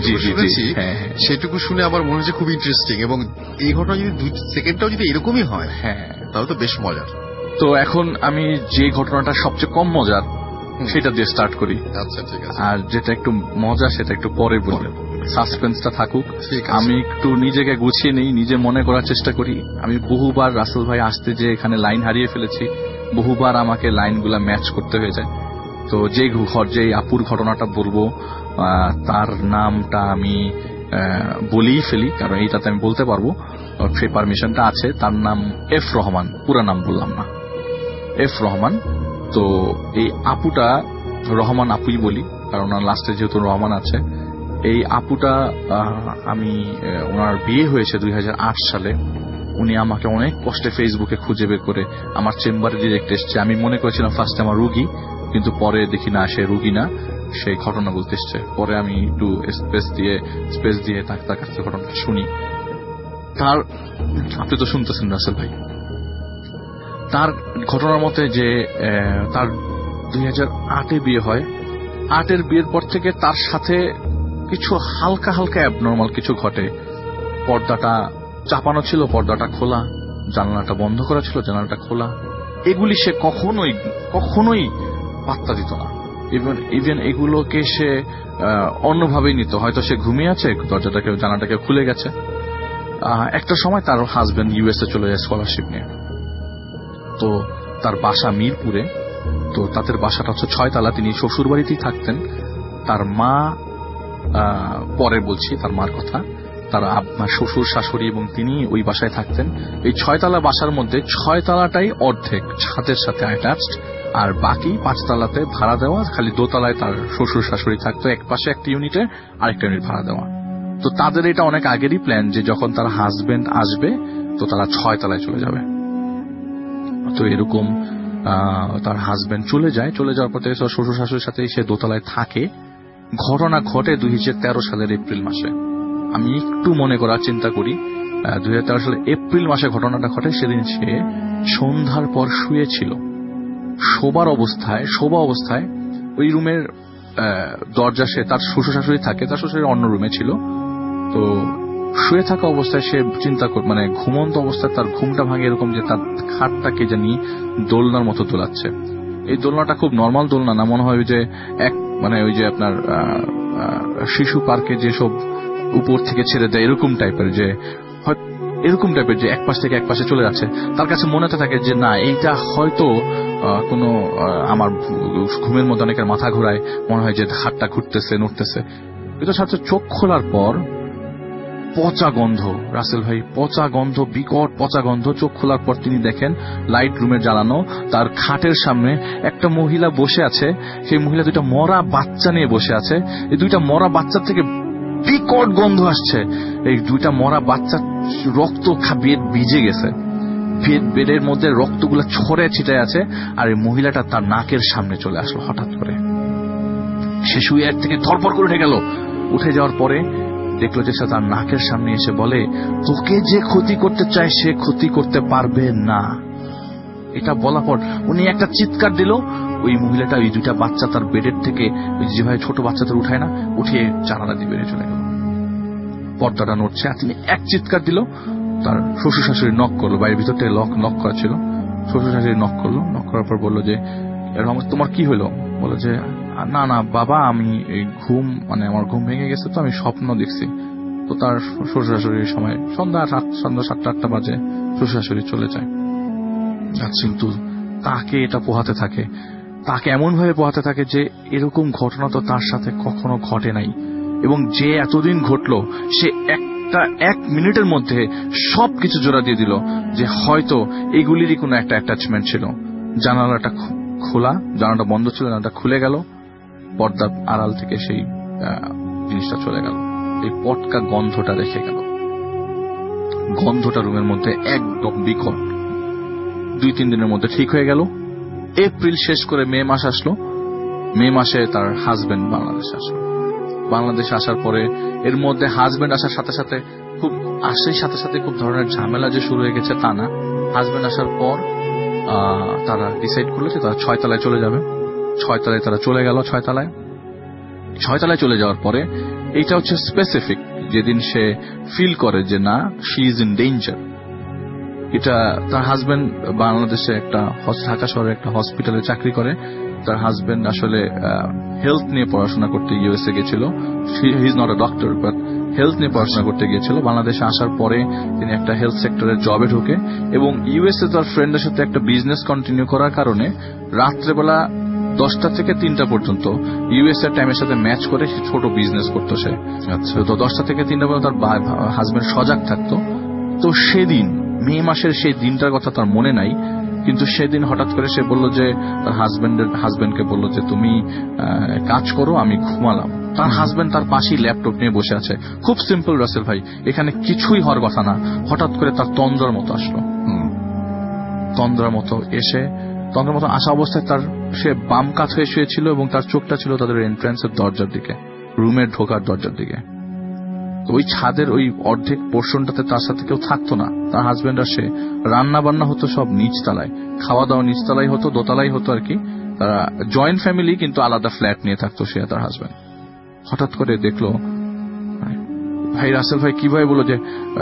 সেটুকু শুনে আমার মনে হচ্ছে খুব ইন্টারেস্টিং, এবং এই ঘটনা যদি 2 সেকেন্ডটাও যদি এরকমই হয়, তাহলে তো বেশ মজার। তো এখন আমি যে ঘটনাটা সবচেয়ে কম মজার সেটা দিয়ে স্টার্ট করি। আচ্ছা, ঠিক আছে। আর যেটা একটু মজা সেটা একটু পরে বলি, সাসপেন্সটা থাকুক। আমি একটু নিজেকে গুছিয়ে নেই, নিজে মনে করার চেষ্টা করি। আমি বহুবার রাসেল ভাই আসতে যে এখানে লাইন হারিয়ে ফেলেছি, বহুবার আমাকে লাইনগুলা ম্যাচ করতে হয়ে যায়। তো যে আপুর ঘটনাটা বলবো তার নামটা আমি বলেই ফেলি, কারণ এইটাতে আমি বলতে পারবো, সেই পারমিশনটা আছে। তার নাম এফ রহমান, পুরো নাম বললাম না, এফ রহমান। তো এই আপুটা রহমান আপুই বলি, কারণ ওনার লাস্টে যেহেতু রহমান আছে। এই আপুটা আমি ওনার বিয়ে হয়েছে 2008 সালে। উনি আমাকে অনেক কষ্টে ফেসবুকে খুঁজে বের করে আমার চেম্বারে ডিরেক্ট এসছে। আমি মনে করেছিলাম ফার্স্টে আমার রুগী, কিন্তু পরে দেখি না, সে রুগী না, সেই ঘটনা বলতে এসছে। পরে আমি একটু স্পেস দিয়ে তার কাছে ঘটনাটা শুনি। আপনি তো শুনতেছেন রাসেল ভাই, তার ঘটনার মতে যে তার 2008-এ বিয়ে হয়। 8-এর বিয়ের পর থেকে তার সাথে কিছু হালকা অ্যাবনর্মাল কিছু ঘটে। পর্দাটা চাপানো ছিল, পর্দাটা খোলা, জানালাটা বন্ধ করা ছিল, জানালাটা খোলা। এগুলি সে কখনোই পাত্তা দিত না। ইভেন এগুলোকে সে অন্যভাবেই নিত। হয়তো সে ঘুমিয়ে আছে, জানালাটাকে খুলে গেছে। একটা সময় তার হাজবেন্ড ইউএসএ চলে যায় স্কলারশিপ নিয়ে। তো তার বাসা মিরপুরে। তো তাদের বাসাটা হচ্ছে 6 তলা। তিনি শ্বশুর বাড়িতেই থাকতেন। তার মা, পরে বলছি তার মার কথা, তার শ্বশুর শাশুড়ি এবং তিনি ওই বাসায় থাকতেন। এই 6 তলা বাসার মধ্যে 6 তলাটাই অর্ধেক ছাদের সাথে অ্যাটাচড, আর বাকি 5 তলাতে ভাড়া দেওয়া। খালি দোতলায় তার শ্বশুর শাশুড়ি থাকতো, এক পাশে একটা ইউনিটে আরেকটা ইউনিট ভাড়া দেওয়া। তো তাদের এটা অনেক আগেরই প্ল্যান যে যখন তার হাজবেন্ড আসবে তো তারা 6 তলায় চলে যাবে। তো এরকম তার হাজবেন্ড চলে যাওয়ার পর শ্বশুর শাশুড়ির সাথে সে দোতলায় থাকে। ঘটনা ঘটে 2013 সালের এপ্রিল মাসে। আমি একটু মনে করার চিন্তা করি, 2013 সালের এপ্রিল মাসে ঘটনাটা ঘটে। সেদিন সে সন্ধ্যার পর শুয়েছিল, শোবা অবস্থায় ওই রুমের দরজা, সে তার শ্বশুর শাশুড়ি থাকে, তার শ্বশুরের অন্য রুমে ছিল। তো শুয়ে থাকা অবস্থায় সে চিন্তা মানে ঘুমন্ত অবস্থায় তার ঘুমটা ভাঙে এরকম যে তার খাটটাকে জানি দোলনার মতো দোলাচ্ছে। এই দোলনাটা খুব নর্মাল দোলনা না, মনে হয় যে মানে ওই যে আপনার শিশু পার্কে যেসব উপর থেকে ছেড়ে দেয় এরকম টাইপের, যে এরকম টাইপের যে এক পাশ থেকে এক পাশে চলে যাচ্ছে। তার কাছে মনে থাকে যে না, এইটা হয়তো কোনো আমার ঘুমের মধ্যে অনেকের মাথা ঘোরায়, মনে হয় যে হাতটা ঘুরতেছে নড়তেছে। কিন্তু সাথে চোখ খোলার পর পচা গন্ধ, রাসেল ভাই, পচা গন্ধ, বিকট পচা গন্ধ। চোখ খোলার পর তিনি দেখেন লাইট রুমে জ্বালানো, তার খাটের সামনে একটা মহিলা বসে আছে। সেই মহিলা দুইটা মরা বাচ্চা নিয়ে বসে আছে। এই দুইটা মরা বাচ্চার থেকে বিকট গন্ধ আসছে। এই দুইটা মরা বাচ্চা রক্ত ভিজে গেছে, বেডের মধ্যে রক্তগুলো ছড়ে ছিটায় আছে। আর এই মহিলাটা তার নাকের সামনে চলে আসলো হঠাৎ করে। সে শুয়ে এক থেকে ধরপড় করে উঠে গেল। উঠে যাওয়ার পরে দেখলো যে সে তার নাকের সামনে এসে বলে, তোকে যে ক্ষতি করতে চায় সে ক্ষতি করতে পারবে না। এটা বলার পর উনি একটা চিৎকার দিল। ওই মহিলাটা ওই দুইটা বাচ্চা তার বেডের থেকে, যেভাবে ছোট বাচ্চাদের উঠায় না, উঠিয়ে জানালা দিয়ে বেরিয়ে চলে গেল। পর্দাটা নড়ছে আর তিনি এক চিৎকার দিল। তার শ্বশুর শাশুড়ি নক করলো, বাড়ির ভিতর থেকে লক করা ছিল। শ্বশুর শাশুড়ি নক করলো, নক করার পর বললো যে তোমার কি হলো? বললো যে না বাবা, আমি এই আমার ঘুম ভেঙে গেছে, তো আমি স্বপ্ন দেখছি। তো তার শ্বশুর শাশুড়ির সময় সন্ধ্যা 7টা-8টা বাজে শ্বশুর শাশুড়ি চলে যায়। কিন্তু তাকে এটা পোহাতে থাকে, তাকে এমন ভাবে পোহাতে থাকে যে এরকম ঘটনা তো তার সাথে কখনো ঘটে নাই। এবং যে এতদিন ঘটলো, সে এক মিনিটের মধ্যে সবকিছু জোড়া দিয়ে দিল যে হয়তো এগুলিরই কোনো একটা অ্যাটাচমেন্ট ছিল। জানালাটা খোলা, জানালাটা বন্ধ ছিল, জানালাটা খুলে গেল, পর্দা আড়াল থেকে সেই জিনিসটা চলে গেল। এই পটকা গন্ধটা রেখে গেল। গন্ধটা রুমের মধ্যে একদম বিকট। 2-3 দিনের মধ্যে ঠিক হয়ে গেল। এপ্রিল শেষ করে মে মাস আসলো। মে মাসে তার হাজবেন্ড বাংলাদেশে আসলো। বাংলাদেশে আসার পরে এর মধ্যে হাজবেন্ড আসার সাথে সাথে খুব ধরনের ঝামেলা যে শুরু হয়ে গেছে তা না। হাজবেন্ড আসার পর তারা ডিসাইড করলো যে তারা 6 তলায় চলে যাবে। 6 তলায় তারা চলে গেল। 6 তলায় চলে যাওয়ার পরে এইটা হচ্ছে স্পেসিফিক, যেদিন সে ফিল করে যে না, শি ইজ ইন ডেঞ্জার। এটা তার হাজবেন্ড বাংলাদেশে ঢাকা শহরে একটা হসপিটালে চাকরি করে। তার হাজবেন্ড আসলে হেলথ নিয়ে পড়াশোনা করতে ইউএসএ গেছিল। He is not a doctor, but health নিয়ে পড়াশোনা করতে গিয়েছিল। বাংলাদেশে আসার পরে তিনি একটা হেলথ সেক্টরের জবে ঢোকে এবং ইউএসএ তার ফ্রেন্ডের সাথে একটা বিজনেস কন্টিনিউ করার কারণে রাত্রেবেলা 10টা থেকে 3টা পর্যন্ত ইউএসএ টাইমের সাথে ম্যাচ করে ছোট বিজনেস করতো সে। আচ্ছা, তো 10টা থেকে 3টা পর্যন্ত তার হাজবেন্ড সজাগ থাকতো। তো সেদিন মে মাসের সেই দিনটার কথা তার মনে নাই, কিন্তু সেদিন হঠাৎ করে সে বলল যে তার হাজবেন্ডকে বলল যে তুমি কাজ করো, আমি ঘুমালাম। তার হাজবেন্ড তার পাশেই ল্যাপটপ নিয়ে বসে আছে। খুব সিম্পল রাসেল ভাই, এখানে কিছুই হওয়ার কথা না। হঠাৎ করে তার তন্দ্রার মতো আসলো। তন্দ্রার মতো আসা অবস্থায় সে বাম কাত হয়ে শুয়েছিল এবং তার চোখটা ছিল তাদের এন্ট্রান্সের দরজার দিকে, রুমের ঢোকার দরজার দিকে। ওই ছাদের ওই অর্ধেক পোর্শনটাতে তার সাথে কেউ থাকতো না। তার হাজবেন্ড আর সে, রান্না বান্না হতো সব নিচতলায়, খাওয়া দাওয়া নিচতলায় হতো, দোতলাই হতো আর কি। তারা জয়েন্ট ফ্যামিলি, কিন্তু আলাদা ফ্ল্যাট নিয়ে থাকতো সে তার হাজবেন্ড। হঠাৎ করে দেখলো, ভাই রাসেল ভাই কিভাবে বললো যে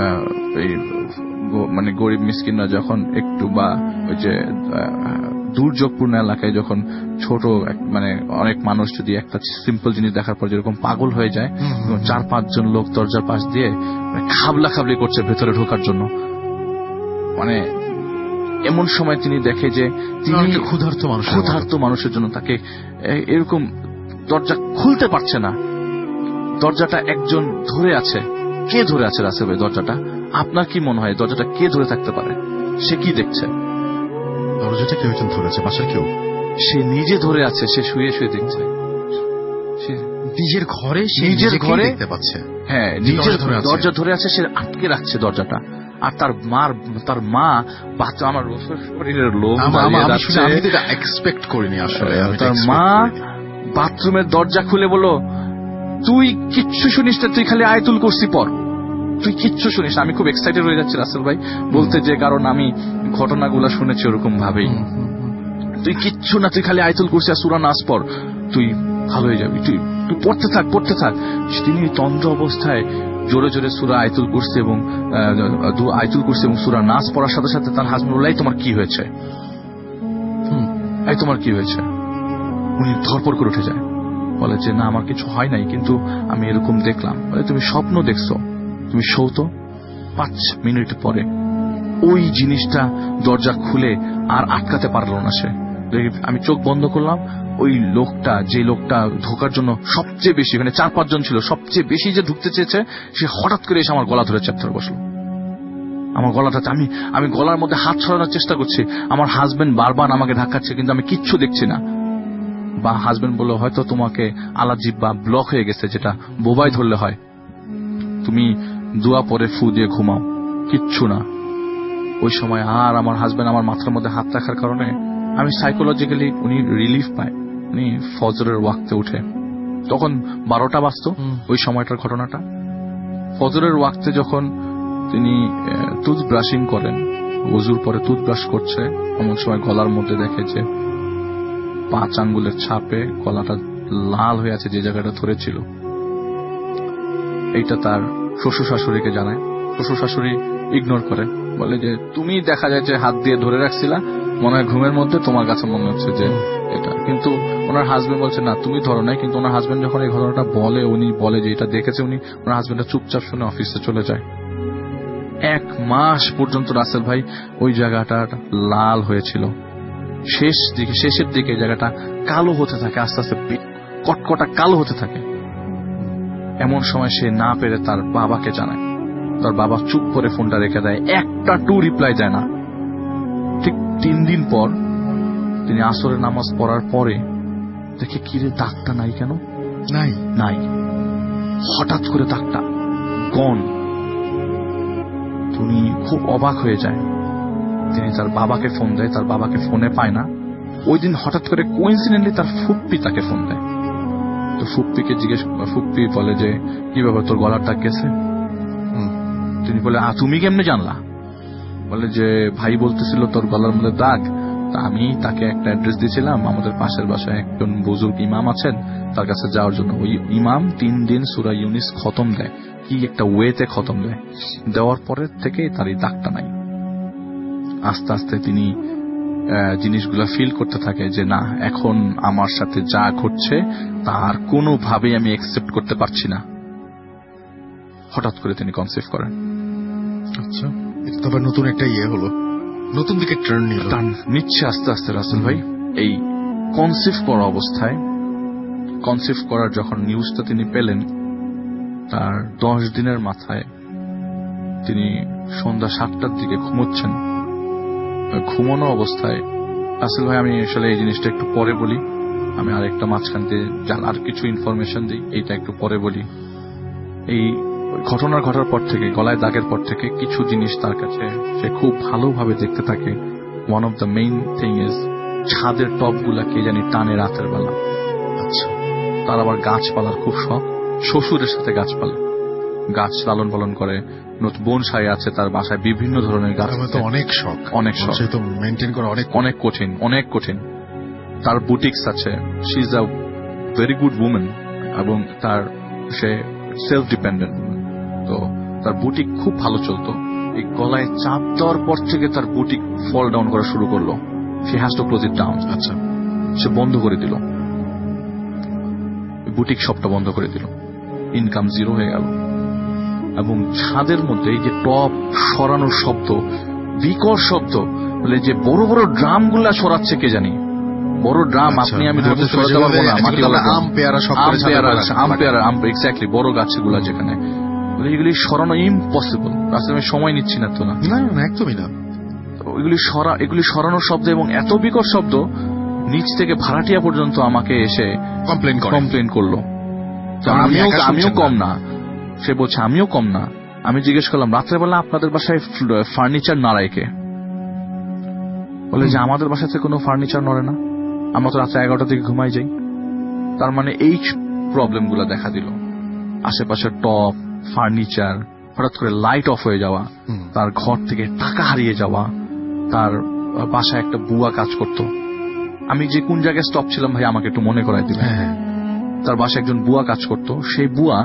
গরিব মিসকিনরা যখন একটু বা ওই যে দুর্যোগপূর্ণ এলাকায় যখন ছোট অনেক মানুষ যদি একটা সিম্পল জিনিস দেখার পর যেরকম পাগল হয়ে যায়, 4-5 জন লোক দরজার পাশ দিয়ে খাবলা খাবলি করছে ভেতরে ঢোকার জন্য। এমন সময় তিনি দেখে যে তিনি ক্ষুধার্ত মানুষের জন্য তাকে এরকম দরজা খুলতে পারছে না। দরজাটা একজন ধরে আছে। কে ধরে আছে রাসেল ভাই দরজাটা? আপনার কি মনে হয় দরজাটা কে ধরে থাকতে পারে? সে কি দেখছে? দরজাটা কেউ একজন ধরে আছে, বাসার কেউ। সে নিজে ধরে আছে, সে শুয়ে শুয়ে দেখছে। সে নিজের ঘরে দেখতে পাচ্ছে। হ্যাঁ, নিজের দরজা ধরে আছে, সে আটকে রাখছে দরজাটা। আর তার মা বাচ্চা, আমার শরীরের লোক এক্সপেক্ট করিনি আসলে। তার মা বাথরুমের দরজা খুলে বলল, তুই কিচ্ছু শুনিস না, তুই খালি আয়াতুল কুরসি পড়, তুই কিচ্ছু শুনিস। আমি খুব এক্সাইটেড হয়ে যাচ্ছি রাসেল ভাই বলতে, যে কারণ আমি ঘটনাগুলো শুনেছি ওরকম ভাবেই। তুই কিচ্ছু না, তুই খালি আয়াতুল কুরসি আর সূরা নাস পড়, তুই ভালো হয়ে যাবি, তুই পড়তে থাক। তিনি তন্দ্র অবস্থায় জোরে জোরে সূরা আয়াতুল কুরসি এবং সূরা নাস পড়ার সাথে সাথে তার হাজবেন্ড বলল, এই তোমার কি হয়েছে, এই তোমার কি হয়েছে? উনি ধরপড় করে উঠে যায়, বলে যে না আমার কিছু হয় নাই, কিন্তু আমি এরকম দেখলাম। বলে তুমি স্বপ্ন দেখছো, তুমি শোতো। 5 মিনিট পরে ওই জিনিসটা দরজা খুলে আর আটকাতে পারলো না সে। আমি চোখ বন্ধ করলাম, ওই লোকটা, যে লোকটা ঢোকার জন্য সবচেয়ে বেশি, মানে 4-5 জন ছিল, সবচেয়ে বেশি যে ঢুকতে চেয়েছে, সে হঠাৎ করে এসে আমার গলা ধরে চ্যাপ্টার বসলো। আমার গলাটাতে আমি গলার মধ্যে হাত ছড়ানোর চেষ্টা করছি, আমার হাজবেন্ড বারবার আমাকে ধাক্কাচ্ছে, কিন্তু আমি কিচ্ছু দেখছি না। বা হাজবেন্ড বললো, হয়তো তোমাকে আলাজিব বা ব্লক হয়ে গেছে, যেটা বোবাই ধরলে হয়, তুমি দোয়া পরে ফু দিয়ে ঘুমাও, কিচ্ছু না। ওই সময় আর আমার হাজবেন্ড আমার মাথার মধ্যে হাত রাখার কারণে আমি সাইকোলজিক্যালি, উনি রিলিফ পায়। উনি ফজরের ওয়াক্তে উঠে, তখন 12টা বাজতো ওই সময়টার ঘটনাটা। ফজরের ওয়াক্তে যখন তিনি টুথব্রাশিং করেন, ওযুর পরে টুথব্রাশ করছে, এমন সময় গলার মধ্যে দেখে যে 5 আঙ্গুলের ছাপে গলাটা লাল হয়ে আছে, যে জায়গাটা ধরেছিল। এইটা তার শ্বশুর শাশুড়িকে জানায়। শ্বশুর শাশুড়ি ইগনোর করে, বলে যে তুমি দেখা যায় যে হাত দিয়ে ধরে রাখছিলা, মনে হয় ঘুমের মধ্যে তোমার কাছে মনে হচ্ছে যে এটা। কিন্তু ওনার হাজবেন্ড বলছে না তুমি ধরো নাই। কিন্তু ওনার হাজবেন্ড যখন এই ঘটনাটা বলে, উনি বলে যে এটা দেখেছে উনি, ওনার হাজবেন্ডটা চুপচাপ শুনে অফিসে চলে যায়। 1 মাস পর্যন্ত রাসেল ভাই ওই জায়গাটা লাল হয়েছিল। শেষের দিকে জায়গাটা কালো হতে থাকে, আস্তে আস্তে কটকটা কালো হতে থাকে। এমন সময় সে না পেরে তার বাবাকে জানায়। তার বাবা চুপ করে ফোনটা রেখে দেয়, একটা রিপ্লাই দেয় না। ঠিক 3 দিন পর তিনি আসরের নামাজ পড়ার পরে দেখে, কিরে দাগটা নাই কেন? নাই। হঠাৎ করে দাগটা গন। তিনি খুব অবাক হয়ে যায়। তিনি তার বাবাকে ফোন দেয়, তার বাবাকে ফোনে পায় না। ওই দিন হঠাৎ করে কোইন্সিডেন্টলি তার ফুপ্পি তাকে ফোন দেয়। তো ফুপ্পিকে ফুপ্পি বলে যে কি ব্যাপার, তোর গলার দাগ গেছে? তিনি বলে, তুমি কেমনে জানলা? বলে যে ভাই বলতেছিল তোর গলার মধ্যে দাগ। তা আমি তাকে একটা অ্যাড্রেস দিয়েছিলাম, আমাদের পাশের বাসায় একজন বুজুর্গ ইমাম আছেন, তার কাছে যাওয়ার জন্য। ওই ইমাম 3 দিন সূরা ইউনিস খতম দেয়, কি একটা ওয়েতে খতম দেয়। দেওয়ার পরের থেকে তার এই দাগটা নাই। আস্তে আস্তে তিনি জিনিসগুলা ফিল করতে থাকে যে না, এখন আমার সাথে যা ঘটছে তার কোনোভাবেই আমি অ্যাকসেপ্ট করতে পারছি না। হঠাৎ করে তিনি কনসিভ করেন। আচ্ছা, তবে নতুন একটা হলো, নতুন দিকে টার্ন নিচ্ছে আস্তে আস্তে রাসেল ভাই। এই কনসিভ করা অবস্থায়, কনসিভ করার যখন নিউজটা তিনি পেলেন, তার 10 দিনের মাথায় তিনি সন্ধ্যা 7টার দিকে ঘুমোচ্ছেন। ঘুমানো অবস্থায় রাসেল ভাই, আমি আসলে এই জিনিসটা একটু পরে বলি, আমি আরেকটা মাঝখান দিয়ে আর কিছু ইনফরমেশন দিই, এইটা একটু পরে বলি। এই ঘটনার ঘটার পর থেকে, গলায় দাগের পর থেকে কিছু জিনিস তার কাছে সে খুব ভালোভাবে দেখতে থাকে। One of the main thing is, ছাদের টপগুলা কে জানি টানে রাতের বেলা। আচ্ছা, তার আবার গাছপালার খুব শখ, শ্বশুরের সাথে গাছ লালন পালন করে। বনসাই আছে তার বাসায়, বিভিন্ন ধরনের গাছ। অনেক শখ, তো মেইনটেইন করা অনেক কঠিন। তার বুটিক্স আছে, she is a very good women, এবং সে সেলফ ডিপেন্ডেন্ট। তো তার বুটিক খুব ভালো চলতো। এই গলায় চাপ দেওয়ার পর থেকে তার বুটিক ফল ডাউন করা শুরু করলো। She has to close it down. আচ্ছা, সে বন্ধ করে দিল, বুটিক শপটা বন্ধ করে দিল। ইনকাম 0 হয়ে গেল। এবং ছাদের মধ্যে এই যে টপ সরানোর শব্দ, বিকট শব্দ, বলে যে বড় বড় ড্রাম গুলা সরাচ্ছে কে জানি, বড় ড্রাম। আপনি আমি ধরতে সরাতে পারবো না, এক্স্যাক্টলি বড় গাছগুলা যেখানে, এগুলি সরানো ইম্পসিবল। আসলে আমি সময় নিচ্ছি না তো, না একদমই না। এগুলি সরানোর শব্দ, এবং এত বিকট শব্দ, নিচ থেকে ভাড়াটিয়া পর্যন্ত আমাকে এসে কমপ্লেন করলো। আমিও কম না, সে বলছে আমিও কম না, আমি জিজ্ঞেস করলাম রাত্রেবেলা আপনাদের বাসায় ফার্নিচার নাড়ায় কে? বলে যে আমাদের বাসা থেকে কোনো ফার্নিচার নড়ে না, আমরা তো রাত্রে 11টা থেকে ঘুমাই যাই। তার মানে এই প্রবলেমগুলো দেখা দিল, আশেপাশের টপ, ফার্নিচার, হঠাৎ করে লাইট অফ হয়ে যাওয়া, তার ঘর থেকে টাকা হারিয়ে যাওয়া, তার বাসায় একটা বুয়া কাজ করত। আমি যে কোন জায়গায় স্টপ ছিলাম ভাই আমাকে একটু মনে করাই দিবেন। তার বাসায় একজন বুয়া কাজ করত, সেই বুয়া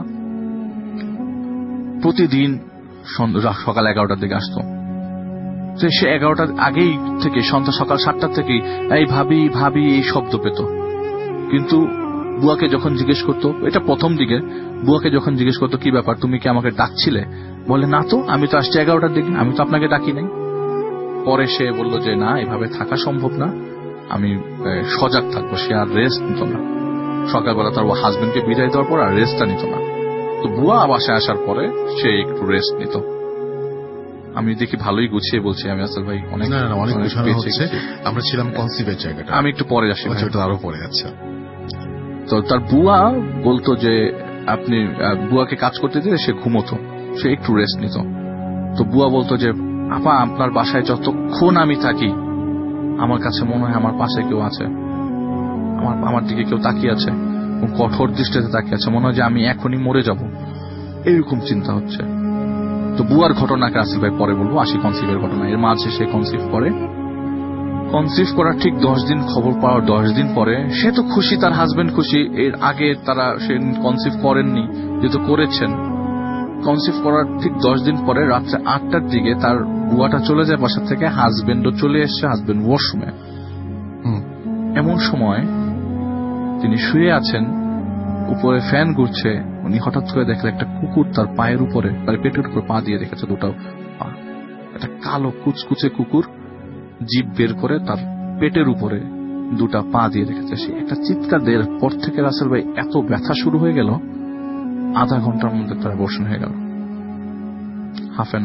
প্রতিদিন সকাল 11টার দিকে আসতো। সে 11টার আগেই থেকে সন্ধ্যা সকাল 7টার থেকেই এই ভাবি ভাবি এই শব্দ পেত। কিন্তু বুয়াকে যখন জিজ্ঞেস করতো, এটা প্রথম দিকে, বুয়াকে যখন জিজ্ঞেস করতো কি ব্যাপার তুমি কি আমাকে ডাকছিলে, বলে না তো, আমি তো আসছি 11টার দিকে, আমি তো আপনাকে ডাকি নাই। পরে সে বলল যে না, এভাবে থাকা সম্ভব না, আমি সজাগ থাকবো। সে আর রেস্ট নিত না, সকালবেলা তার হাজবেন্ডকে বিদায় দেওয়ার পর আর রেস্টটা নিত না। তো বুয়া বাসায় আসার পরে সে একটু রেস্ট নিত। আমি দেখি ভালোই গুছিয়ে বলছি আমি, আসল ভাই অনেক আমরা ছিলাম কনসিভের জায়গাটা, আমি একটু পরে আসি, আরো পরে। আচ্ছা, তো তার বুয়া বলতো যে আপনি বুয়াকে কাজ করতে দিলে সে ঘুমোতো, সে একটু রেস্ট নিত। তো বুয়া বলতো যে আপা আপনার বাসায় যতক্ষণ আমি থাকি আমার কাছে মনে হয় আমার পাশে কেউ আছে, আমার দিকে কেউ তাকিয়ে আছে, কঠোর দৃষ্টিতে তাকিয়ে আছে, মনে হয় যে আমি এখনই মরে যাব, এরকম চিন্তা হচ্ছে। তো বুয়ার ঘটনাকে আসিফ ভাই পরে বলবো, আসি কনসিভের ঘটনা। এর মাঝে সে কনসিভ করে, কনসিভ করার ঠিক 10 দিন, খবর পাওয়ার 10 দিন পরে সে তো খুশি, তার হাজবেন্ড খুশি। এর আগে তারা সে কনসিভ করেননি, যেহেতু করেছেন। কনসিভ করার ঠিক 10 দিন পরে রাত্রে 8টার দিকে তার বুয়াটা চলে যায় বাসা থেকে, হাজবেন্ডও চলে এসছে, হাজবেন্ড ওয়াশরুমে। এমন সময় তিনি শুয়ে আছেন, উপরে ফ্যান ঘুরছে, উনি হঠাৎ করে দেখলেন একটা কুকুর তার পায়ের উপরে, তার পেটের উপর পা দিয়ে রেখেছে, দুটাও পা, একটা কালো কুচকুচে কুকুর জিভ বের করে তার পেটের উপরে দুটা পা দিয়ে রেখেছে। সে একটা চিৎকার দেওয়ার পর থেকে রাসেল ভাই এত ব্যথা শুরু হয়ে গেল, আধা ঘন্টার মধ্যে তার অ্যাবর্শন হয়ে গেল। হাফ এন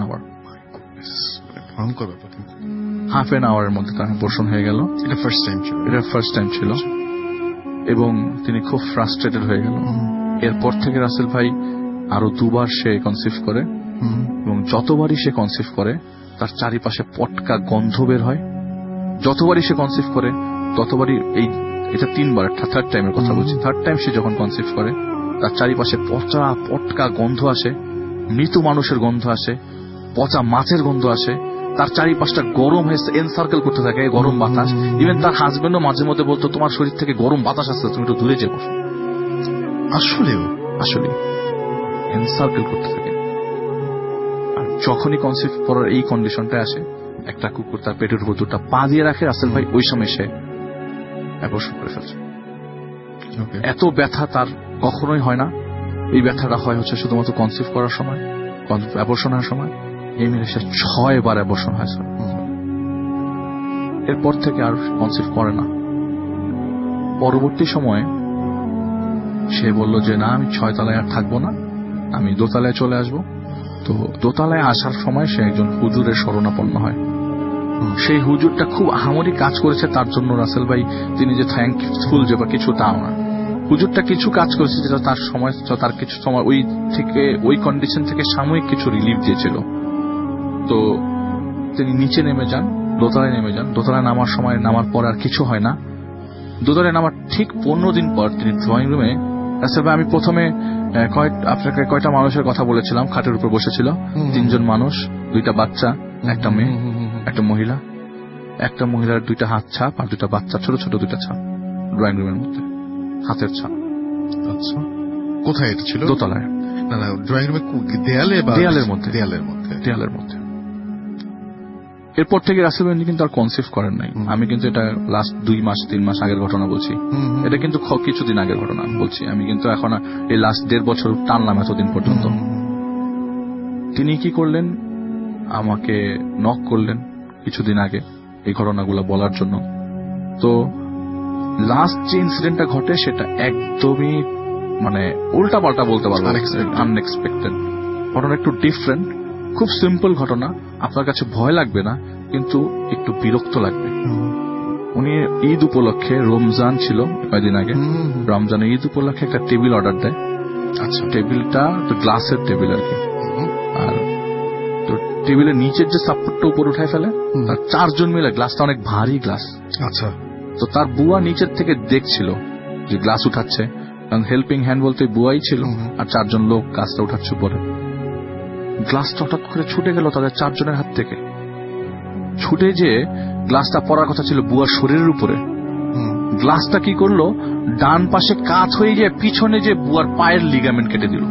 আওয়ারের মধ্যে তার অ্যাবর্শন হয়ে গেল। এটা ফার্স্ট টাইম ছিল এবং তিনি খুব ফ্রাস্ট্রেটেড হয়ে গেল। এরপর থেকে রাসেল ভাই আরো 2 বার সে কনসিভ করে, এবং যতবারই সে কনসিভ করে তার চারিপাশে পটকা গন্ধ বের হয়। যতবারই সে কনসিভ করে ততবারই, এটা 3 বার, থার্ড টাইমের কথা বলছি, থার্ড টাইম সে যখন কনসিভ করে তার চারিপাশে পটকা গন্ধ আসে, মৃত মানুষের গন্ধ আসে, পচা মাছের গন্ধ আসে, তার চারিপাশটা গরম হয়ে এনসার্কেল করতে থাকে গরম বাতাস। ইভেন তার হাজবেন্ডও মাঝে মধ্যে বলতো তোমার শরীর থেকে গরম বাতাস আসছে, তুমি একটু দূরে যে বসো। আসলে এনসার্কেল করতে থাকে। আর যখনই কনসিভ করার এই কন্ডিশনটা আসে, একটা কুকুর তার পেটের উপর 2টা পা দিয়ে রাখে, রাসেল ভাই ওই সময় সে অ্যাবর্শন করে ফেলছে। এত ব্যথা তার কখনোই হয় না, এই ব্যথাটা হয় হচ্ছে শুধুমাত্র কনসিভ করার সময়, অ্যাবর্শন হওয়ার সময়। এই মিলে সে 6 বার অ্যাবর্শন হয়েছে। এরপর থেকে আর কনসিভ করে না। পরবর্তী সময়ে সে বলল যে না, আমি 6 তলায় আর থাকবো না, আমি দোতলায় চলে আসবো। তো দোতলায় আসার সময় সে একজন হুজুরের শরণাপন্ন হয়। সেই হুজুরটা খুব আহামরি কাজ করেছে তার জন্য রাসেল ভাই, তিনি যে থ্যাঙ্কফুল যে বা কিছু তাও না। হুজুরটা কিছু কাজ করেছে যেটা তার কিছু সময় ওই কন্ডিশন থেকে সাময়িক কিছু রিলিফ দিয়েছিল। তো তিনি নিচে নেমে যান, দোতলায় নেমে যান। দোতলায় নামার পর আর কিছু হয় না। দোতলায় নামার ঠিক 15 দিন পর তিনি ড্রয়িং রুমে, রাসেল ভাই আমি প্রথমে আপনাকে কয়টা মানুষের কথা বলেছিলাম, খাটের উপর বসেছিল 3 জন মানুষ, 2টা বাচ্চা, একটা মেয়ে, একটা মহিলা। একটা মহিলার 2টা হাত ছাপ আর 2টা বাচ্চা, ছোট ছোট 2টা ছাপ ড্রয়িং রুমের মধ্যে, হাতের ছাপ। আচ্ছা, কোথায় এটা ছিল? দোতলায়। না, ড্রয়িং রুমে দেয়ালের মধ্যে। এরপর থেকে রাসেল ভাই কিন্তু আর কনসিভ করেন নাই। আমি কিন্তু এটা লাস্ট 2 মাস 3 মাস আগের ঘটনা বলছি, এটা কিন্তু কিছুদিন আগের ঘটনা বলছি। আমি কিন্তু এখন এই লাস্ট 1.5 বছর টানলাম এতদিন পর্যন্ত। তিনি কি করলেন, আমাকে নক করলেন কিছুদিন আগে এই ঘটনাগুলো বলার জন্য। তো লাস্ট যে ইনসিডেন্টটা ঘটে সেটা একদমই উল্টা পাল্টা বলতে পারবো, আনএক্সপেক্টেড ঘটনা, একটু ডিফারেন্ট, খুব সিম্পল ঘটনা। আপনার কাছে ভয় লাগবে না, কিন্তু একটু বিরক্ত লাগবে। উনি ঈদ উপলক্ষে, রমজান ছিল কয়েকদিন আগে, রমজানের ঈদ উপলক্ষে একটা টেবিল অর্ডার দেয়। আচ্ছা, টেবিলটা তো গ্লাসের টেবিল আর কি, আর টেবিলের নিচের যে সাপোর্টটা উপর উঠায় ফেলে, তার 4 জন মিলে, গ্লাসটা অনেক ভারী গ্লাস। আচ্ছা। তো তার বুয়া নিচের থেকে দেখছিল যে গ্লাস উঠাচ্ছে, কারণ হেল্পিং হ্যান্ড বলতে বুয়াই ছিল, আর 4 জন লোক গ্লাসটা উঠাচ্ছে উপরে। গ্লাসটা হঠাৎ করে ছুটে গেল তাদের 4 জনের হাত থেকে। ছুটে যে গ্লাসটা পড়ার কথা ছিল বুয়ার শরীরের উপরে, গ্লাসটা কি করলো, ডান পাশে কাত হয়ে গিয়ে পিছনে যে বুয়ার পায়ের লিগামেন্ট কেটে দিল।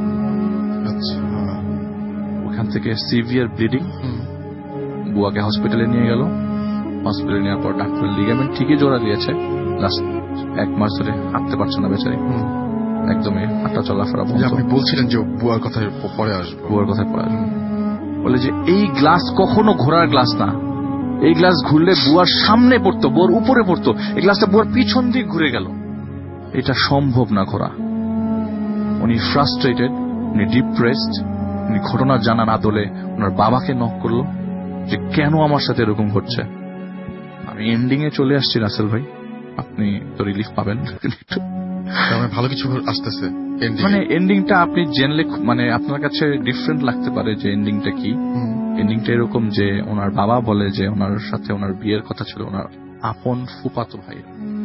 ওখান থেকে সিভিয়ার ব্লিডিং। বুয়াকে হসপিটালে নিয়ে গেল। হসপিটালে নেওয়ার পর ডাক্তার লিগামেন্ট ঠিকই জোড়া দিয়েছে, লাস্ট 1 মাস ধরে হাঁটতে পারছে না বেচারি, একদমই হাঁটা চলাফেরা বন্ধ। আপনি বলছিলেন যে বুয়ার কথায় পরে আসবে, বুয়ার কথায় পরে আসবে বলে যে এই গ্লাস কখনো ঘোরার গ্লাস না, এই গ্লাস ঘুরলে বুয়ার সামনে পড়তো, বুয়ার উপরে পড়তো, এই গ্লাসটা বুয়ার পিছন দিকে ঘুরে গেল, এটা সম্ভব না ঘোরা। উনি ফ্রাস্ট্রেটেড, উনি ডিপ্রেসড, উনি ঘটনা জানার আদলে ওনার বাবাকে নক করলো যে কেন আমার সাথে এরকম ঘটছে। আমি এন্ডিং এ চলে আসছি রাসেল ভাই, আপনি তো রিলিফ পাবেন। ভালো কিছু আসতেছে, মানে এন্ডিংটা আপনি জেনলে মানে আপনার কাছে ডিফারেন্ট লাগতে পারে যে এন্ডিংটা কি। এন্ডিংটা এরকম যে ওনার বাবা বলে যে ওনার সাথে ওনার বিয়ের কথা ছিল ওনার আপন ফুফাতো ভাই।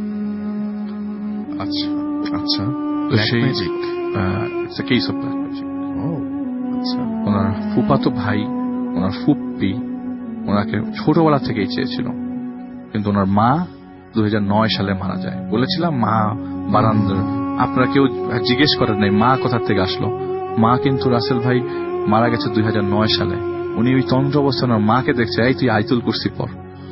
আচ্ছা আচ্ছা, ওনার ফুফাতো ভাই, ওনার ফুপ্পি ওনাকে ছোটবেলা থেকেই চেয়েছিল, কিন্তু ওনার মা 2009 সালে মারা যায়। বলেছিলাম মা বারান্দার, আপনারা কেউ জিজ্ঞেস করেন নাই মা কোথা থেকে আসলো। মা কিন্তু রাসেল ভাই মারা গেছে 2009 সালে। উনি ওই তন্ত্র অবস্থায় ওনার মাকে দেখছে, এই তুই আইতুল কুরসি পর।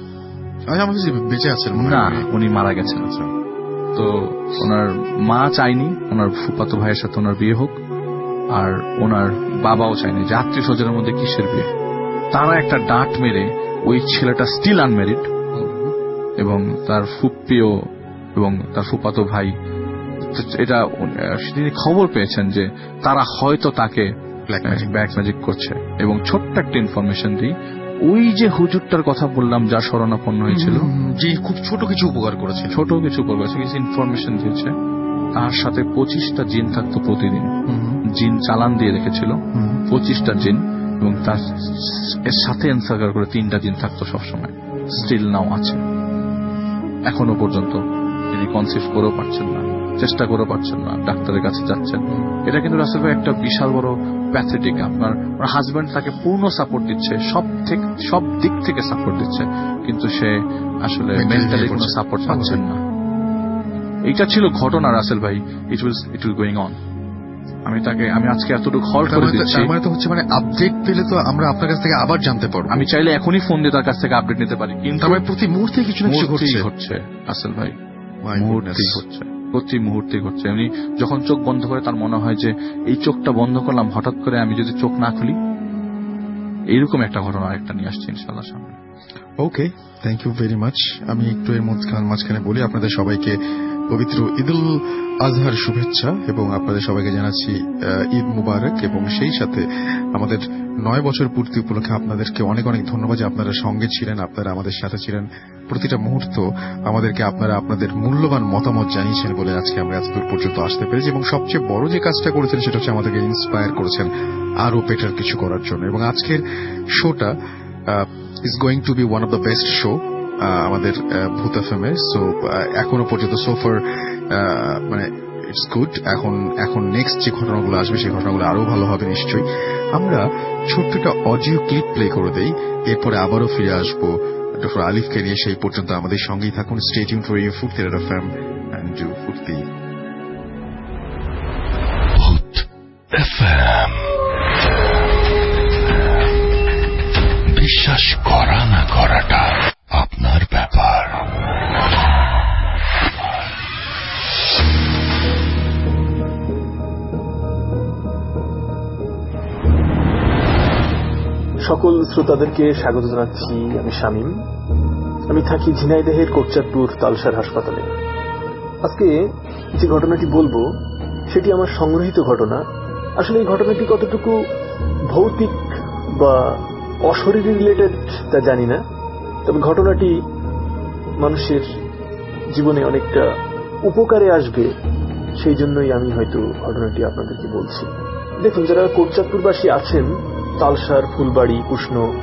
বেঁচে আছেন না, উনি মারা গেছেন। তো ওনার মা চাইনি ওনার ফুফাতো ভাইয়ের সাথে ওনার বিয়ে হোক, আর ওনার বাবাও চাইনি যে আত্মীয় স্বজনের মধ্যে কিসের বিয়ে। তারা একটা ডাঁট মেরে ওই ছেলেটা স্টিল আনম্যারিড, এবং তার ফুপ্পিও এবং তার ফুফাতো ভাই এটা তিনি খবর পেয়েছেন যে তারা হয়তো তাকে ব্ল্যাক ম্যাজিক করছে। এবং ছোট্ট একটা ইনফরমেশন দিই, ওই যে হুজুরটার কথা বললাম যার শরণাপন্ন হয়েছিল, যে খুব ছোট কিছু উপকার করেছে, কিছু ইনফরমেশন দিয়েছে, তার সাথে 25টা জিন থাকতো প্রতিদিন। জিন চালান দিয়ে রেখেছিল 25টা জিন, এবং তার এর সাথে এনসার্কার করে 3টা জিন থাকতো সবসময়। স্টিল নাও আছে এখনো পর্যন্ত। তিনি কনসিভ করেও পারছেন না, চেষ্টা করেও পারছেন না, ডাক্তারের কাছে যাচ্ছেন। এটা কিন্তু রাসেল ভাই একটা বিশাল বড় প্যাথেটিক। আপনার হাজব্যান্ড তাকে পূর্ণ সাপোর্ট দিচ্ছে, সব দিক থেকে সাপোর্ট দিচ্ছে, কিন্তু সে আসলে মেন্টালি কোনো সাপোর্ট পাচ্ছেন না। এইটা ছিল ঘটনা রাসেল ভাই। It will going on. আমি আজকে এতটুকু হল করে দিচ্ছি, মানে আপডেট পেলে তো আমরা আপনার কাছ থেকে আবার জানতে পারবো। আমি চাইলে এখনই ফোন দিয়ে তার কাছ থেকে আপডেট নিতে পারি, কিন্তু প্রতি মুহূর্তে কিছু না কিছু ঘটছে রাসেল ভাই, প্রতি মুহূর্তে ঘটছে। এমনি যখন চোখ বন্ধ করে তার মনে হয় যে এই চোখটা বন্ধ করলাম, হঠাৎ করে আমি যদি চোখ না খুলি, এইরকম একটা ঘটনা একটা নিয়ে আসছি ইনশাআল্লাহ সামনে। Okay, thank you very much. আমি একটু এর মাঝখানে বলি আপনাদের সবাইকে পবিত্র ঈদুল আজহার শুভেচ্ছা, এবং আপনাদের সবাইকে জানাচ্ছি ঈদ মুবারক। এবং সেই সাথে আমাদের 9 বছর পূর্তি উপলক্ষে আপনাদেরকে অনেক অনেক ধন্যবাদ যে আপনারা সঙ্গে ছিলেন, আপনারা আমাদের সাথে ছিলেন। প্রতিটা মুহূর্ত আমাদেরকে আপনারা আপনাদের মূল্যবান মতামত জানিয়েছেন বলে আজকে আমরা এতদূর পর্যন্ত আসতে পেরেছি। এবং সবচেয়ে বড় যে কাজটা করেছেন সেটা হচ্ছে আমাদেরকে ইন্সপায়ার করেছেন আরো বেটার কিছু করার জন্য। এবং আজকের শোটা is going to be one of the best show আমাদের ভূত এফএমএ। সো এখনো পর্যন্ত সোফার মানে ইটস গুড। এখন নেক্সট যে ঘটনাগুলো আসবে সেই ঘটনাগুলো আরো ভালো হবে নিশ্চয়ই। আমরা ছোট্ট একটা অডিও ক্লিপ প্লে করে দেই, এরপরে আবারও ফিরে আসবো ডক্টর আলিফকে নিয়ে। সেই পর্যন্ত আমাদের সঙ্গেই থাকুন। Stay tuned for you food theatre FM and do Foorti Bhoot FM. বিশ্বাস করা না করাটা আপনার ব্যাপার। সকল শ্রোতাদেরকে স্বাগত জানাচ্ছি। আমি শামীম, আমি থাকি ঝিনাইদহের কোটচাঁদপুর তালসার হাসপাতালে। আজকে যে ঘটনাটি বলবো সেটি আমার সংগৃহীত ঘটনা। আসলে এই ঘটনাটি কতটুকু ভৌতিক বা অশরীরী রিলেটেড তা জানি না, তবে ঘটনাটি মানুষের জীবনে অনেকটা উপকারে আসবে, সেই জন্যই আমি হয়তো ঘটনাটি আপনাদেরকে বলছি। দেখুন, যারা কোটচাঁদপুরবাসী আছেন, তালসার, ফুলবাড়ি, কৃষ্ণ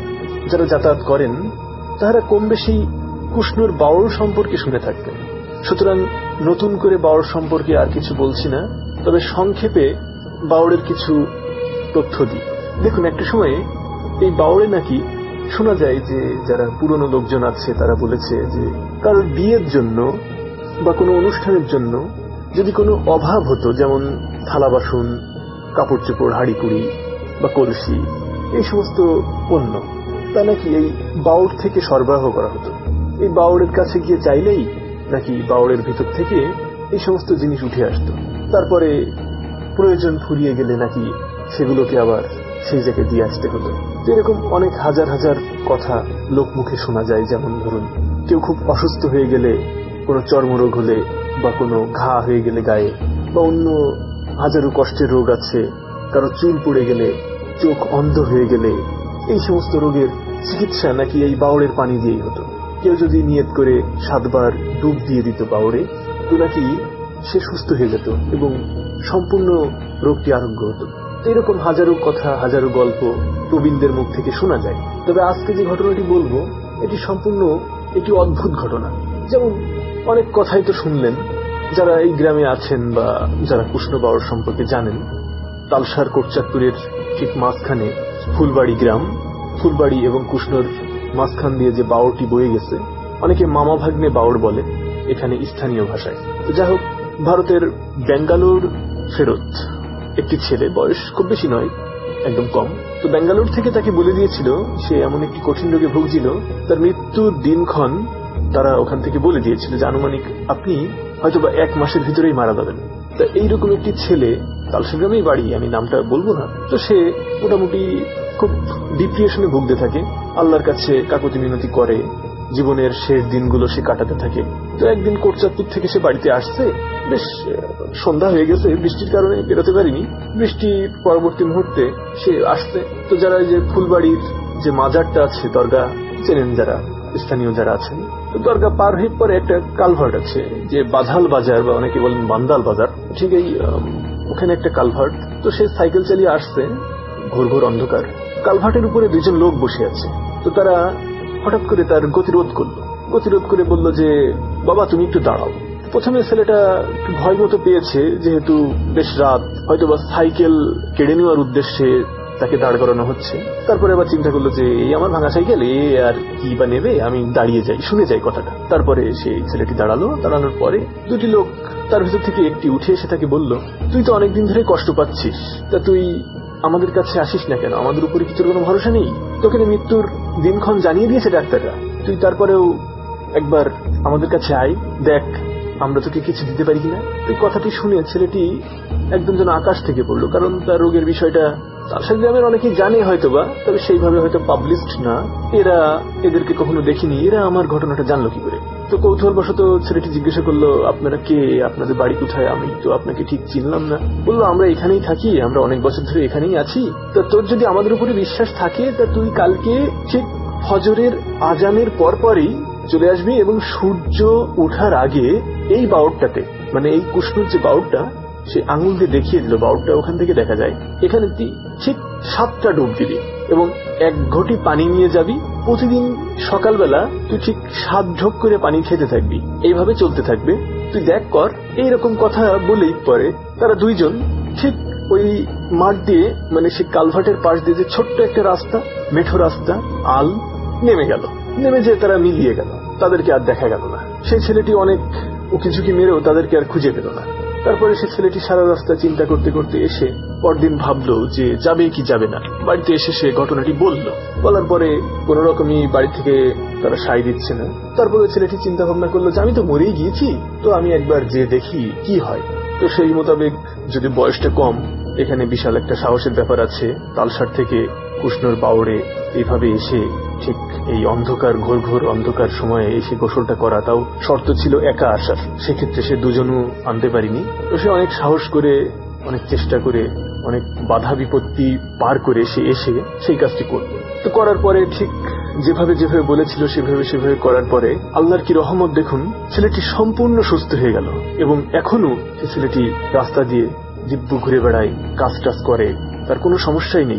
যারা যাতায়াত করেন তারা কম বেশি কুষ্ণুর বাউল সম্পর্কে শুনে থাকতেন। সুতরাং নতুন করে বাউল সম্পর্কে আর কিছু বলছি না, তবে সংক্ষেপে বাউলের কিছু তথ্য দিই। দেখুন, একটা সময়ে এই বাউলে নাকি শোনা যায় যে যারা পুরনো লোকজন আছে তারা বলেছে যে কারোর বিয়ের জন্য বা কোনো অনুষ্ঠানের জন্য যদি কোনো অভাব হতো, যেমন থালা বাসন, কাপড় চোপড়, হাড়ি কুড়ি বা কলসি, এই সমস্ত পণ্য, তা নাকি এই বাউল থেকে সরবরাহ করা হতো। এই বাউলের কাছে গিয়ে চাইলেই নাকি বাউলের ভিতর থেকে এই সমস্ত জিনিস উঠে আসতো। তারপরে প্রয়োজন ফুরিয়ে গেলে নাকি সেগুলোকে আবার সেই জায়গায় দিয়ে আসতে হতো। এরকম অনেক হাজার হাজার কথা লোকমুখে শোনা যায়। যেমন ধরুন, কেউ খুব অসুস্থ হয়ে গেলে, কোনো চর্মরোগ হলে বা কোনো ঘা হয়ে গেলে গায়ে, বা অন্য হাজারো কষ্টের রোগ আছে, কারো চুল পড়ে গেলে, চোখ অন্ধ হয়ে গেলে, এই সমস্ত রোগের চিকিৎসা নাকি এই বাউলের পানি দিয়েই হতো। কেউ যদি নিয়ত করে 7 বার ডুব দিয়ে দিত বাউলে, তো নাকি সে সুস্থ হয়ে যেত এবং সম্পূর্ণ রোগটি আরোগ্য হতো। এরকম হাজারো কথা, হাজারো গল্প প্রবীণদের মুখ থেকে শোনা যায়। তবে আজকে যে ঘটনাটি বলবো এটি সম্পূর্ণ একটি অদ্ভুত ঘটনা। যেমন অনেক কথাই তো শুনলেন, যারা এই গ্রামে আছেন বা যারা কৃষ্ণ বাউল সম্পর্কে জানেন, তালসার কোটচাঁদপুরের ঠিক মাঝখানে ফুলবাড়ি গ্রাম, ফুলবাড়ি এবং কৃষ্ণর মাঝখান দিয়ে যে বাউলটি বয়ে গেছে, অনেকে মামা ভাগ্নে বাউল বলে এখানে স্থানীয় ভাষায়। তো যাই হোক, ভারতের বেঙ্গালুর ফেরত একটি ছেলে, বয়স খুব বেশি নয়, একদম কম, তো বেঙ্গালুর থেকে তাকে বলে দিয়েছিল সে এমন একটি কঠিন রোগে ভুগছিল, তার মৃত্যুর দিনক্ষণ তারা ওখান থেকে বলে দিয়েছিল যে আনুমানিক আপনি হয়তোবা 1 মাসের ভিতরেই মারা যাবেন। তা এইরকম একটি ছেলে, তালসা গ্রামেই বাড়ি, আমি নামটা বলবো না, তো সে মোটামুটি খুব ডিপ্রেশনে ভুগতে থাকে, আল্লাহর কাছে কাকুতি মিনতি করে, জীবনের শেষ দিনগুলো সে কাটাতে থাকে। তো একদিন কোটচাঁদপুর থেকে সে বাড়িতে আসছে, বেশ সন্ধ্যা হয়ে গেছে, বৃষ্টির কারণে বেরোতে পারিনি। বৃষ্টির পরবর্তী মুহূর্তে সে আসছে, তো যারা এই যে ফুলবাড়ির যে মাজারটা আছে, দরগা চেনেন যারা, স্থানীয় যারা আছেন, তো দরগা পার হয়ে পরে একটা কালভার্ট আছে, যে বাধাল বাজার বা অনেকে বলেন বান্দাল বাজার, ঠিক এই ওখানে একটা কালভার্ট। তো সে সাইকেল চালিয়ে আসছে, ঘোর ঘোর অন্ধকার, কালভার্টের উপরে 2 জন লোক বসে আছে। তো তারা হঠাৎ করে তার গতিরোধ করলো, গতিরোধ করে বলল যে বাবা তুমি একটু দাঁড়াও। প্রথমে ছেলেটা একটু ভয় মতো পেয়েছে, যেহেতু বেশ রাত, হয়তোবা সাইকেল কেড়ে নেওয়ার উদ্দেশ্যে তাকে দাঁড় করানো হচ্ছে। তারপরে আবার চিন্তা করলো যে এই আমার ভাঙা সাইকেল, এ আর কি বা নেবে, আমি দাঁড়িয়ে যাই, শুনে যাই কথাটা। তারপরে সেই ছেলেটি দাঁড়ালো। দাঁড়ানোর পরে 2টি লোক তার ভিতর থেকে একটি উঠে এসে তাকে বলল, তুই তো অনেকদিন ধরে কষ্ট পাচ্ছিস, তা তুই আমাদের কাছে আসিস না কেন? আমাদের উপরে কি তোর কোনো ভরসা নেই? তোকে মৃত্যুর দিনক্ষণ জানিয়ে দিয়েছে ডাক্তাররা, তুই তারপরেও একবার আমাদের কাছে আয়, দেখ আমরা তোকে কিছু দিতে পারি কিনা। এই কথাটি শুনে ছেলেটি একদম যেন আকাশ থেকে পড়লো, কারণ তার রোগের বিষয়টা তালসা গ্রামের অনেকেই জানে হয়তোবা, তবে সেইভাবে হয়তো পাবলিশড না, এরা এদেরকে কখনো দেখিনি, এরা আমার ঘটনাটা জানলো কি করে। তো কৌতূহলবশত ছেলেটি জিজ্ঞাসা করলো, আপনারা কে, আপনাদের বাড়ি কোথায়? আমি তো আপনাকে ঠিক চিনলাম না। বললো, আমরা এখানেই থাকি, আমরা অনেক বছর ধরে এখানেই আছি। তা তোর যদি আমাদের উপরে বিশ্বাস থাকে, তা তুই কালকে ঠিক ফজরের আজানের পরপরই চলে আসবি এবং সূর্য ওঠার আগে এই বাউটটাতে, মানে এই কৃষ্ণর যে বাউটটা, সে আঙুল দিয়ে দেখিয়ে দিল, বাউটটা ওখান থেকে দেখা যায়, এখানে তুই ঠিক 7টা ডুব দিবি এবং 1 ঘটি পানি নিয়ে যাবি। প্রতিদিন সকালবেলা তুই ঠিক 7 ঢোক করে পানি খেতে থাকবি, এইভাবে চলতে থাকবে, তুই দেখ কর। এইরকম কথা বলেই পরে তারা 2 জন ঠিক ওই মাঠ দিয়ে, মানে সে কালভার্টের পাশ দিয়ে যে ছোট্ট একটা রাস্তা, মেঠো রাস্তা, আল, নেমে গেল। নেমে যে তারা মিলিয়ে গেল, তাদেরকে আর দেখা গেল না। সেই ছেলেটি অনেক উকিঝুঁকি মেরেও তাদেরকে আর খুঁজে পেল না। তারপরে সে ছেলেটি সারা রাস্তা চিন্তা করতে করতে এসে পরদিন ভাবলো যে যাবে কি যাবে না। বাড়িতে এসে সে ঘটনাটি বলল, বলার পরে কোন রকমই বাড়ি থেকে তারা সায় দিচ্ছে না। তারপরে ছেলেটি চিন্তা ভাবনা করলো যে আমি তো মরেই গিয়েছি, তো আমি একবার যে দেখি কি হয়। তো সেই মোতাবেক, যদি বয়সটা কম, এখানে বিশাল একটা সাহসের ব্যাপার আছে। তালসার থেকে কৃষ্ণর বাউড়ে এইভাবে এসে ঠিক এই অন্ধকার, ঘোর ঘোর অন্ধকার সময়ে এসে গোসলটা করা, তাও শর্ত ছিল একা আসার, সেক্ষেত্রে সে 2 জনও আনতে পারিনি। তো সে অনেক সাহস করে, অনেক চেষ্টা করে, অনেক বাধা বিপত্তি পার করে সে এসে সেই কাজটি করল। তো করার পরে ঠিক যেভাবে যেভাবে বলেছিল সেভাবে করার পরে আল্লাহর কি রহমত, দেখুন ছেলেটি সম্পূর্ণ সুস্থ হয়ে গেল এবং এখনো সে ছেলেটি রাস্তা দিয়ে দিব্য ঘুরে বেড়ায়, কাজ টাজ করে, তার কোনো সমস্যাই নেই।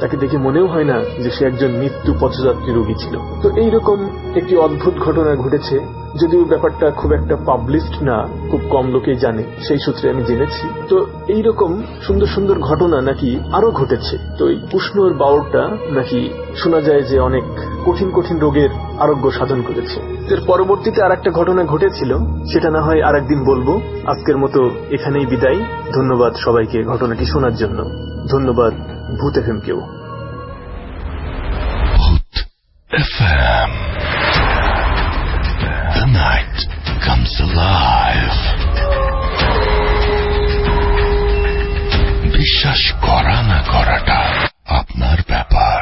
তাকে দেখে মনেও হয় না যে সে একজন মৃত্যু পথযাত্রী রোগী ছিল। তো এইরকম একটি অদ্ভুত ঘটনা ঘটেছে, যদিও ব্যাপারটা খুব একটা পাবলিশড না, খুব কম লোকেই জানে, সেই সূত্রে আমি জেনেছি। তো এইরকম সুন্দর সুন্দর ঘটনা নাকি আরো ঘটেছে। তো এই উষ্ণর বাউলটা নাকি শোনা যায় যে অনেক কঠিন কঠিন রোগের আরোগ্য সাধন করেছে। এর পরবর্তীতে আর একটা ঘটনা ঘটেছিল, সেটা না হয় আর একদিন বলবো। আজকের মতো এখানেই বিদায়। ধন্যবাদ সবাইকে ঘটনাটি শোনার জন্য। ধন্যবাদ ভূত এফএম-কেও। FM. The night comes alive. বিশ্বাস করা না করাটা আপনার ব্যাপার।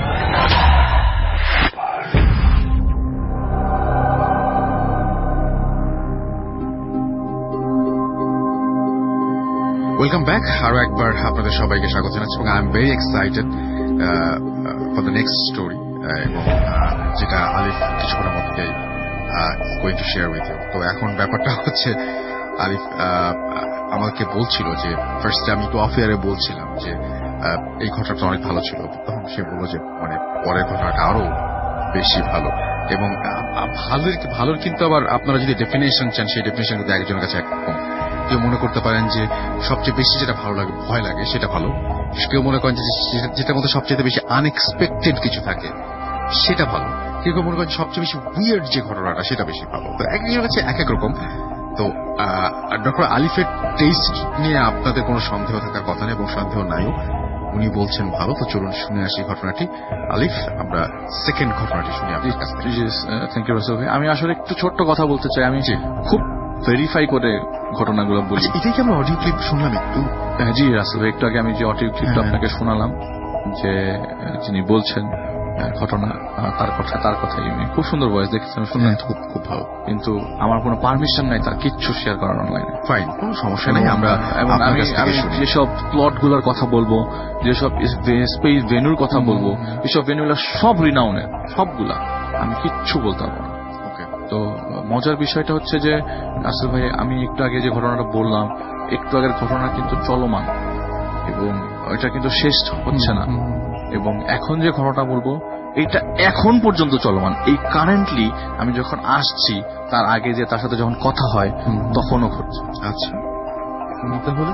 Welcome back. আরো একবার আপনাদের সবাইকে স্বাগত জানাচ্ছি এবং I am very excited for the next story, এবং যেটা আলিফ কিছুক্ষণের মধ্যেই going to share with you. তো এখন ব্যাপারটা হচ্ছে, আলিফ আমাকে বলছিল যে ফার্স্টে আমি একটু অফ এয়ারে বলছিলাম যে এই ঘটনাটা অনেক ভালো ছিল, তখন সে বললো যে মানে পরের ঘটনাটা আরো বেশি ভালো। এবং ভালোর কিন্তু আবার আপনারা যদি ডেফিনেশন চান, সেই ডেফিনেশন কিন্তু একজনের কাছে একরকম। কেউ মনে করতে পারেন যে সবচেয়ে বেশি যেটা ভালো লাগে, ভয় লাগে, সেটা ভালো। কেউ মনে করেন যে যেটার মধ্যে সবচেয়ে বেশি আনএক্সপেক্টেড কিছু থাকে সেটা ভালো। কেউ কেউ মনে করেন সবচেয়ে বেশি উইয়ার্ড যে ঘটনাটা সেটা বেশি ভালো। তো একজনের কাছে এক এক রকম। তো ডক্টর আলিফের টেস্ট নিয়ে আপনাদের কোনো সন্দেহ থাকার কথা নেই, এবং সন্দেহ নাইও, উনি বলছেন ভালো। তো চলুন শুনে আসি ঘটনাটি। আলিফ, আমরা সেকেন্ড ঘটনাটি শুনি আপনার কাছ থেকে। থ্যাংক ইউ রাসেল ভাই। আমি আসলে একটু ছোট্ট কথা বলতে চাই। আমি খুব ভেরিফাই করে ঘটনাগুলো বলি। এটাই কি আমরা অডিও ক্লিপ শুনলাম একটু? জি রাসেল ভাই, একটু আগে আমি যে অডিও ক্লিপটা আপনাকে শোনালাম, যে যিনি বলছেন ঘটনা, তার কথাই উনি খুব সুন্দর ভয়েস দেখেছেন, শুনলেন, খুব ভালো। কিন্তু আমার কোনো পারমিশন নাই তার কিচ্ছু শেয়ার করার অনলাইনে। ফাইন, কোনো সমস্যা নেই। আমরা আমি যেসব প্লট গুলোর কথা বলবো, যেসব ভেন্যুর কথা বলবো, এসব ভেন্যুগুলো সব রিনাউনের, সবগুলা আমি কিচ্ছু বলতে পারবো না। তো মজার বিষয়টা হচ্ছে যে আসলে ভাই, আমি একটু আগে যে ঘটনাটা বললাম, একটু আগের ঘটনা কিন্তু চলমান এবং এটা কিন্তু শেষ হচ্ছে না। এবং এখন যে ঘটনাটা বলবো, এটা এখন পর্যন্ত চলমান। এই কারেন্টলি আমি যখন আসছি, তার আগে যে তার সাথে যখন কথা হয় তখনও ঘটছে। আচ্ছা, তাহলে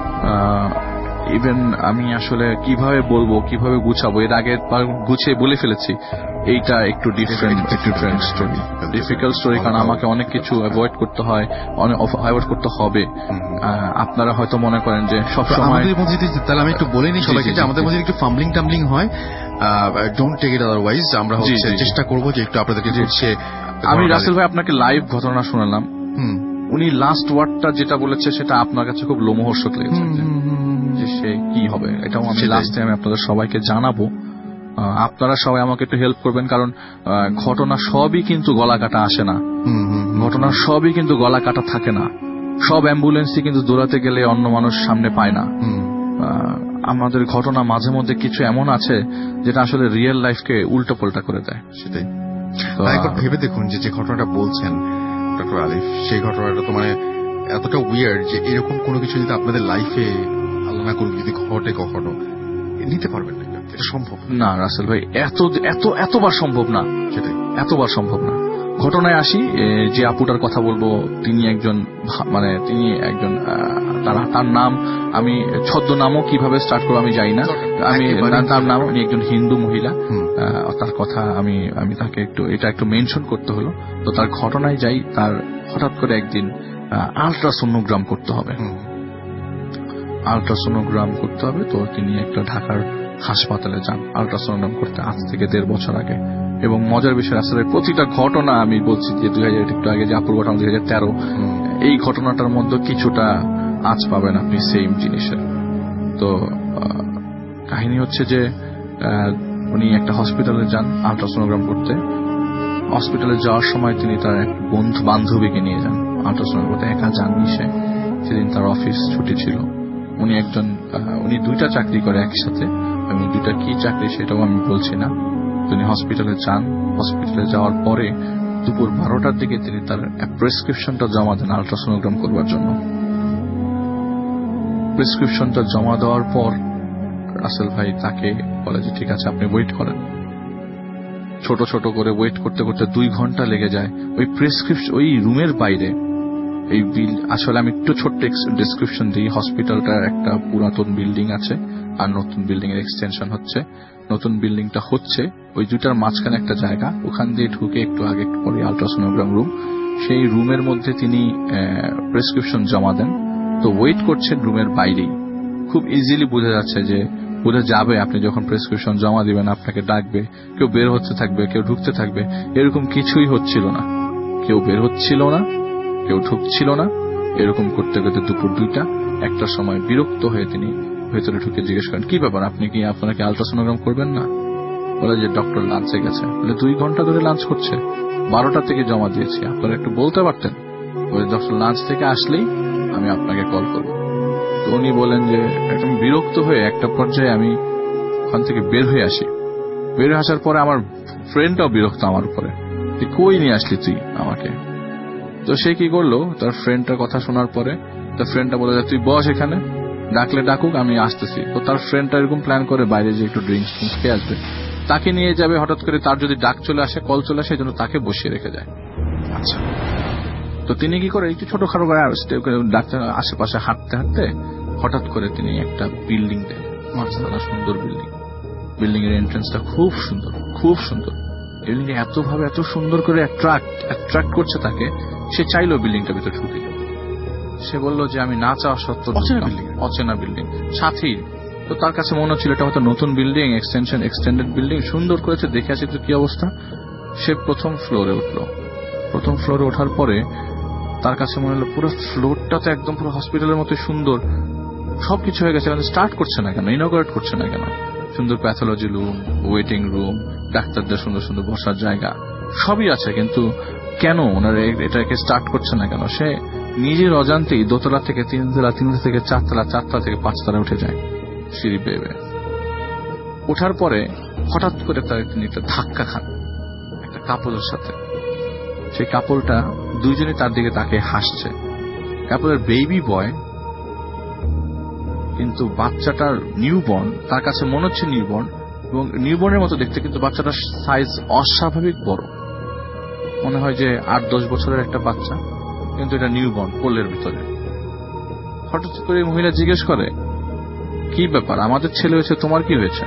ইভেন আমি আসলে কিভাবে বলবো, কিভাবে গুছাবো, এর আগে গুছিয়ে বলে ফেলেছি। এইটা একটু ডিফারেন্ট স্টোরি, ডিফিকাল্ট স্টোরি, কারণ আমাকে অনেক কিছু অ্যাভয়েড করতে হয়, অ্যাভয়েড করতে হবে। আপনারা হয়তো মনে করেন যে সবসময়, তাহলে আমি একটু বলে নিই সবাইকে যে আমাদের মধ্যে একটু ফাম্বলিং টাম্বলিং হয়, ডোন্ট টেক ইট আদারওয়াইজ। আমরা চেষ্টা করবো যে একটু আপনাদেরকে হচ্ছে। আমি রাসেল ভাই আপনাকে লাইভ ঘটনা শোনালাম, উনি লাস্ট ওয়ার্ডটা যেটা বলেছে সেটা আপনার কাছে খুব লোমহর্ষক লেগেছে, যে সে কি হবে। এটাও আমি লাস্ট টাইম আপনাদের সবাইকে জানাবো। আপনারা সবাই আমাকে একটু হেল্প করবেন, কারণ ঘটনা সবই কিন্তু গলা কাটা আসে না, ঘটনা সবই কিন্তু গলা কাটা থাকে না। সব অ্যাম্বুলেন্সই কিন্তু দৌড়াতে গেলে অন্য মানুষ সামনে পায় না। আমাদের ঘটনা মাঝে মধ্যে কিছু এমন আছে যেটা আসলে রিয়েল লাইফকে উল্টো পাল্টা করে দেয়। সেটাই একবার ভেবে দেখুন যে ঘটনাটা বলছেন ডক্টর আলিফ, সেই ঘটনাটা তো মানে এতটা উইয়ার্ড যে এরকম কোনো কিছু যদি আপনাদের লাইফে আল্লাহ না করুক যদি ঘটে কখনো, নিতে পারবেন না, এটা সম্ভব না রাসেল ভাই। এতবার সম্ভব না, সেটাই এতবার সম্ভব না। ঘটনায় আসি, যে আপুটার কথা বলবো, তিনি একজন তার নাম আমি ছদ্মনামও কিভাবে স্টার্ট করবো আমি জানি না। তার নাম, উনি একজন হিন্দু মহিলা। তার কথা আমি তাকে একটু মেনশন করতে হলো। তো তার ঘটনায় যাই, তার হঠাৎ করে একদিন আল্ট্রাসোনোগ্রাম করতে হবে। তো তিনি একটা ঢাকার হাসপাতালে যান আল্ট্রাসোনোগ্রাম করতে, আজ থেকে 1.5 বছর আগে। এবং মজার বিষয় আসলে প্রতিটা ঘটনা আমি বলছি যে 2000 একটু আগে যে আপুর ঘটনা 2013, এই ঘটনাটার মধ্যে কিছুটা আঁচ পাবেন আপনি সেম জিনিসের। তো কাহিনী হচ্ছে যে উনি একটা হসপিটালে যান আল্ট্রাসোনোগ্রাম করতে। হসপিটালে যাওয়ার সময় তিনি তার এক বান্ধবীকে নিয়ে যান আল্ট্রাসোনোগ্রাম করতে। একা যাননি সে, সেদিন তার অফিস ছুটি ছিল। উনি 2টা চাকরি করে একসাথে, আমি 2টা কি চাকরি সেটাও আমি বলছি না। তিনি হসপিটালে যান। হসপিটালে যাওয়ার পরে দুপুর 12টার দিকে তিনি তার প্রেসক্রিপশনটা জমা দেন আল্ট্রাসোনোগ্রাম করবার জন্য। প্রেসক্রিপশনটা জমা দেওয়ার পর রাসেল ভাই তাকে বলে যে ঠিক আছে আপনি ওয়েট করেন। ছোট ছোট করে ওয়েট করতে করতে 2 ঘন্টা লেগে যায়। ওই প্রেসক্রিপশন ওই রুমের বাইরে এই আসলে আমি একটু ছোট্ট ডেসক্রিপশন দিই। হসপিটালটার একটা পুরাতন বিল্ডিং আছে আর নতুন বিল্ডিং এর এক্সটেনশন হচ্ছে। নতুন বিল্ডিংটা হচ্ছে ওই দুটার মাঝখানে একটা জায়গা, ওখান দিয়ে ঢুকে একটু আগে একটু পরে আল্ট্রাসোনোগ্রাম রুম। সেই রুমের মধ্যে তিনি প্রেসক্রিপশন জমা দেন। তো ওয়েট করছেন রুমের বাইরেই। খুব ইজিলি বোঝা যাচ্ছে যে বোঝা যাবে আপনি যখন প্রেসক্রিপশন জমা দিবেন আপনাকে ডাকবে, কেউ বের হতে থাকবে, কেউ ঢুকতে থাকবে। এরকম কিছুই হচ্ছিল না, কেউ বের হচ্ছিল না, কেউ ঢুকছিল না। এরকম করতে করতে দুপুর 2টার সময় বিরক্ত হয়ে তিনি ভেতরে ঢুকে জিজ্ঞেস করেন কি ব্যাপার, আপনাকে আল্ট্রাসোনোগ্রাম করবেন না? বলে যে ডক্টর লাঞ্চে গেছে। বলে 2 ঘন্টা ধরে লাঞ্চ করছে, 12টা থেকে জমা দিয়েছি, আপনারা একটু বলতে পারতেন। বলে ডক্টর লাঞ্চ থেকে আসলেই আমি আপনাকে কল করব। তো উনি বলেন যে একদম বিরক্ত হয়ে একটা পর্যায়ে আমি ওখান থেকে বের হয়ে আসি। বের হয়ে আসার পরে আমার ফ্রেন্ডটাও বিরক্ত আমার উপরে, তুই কই নিয়ে আসলি তুই আমাকে। তো সে কি করলো, তার ফ্রেন্ডটার কথা শোনার পরে তার ফ্রেন্ডটা বলে তুই বস এখানে, ডাকলে ডাকুক আমি আসতেছি। তো তার ফ্রেন্ডটা এরকম প্ল্যান করে বাইরে যে একটু ড্রিঙ্কস খেয়ে আসবে, তাকে নিয়ে যাবে। হঠাৎ করে তার যদি ডাক চলে আসে, কল চলে আসে, এই জন্য তাকে বসিয়ে রেখে যায়। আচ্ছা, তো তিনি কি করে একটু ছোটখাটো ডাক্তার আশেপাশে হাঁটতে হাঁটতে হঠাৎ করে তিনি একটা বিল্ডিং দেন, মার্শাল্লাহ সুন্দর বিল্ডিং। বিল্ডিং এর এন্ট্রান্সটা খুব সুন্দর, খুব সুন্দর। বিল্ডিং এত সুন্দর করে অ্যাট্রাক্ট করছে তাকে, সে চাইলো বিল্ডিংটার ভিতরে ঢুকে। সে বলল যে আমি না চাওয়া সত্ত্বেও অচেনা বিল্ডিং সাথেই। তো তার কাছে মনে হচ্ছিল এটা হয়তো নতুন বিল্ডিং, এক্সটেন্ডেড বিল্ডিং, সুন্দর করেছে, দেখে আসি তো কি অবস্থা। সে প্রথম ফ্লোরে উঠলো। প্রথম ফ্লোরে ওঠার পরে তার কাছে মনে হলো পুরো ফ্লোরটা তো একদম পুরো হসপিটালের মতো সুন্দর, সবকিছু হয়ে গেছে, স্টার্ট করছে না কেন, ইনঅগারেট করছে না কেন? সুন্দর প্যাথোলজি রুম, ওয়েটিং রুম, ডাক্তারদের সুন্দর সুন্দর বসার জায়গা সবই আছে, কিন্তু কেন ওনারা এটাকে স্টার্ট করছে না কেন? সে নিজের অজান্তেই 2তলা থেকে 3তলা, 3তলা থেকে 4তলা, 4তলা থেকে 5তলা উঠে যায় সিঁড়ি বেয়ে। ওঠার পরে হঠাৎ করে তিনি একটা ধাক্কা খান একটা কাপলের সাথে। সেই কাপলটা দুইজনে তার দিকে তাকে হাসছে। কাপলের বেবি বয়, কিন্তু বাচ্চাটার নিউবর্ন, তার কাছে মনে হচ্ছে নিউবর্ন এবং নিউবর্নের মতো দেখতে, কিন্তু বাচ্চাটার সাইজ অস্বাভাবিক বড়। মনে হয় যে 8-10 বছরের একটা বাচ্চা, কিন্তু এটা নিউবর্ন, কোলের ভিতরে। হঠাৎ করে মহিলা জিজ্ঞেস করে কি ব্যাপার, আমাদের ছেলে হয়েছে, তোমার কি হয়েছে?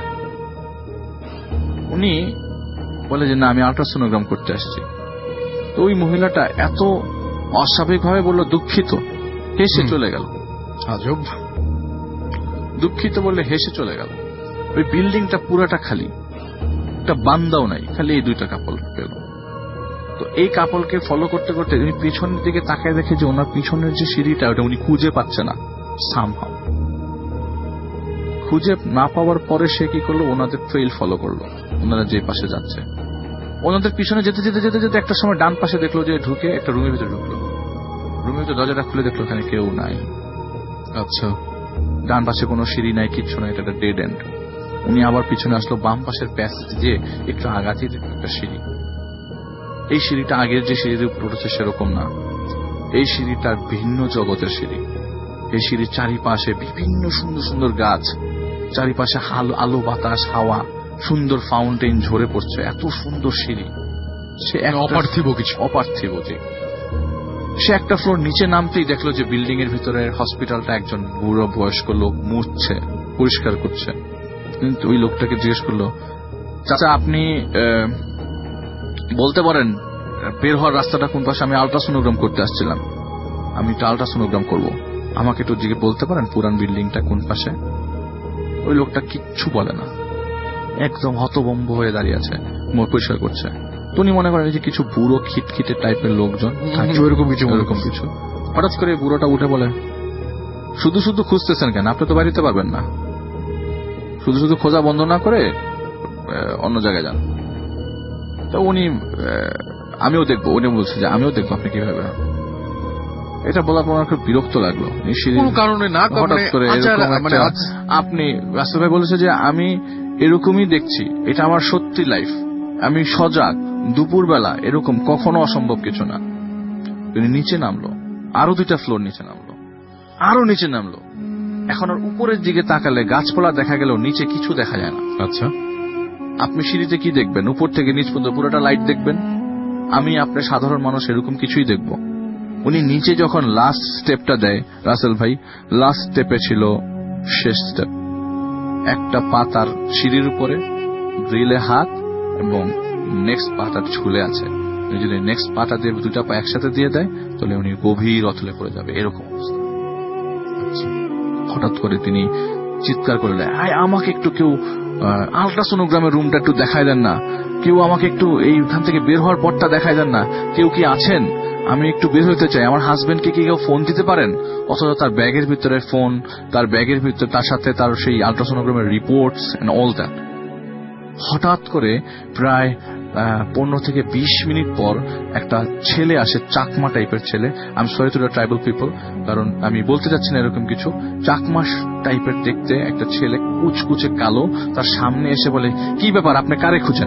উনি বলে যে না, আমি আল্ট্রাসোনোগ্রাম করতে আসছি। তো ওই মহিলাটা এত অস্বাভাবিক ভাবে বলল দুঃখিত, হেসে চলে গেল। আজব, দুঃখিত বললে হেসে চলে গেল। ওই বিল্ডিংটা পুরাটা খালি, একটা বান্দাও নাই, খালি এই 2টা কাপল পেল। তো এই কাপলকে ফলো করতে করতে উনি পিছনের দিকে তাকায় দেখে যে ওনার পিছনের যে সিঁড়িটা, ওটা উনি খুঁজে পাচ্ছে না। সামহাউ খুঁজে না পাওয়ার পরে সে কি করলো, ওনাদের ট্রেইল ফলো করলো, ওনারা যে পাশে যাচ্ছে। ওনাদের পিছনে যেতে যেতে যেতে যেতে একটা সময় ডান পাশে দেখলো যে ঢুকে একটা রুমের ভিতরে ঢুকলো। রুমের ভিতরে দরজাটা খুলে দেখলো ওখানে কেউ নাই। আচ্ছা, ডান পাশে কোনো সিঁড়ি নাই, কিচ্ছু নাই, এটা একটা ডেড এন্ড। উনি আবার পিছনে আসলো, বাম পাশের প্যাসেজ যে একটু আগাতেই দেখলো একটা সিঁড়ি। এই সিঁড়িটা আগের যে সিঁড়ির উপর উঠেছে সেরকম না, এই সিঁড়িটা ভিন্ন জগতের সিঁড়ি। এই সিঁড়ির চারিপাশে বিভিন্ন সুন্দর সুন্দর গাছ, চারিপাশে আলো বাতাস হাওয়া, সুন্দর ফাউন্টেন ঝরে পড়ছে, এত সুন্দর সিঁড়ি। সে অপার্থিব কিছু, অপার্থিব। সে একটা ফ্লোর নিচে নামতেই দেখলো যে বিল্ডিং এর ভিতরে হসপিটালটা একজন বুড়ো বয়স্ক লোক মুছছে, পরিষ্কার করছে। কিন্তু ওই লোকটাকে জিজ্ঞেস করলো, চাচা আপনি বলতে পারেন বের হওয়ার রাস্তাটা কোন পাশে? আমি আল্ট্রাসোনোগ্রাম করতে আসছিলাম, আমি একটু আল্ট্রাসোনোগ্রাম করবো, আমাকে একটু বলতে পারেন পুরান বিল্ডিংটা কোন পাশে? ওই লোকটা কিচ্ছু বলে না, একদম হতভম্ব হয়ে দাঁড়িয়ে আছে, পরিষ্কার করছে। উনি মনে করেন যে কিছু বুড়ো খিটখিটে টাইপের লোকজন এরকম কিছু। হঠাৎ করে বুড়োটা উঠে বলে, শুধু শুধু খুঁজতেছেন কেন? আপনি তো বাড়িতে পারবেন না, শুধু শুধু খোঁজা বন্ধ না করে অন্য জায়গায় যান। তো উনি আমিও দেখবো, উনি বলছে যে আমিও দেখবো আপনি কিভাবে। এটা বলার পর আমার খুব বিরক্ত লাগলো। কারণে না, হঠাৎ করে আপনি রাসেল ভাই বলেছে যে আমি এরকমই দেখছি, এটা আমার সত্যি লাইফ, আমি সজাগ, দুপুরবেলা এরকম কখনো অসম্ভব কিছু না। তিনি নিচে নামলো, আরো 2টা ফ্লোর নিচে নামলো, আরো নিচে নামলো, এখন ওর উপরের দিকে তাকালে গাছপালা দেখা গেল, নিচে কিছু দেখা যায় না। আচ্ছা, আপনি সিঁড়িতে কি দেখবেন? উপর থেকে নিচ পর্যন্ত পুরোটা লাইট দেখবেন। আমি আপনার সাধারণ মানুষ এরকম কিছুই দেখব। উনি নিচে যখন লাস্ট স্টেপটা দেয়, রাসেল ভাই, লাস্ট স্টেপে ছিল শেষ স্টেপ। একটা পা তার সিঁড়ির উপরে, গ্রিলে হাত, এবং নেক্সট পাটা ঝুলে আছে। যদি নেক্সট পাটা দিয়ে দুটা পা একসাথে দিয়ে দেয় তাহলে উনি গভীর অথলে পড়ে যাবে, এরকম অবস্থা। হঠাৎ করে তিনি চিৎকার করে দেয়, আমাকে একটু কেউ আল্ট্রাসোনোগ্রামের রুমটা একটু দেখাই দেন না, কেউ আমাকে একটু এইখান থেকে বের হওয়ার পরটা দেখাই দেন না, কেউ কি আছেন, আমি একটু বের হতে চাই, আমার হাজবেন্ডকে কি কেউ ফোন দিতে পারেন? অথচ তার ব্যাগের ভিতরে ফোন, তার ব্যাগের ভিতরে তার সাথে তার সেই আল্ট্রাসোনোগ্রামের রিপোর্টস এন্ড অল দ্যাট। হঠাৎ করে প্রায় 15 থেকে 20 মিনিট পর একটা ছেলে আসে, চাকমা টাইপের ছেলে। আমি sorry to the tribal people, কারণ আমি বলতে চাচ্ছি না এরকম কিছু। চাকমা টাইপের দেখতে একটা ছেলে, কুচকুচে কালো, তার সামনে এসে বলে, কি ব্যাপার, আপনি কারে খুঁজেন?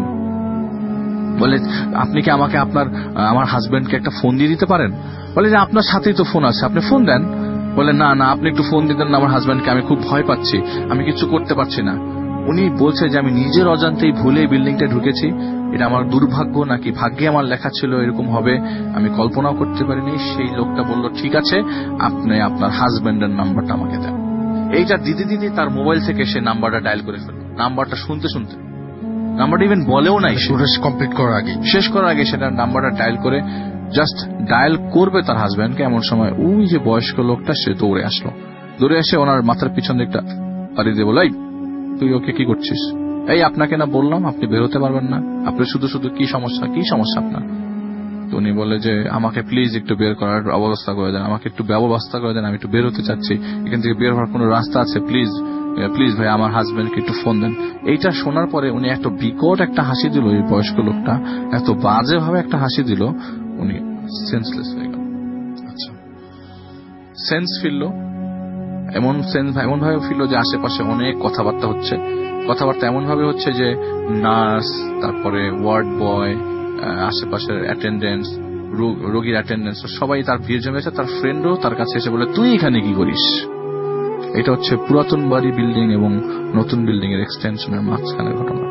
বলে, আপনি কি আমাকে আমার হাজবেন্ডকে একটা ফোন দিয়ে দিতে পারেন? বলে যে আপনার সাথেই তো ফোন আছে, আপনি ফোন দেন। বলে, না না, আপনি একটু ফোন দিতেন না আমার হাজবেন্ডকে, আমি খুব ভয় পাচ্ছি, আমি কিছু করতে পারছি না। উনি বলছে যে আমি নিজের অজান্তেই ভুলে বিল্ডিংটা ঢুকেছি, এটা আমার দুর্ভাগ্য নাকি ভাগ্যে আমার লেখা ছিল এরকম হবে, আমি কল্পনাও করতে পারিনি। সেই লোকটা বলল, ঠিক আছে, আপনি আপনার হাজবেন্ডের নাম্বারটা আমাকে দেন। এইটা দিদি দিদি তার মোবাইল থেকে সে নাম্বারটা ডায়াল করে ফেলল। নাম্বারটা শুনতে শুনতে, নাম্বারটা ইভেন বলেও নাই, কমপ্লিট করার আগে, শেষ করার আগে সেটা নাম্বারটা ডায়াল করে জাস্ট ডায়াল করবে তার হাজবেন্ডকে, এমন সময় ওই যে বয়স্ক লোকটা সে দৌড়ে আসলো। দৌড়ে এসে ওনার মাথার পিছন দিকটা পাড়ি দিয়ে বলে, তুই ওকে কি করছিস? আপনাকে না বললাম আপনি বের হতে পারবেন না, আপনি শুধু শুধু কি সমস্যা আপনার? উনি বলে যে আমাকে প্লিজ একটু বের করার ব্যবস্থা করে দেন, আমাকে একটু ব্যবস্থা করে দেন, আমি একটু বের হতে চাচ্ছি, এখান থেকে বের হওয়ার কোনো রাস্তা আছে? প্লিজ প্লিজ ভাই, আমার হাজবেন্ডকে একটু ফোন দেন। এইটা শোনার পরে উনি একটা বিকট একটা হাসি দিল। এই বয়স্ক লোকটা এত বাজে ভাবে একটা হাসি দিল, উনি সেন্সলেস হয়ে গেল। আচ্ছা, সেন্স ফিরল, এমন ভাবে ফিরল যে আশেপাশে অনেক কথাবার্তা হচ্ছে। কথাবার্তা এমন ভাবে হচ্ছে যে নার্স, তারপরে ওয়ার্ড বয়, আশেপাশের অ্যাটেন্ডেন্স, রোগীর অ্যাটেন্ডেন্স, সবাই তার ভিড় জমেছে। তার ফ্রেন্ডও তার কাছে এসে বলে, তুই এখানে কি করিস? এটা হচ্ছে পুরাতন বাড়ি বিল্ডিং এবং নতুন বিল্ডিং এর এক্সটেনশনের মাঝখানের ঘটনা।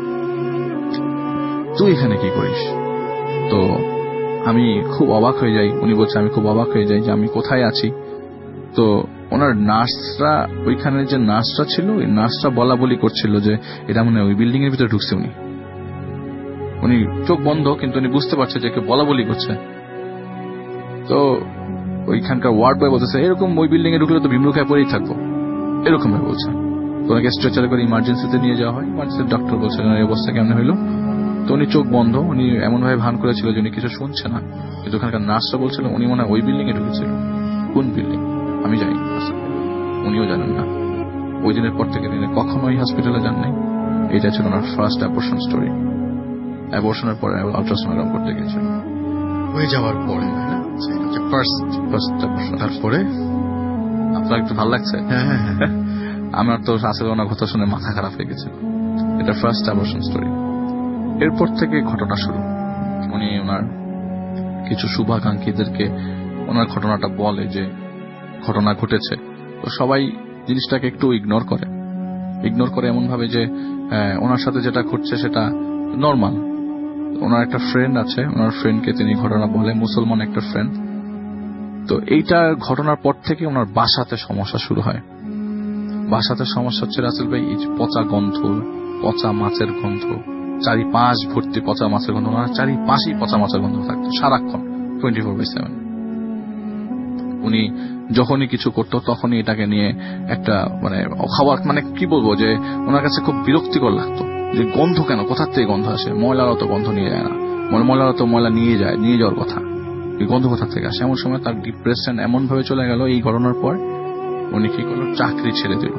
তুই এখানে কি করিস? তো আমি খুব অবাক হয়ে যাই। উনি বলছে, আমি খুব অবাক হয়ে যাই যে আমি কোথায় আছি। তো ওনার নার্সরা, ওইখানে যে নার্সরা ছিল, ওই নার্সরা বলা বলি করছিল যে এটা মানে ওই বিল্ডিং এর ভিতরে ঢুকছে। উনি চোখ বন্ধ, কিন্তু উনি বুঝতে পারছে যে কেউ বলা বলি করছে। তো ওইখানকার ওয়ার্ড বয় বলতেছে, এরকম ওই বিল্ডিং এ ঢুকলে তো বিমুখায় পড়েই থাকবো, এরকম ভাবে বলছে। তো ওনাকে স্ট্রেচারে করে ইমার্জেন্সিতে নিয়ে যাওয়া হয়। ইমার্জেন্সির ডক্টর বলছে এই অবস্থা কেমন হইলো? তো উনি চোখ বন্ধ, উনি এমন ভাবে ভান করেছিল যে উনি কিছু শুনছে না। কিন্তু ওখানকার নার্সরা বলছিল উনি মনে হয় ওই বিল্ডিং এ ঢুকেছিল। কোন বিল্ডিং আমি জানি না, উনিও জানেন না। ওই দিনের পর থেকে তিনি কখনো ওই হসপিটালে যান নাই। এটা ছিল ওনার ফার্স্ট অ্যাবর্শন স্টোরি। অ্যাবর্শনের পরে আল্ট্রাসোনোগ্রাম করতে গিয়েছিল হয়ে যাওয়ার পরে। তারপরে আপনার একটু ভালো লাগছে? আমার তো আসলে ওনার কথা শুনে মাথা খারাপ হয়ে গেছে। এটা ফার্স্ট অ্যাবর্শন স্টোরি। এরপর থেকে ঘটনা শুরু। উনি ওনার কিছু শুভাকাঙ্ক্ষীদেরকে ওনার ঘটনাটা বলে যে ঘটনা ঘটেছে। তো সবাই জিনিসটাকে একটু ইগনোর করে এমন ভাবে যে ওনার সাথে যেটা ঘটছে সেটা নর্মাল। ওনার একটা ফ্রেন্ড আছে, ওনার ফ্রেন্ডকে তিনি ঘটনা বলে, মুসলমান একটা ফ্রেন্ড। তো এইটা ঘটনার পর থেকে ওনার বাসাতে সমস্যা শুরু হয়। বাসাতে সমস্যা হচ্ছে রাসেল ভাই, এই পচা গন্ধ, পচা মাছের গন্ধ, চারিপাশ ভর্তি পচা মাছের গন্ধ। ওনার চারিপাশেই পচা মাছের গন্ধ থাকতো সারাক্ষণ, 24/7। উনি যখনই কিছু করতো তখনই এটাকে নিয়ে একটা মানে খাবার, মানে কি বলবো, যে ওনার কাছে খুব বিরক্তিকর লাগতো যে গন্ধ কেন, কোথার থেকে গন্ধ আসে? ময়লারও তো গন্ধ নিয়ে যায় না, ময়লারও তো ময়লা নিয়ে যাওয়ার কথা, এই গন্ধ কোথা থেকে আসে? এমন সময় তার ডিপ্রেশন এমন ভাবে চলে গেল এই ঘটনার পর। উনি কি করলো, চাকরি ছেড়ে দিল।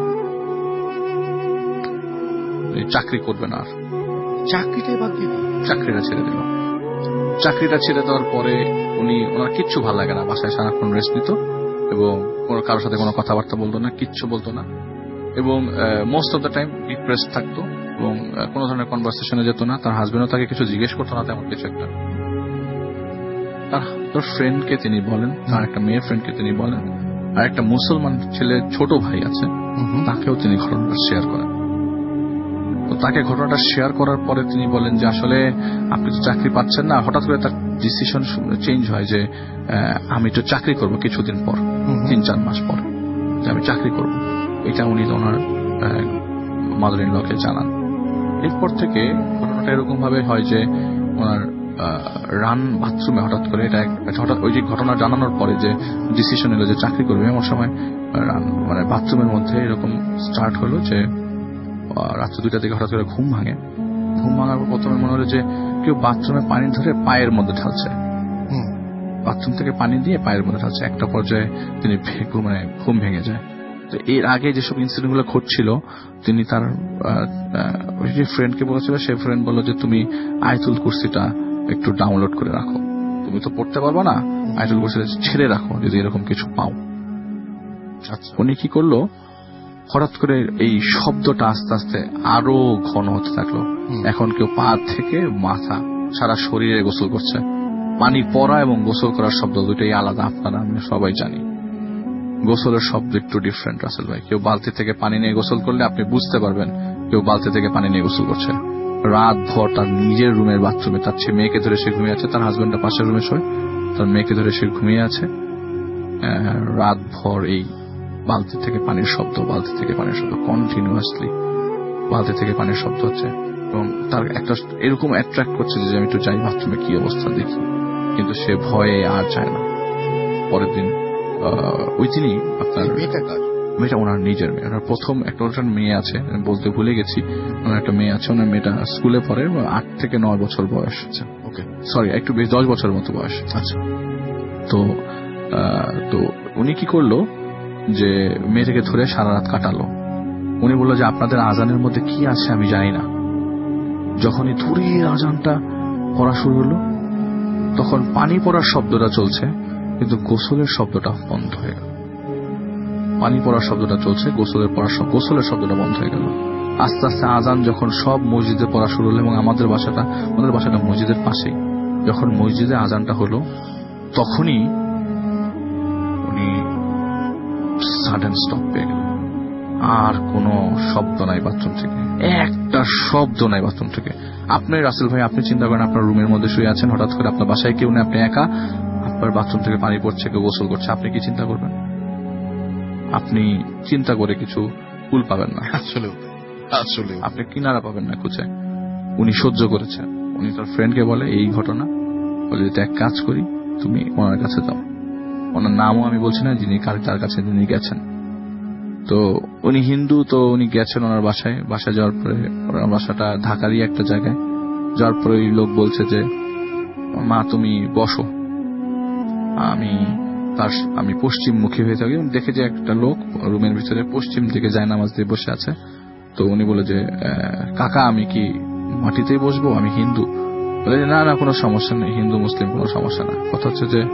চাকরি করবে না আর, চাকরিটা ছেড়ে দিল। চাকরিটা ছেড়ে দেওয়ার পরে ওনার কিচ্ছু ভালো লাগে না, বাসায় সারাক্ষণ রেস্ট নিত এবং কারোর সাথে কোনো কথাবার্তা বলতো না, কিচ্ছু বলতো না, এবং most of the time depressed থাকতো এবং কোনো ধরনের কনভারসেশনে যেত না। তার হাজবেন্ডও তাকে কিছু জিজ্ঞেস করতো না তেমন কিছু একটা। তার ফ্রেন্ডকে তিনি বলেন, তার একটা মেয়ে ফ্রেন্ডকে তিনি বলেন আর একটা মুসলমান ছেলে ছোট ভাই আছে, তাকেও তিনি ঘটনাটা শেয়ার করেন। তো তাকে ঘটনাটা শেয়ার করার পরে তিনি বলেন যে আসলে আপনি তো চাকরি পাচ্ছেন না। হঠাৎ করে তার ডিসিশন চেঞ্জ হয় যে আমি তো চাকরি করব কিছুদিন পর, 3-4 মাস পর, যে আমি চাকরি করব। এটা উনি ওনার মাদার ইন লকে জানান। এরপর থেকে ঘটনাটা এরকম ভাবে হয় যে ওনার রান বাথরুমে হঠাৎ করে, এটা হঠাৎ ওই যে ঘটনা জানানোর পরে যে ডিসিশন এলো যে চাকরি করবে, এমন সময় মানে বাথরুমের মধ্যে এরকম স্টার্ট হলো যে রাত্রে 2টা থেকে হঠাৎ করে ঘুম ভাঙে। ঘুম ভাঙার পর প্রথমে মনে হলো যে কেউ বাথরুমে পানি ধরে পায়ের মধ্যে ঢালছে, বাথরুম থেকে পানি দিয়ে পায়ের মধ্যে ঢালছে। একটা পর্যায়ে তিনি ঘুম ভেঙে যায়। তো এর আগে যেসব ইনসিডেন্ট গুলো ঘটছিল, তিনি তার যে ফ্রেন্ডকে বলেছিল, সেই ফ্রেন্ড বলল যে তুমি আয়াতুল কুরসিটা একটু ডাউনলোড করে রাখো, তুমি তো পড়তে পারবো না, আয়াতুল কুরসিটা ছেড়ে রাখো যদি এরকম কিছু পাও। উনি কি করলো, হঠাৎ করে এই শব্দটা আস্তে আস্তে আরো ঘন হতে থাকলো। এখন কেউ পা থেকে মাথা সারা শরীরে গোসল করছে। পানি পড়া এবং গোসল করার শব্দ দুটোই আলাদা, আপনারা আমি সবাই জানি। গোসলের শব্দ একটু ডিফারেন্ট রাসেল ভাই। কেউ বালতি থেকে পানি নিয়ে গোসল করলে আপনি বুঝতে পারবেন কেউ বালতি থেকে পানি নিয়ে গোসল করছে। রাত ভর তার নিজের রুমের বাথরুমে তার মেয়েকে ধরে সে ঘুমিয়ে আছে, তার হাজবেন্ডটা পাশের রুমে শোয়, তার মেয়েকে ধরে সে ঘুমিয়ে আছে। রাত ভর এই বালতি থেকে পানির শব্দ, বালতি থেকে পানির শব্দ, কন্টিনিউয়াসলি বালতি থেকে পানির শব্দ হচ্ছে। এবং তার একটা এরকম অ্যাট্রাক্ট করছে যে আমি একটু যাই বাথরুমে কি অবস্থা দেখি, কিন্তু সে ভয়ে আর চায় না। পরের দিন ওই দিনই আপনার মেয়েটা ওনার নিজের মেয়ে, ওনার প্রথম একটা মেয়ে আছে, বলতে ভুলে গেছি, ওনার একটা মেয়ে আছে। ওনার মেয়েটা স্কুলে পড়ে, 8 থেকে 9 বছর বয়স। সরি, একটু বেশ 10 বছরের মতো বয়স। আচ্ছা, তো উনি কি করলো যে মেয়েটাকে ধরে সারা রাত কাটালো। উনি বললো যে আপনাদের আজানের মধ্যে কি আছে আমি জানি না। যখনই দূরের আজানটা পড়া শুরু হলো, তখন পানি পড়ার শব্দটা চলছে, কিন্তু গোসলের শব্দটা বন্ধ হয়ে গেল। পানি পড়ার শব্দটা চলছে, গোসলের শব্দটা বন্ধ হয়ে গেল। আস্তে আস্তে আজান যখন সব মসজিদে পড়া শুরু হলো, এবং আমাদের বাসাটা মসজিদের পাশেই, যখন মসজিদে আজানটা হলো, তখনই উনি সাডেন স্টপ পেয়ে গেল। আর কোনো শব্দ নাই বাথরুম থেকে, একটা শব্দ নাই বাথরুম থেকে। আপনি রাসেল ভাই, আপনি চিন্তা করেন, আপনার রুমের মধ্যে শুয়ে আছেন, হঠাৎ করে আপনার বাসায় কেউ নেই, আপনি একা, আপনার বাথরুম থেকে পানি পড়ছে, কেউ গোসল করছে, আপনি কি চিন্তা করবেন? আপনি চিন্তা করে কিছু কুল পাবেন না, আসলে আপনি কিনারা পাবেন না খুঁজে। উনি সহ্য করেছেন। উনি তার ফ্রেন্ডকে বলে এই ঘটনা, বলে যে এক কাজ করি, তুমি ওনার কাছে যাও। ওনার নামও আমি বলছি না, যিনি তার কাছে যিনি গেছেন। তো উনি হিন্দু, তো উনি গেছেন ওনার বাসায় যাওয়ার পরে, ওনার বাসাটা ঢাকারই একটা জায়গায়। যাওয়ার পরে ওই লোক বলছে যে মা তুমি বসো, আমি পশ্চিম মুখী হয়ে থাকি। দেখে যে একটা লোক রুমের ভিতরে পশ্চিম দিকে জায়নামাজ দিয়ে বসে আছে। তো উনি বলে যে কাকা আমি কি মাটিতেই বসবো, আমি হিন্দু। বলে যে না না, কোনো সমস্যা নেই, হিন্দু মুসলিম কোনো সমস্যা না। কথা হচ্ছে যে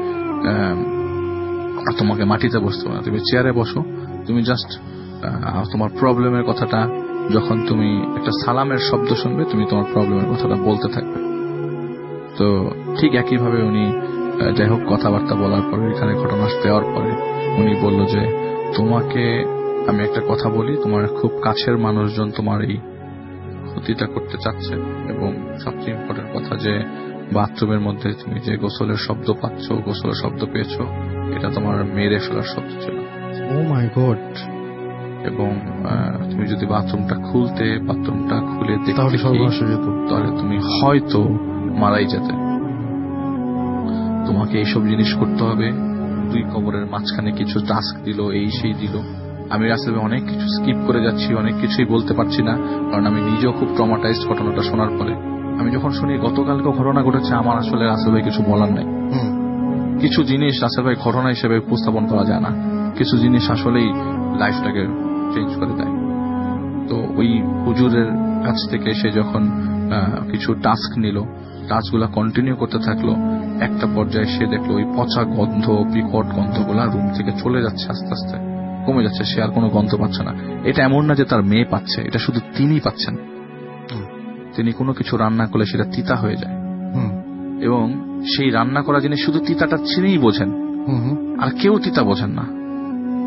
তোমাকে মাটিতে বসতে হবে না, তুমি চেয়ারে বসো। তুমি জাস্ট তোমার প্রবলেমের কথাটা, যখন তুমি একটা সালামের শব্দ শুনবে, তুমি তোমার প্রবলেমের কথাটা বলতে থাকবে। তো ঠিক একইভাবে উনি যাই হোক কথাবার্তা বলার পরে, এখানে ঘটনা দেওয়ার পরে উনি বলল যে তোমাকে আমি একটা কথা বলি, তোমার খুব কাছের মানুষজন তোমার এই ক্ষতিটা করতে চাচ্ছে, এবং সবচেয়ে ইম্পর্টেন্ট কথা যে বাথরুমের মধ্যে তুমি যে গোসলের শব্দ পাচ্ছ, গোসলের শব্দ পেয়েছো, এটা তোমার মেরে ফেলার শব্দ ছিল। Oh my God. এবং তুমি যদি বাথরুমটা খুলে দেখতে, তাহলে তুমি হয়তো মারাই যেতে। তোমাকে এইসব জিনিস করতে হবে। 2 কবরের মাঝখানে কিছু টাস্ক দিল, এই সেই দিল। আমি আসলে অনেক কিছু স্কিপ করে যাচ্ছি, অনেক কিছুই বলতে পারছি না, কারণ আমি নিজেও খুব ট্রমাটাইজড ঘটনাটা শোনার পরে। আমি যখন শুনি গতকালকে ঘটনা ঘটেছে, আমার আসলে রাসেল ভাই কিছু বলার নাই। কিছু জিনিস রাসেল ভাই ঘটনা হিসেবে উপস্থাপন করা যায় না, কিছু জিনিস আসলেই লাইফটাকে চেঞ্জ করে দেয়। তো ওই হুজুরের কাছ থেকে সে যখন কিছু টাস্ক নিল, টাস্কগুলো কন্টিনিউ করতে থাকলো, একটা পর্যায়ে সে দেখলো ওই পচা গন্ধ, বিকট গন্ধগুলা রুম থেকে চলে যাচ্ছে, আস্তে আস্তে কমে যাচ্ছে। সে আর কোনো গন্ধ পাচ্ছে না। এটা এমন না যে তার মেয়ে পাচ্ছে, এটা শুধু তিনি পাচ্ছেন। তিনি কোনো কিছু রান্না করলে সেটা তিতা হয়ে যায়, এবং সেই রান্না করা জিনিস শুধু তিতাটা চিনেই বোঝেন, আর কেউ তিতা বোঝেন না।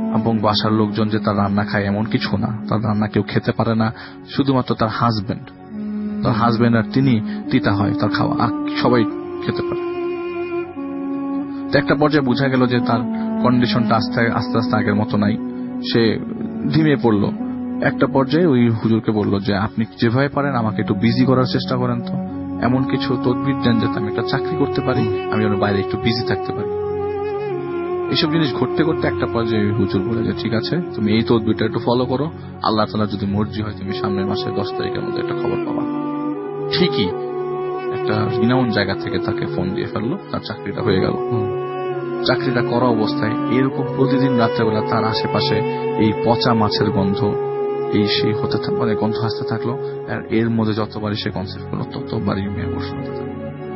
এবং বাসার লোকজন যে তার রান্না খায় এমন কিছু না, তার রান্না কেউ খেতে পারে না, শুধুমাত্র তার হাজবেন্ড আর তিনি তিতা হয় তার খাওয়া, আর সবাই খেতে পারে। তো একটা পর্যায়ে বোঝা গেল যে তার কন্ডিশনটা আস্তে আস্তে আগের মতো নাই, সে ধিমে পড়লো। একটা পর্যায়ে ওই হুজুরকে বলল যে আপনি যেভাবে পারেন আমাকে একটু বিজি করার চেষ্টা করেন, তো এমন কিছু তদবির দেন যাতে আমি একটা চাকরি করতে পারি, আমি যেন বাইরে একটু বিজি থাকতে পারি। এইসব জিনিস ঘটতে করতে একটা পর্যায়ে হুজুর বলে যে ঠিক আছে, তুমি এই তদবিরটা একটু ফলো করো, আল্লাহ তাআলা যদি মর্জি হয় তুমি সামনের মাসের 10 তারিখের মধ্যে একটা খবর পাবা। ঠিকই একটা রিনাউন জায়গা থেকে তাকে ফোন দিয়ে ফেললো, তার চাকরিটা হয়ে গেল। চাকরিটা করা অবস্থায় এরকম প্রতিদিন রাত্রেবেলা তার আশেপাশে এই পচা মাছের গন্ধ এই সেই হতে মানে গন্ধ আসতে থাকলো, আর এর মধ্যে যতবারই সে কনসেপ্ট করলো ততবারই মেয়ে বসে হতে থাকলো।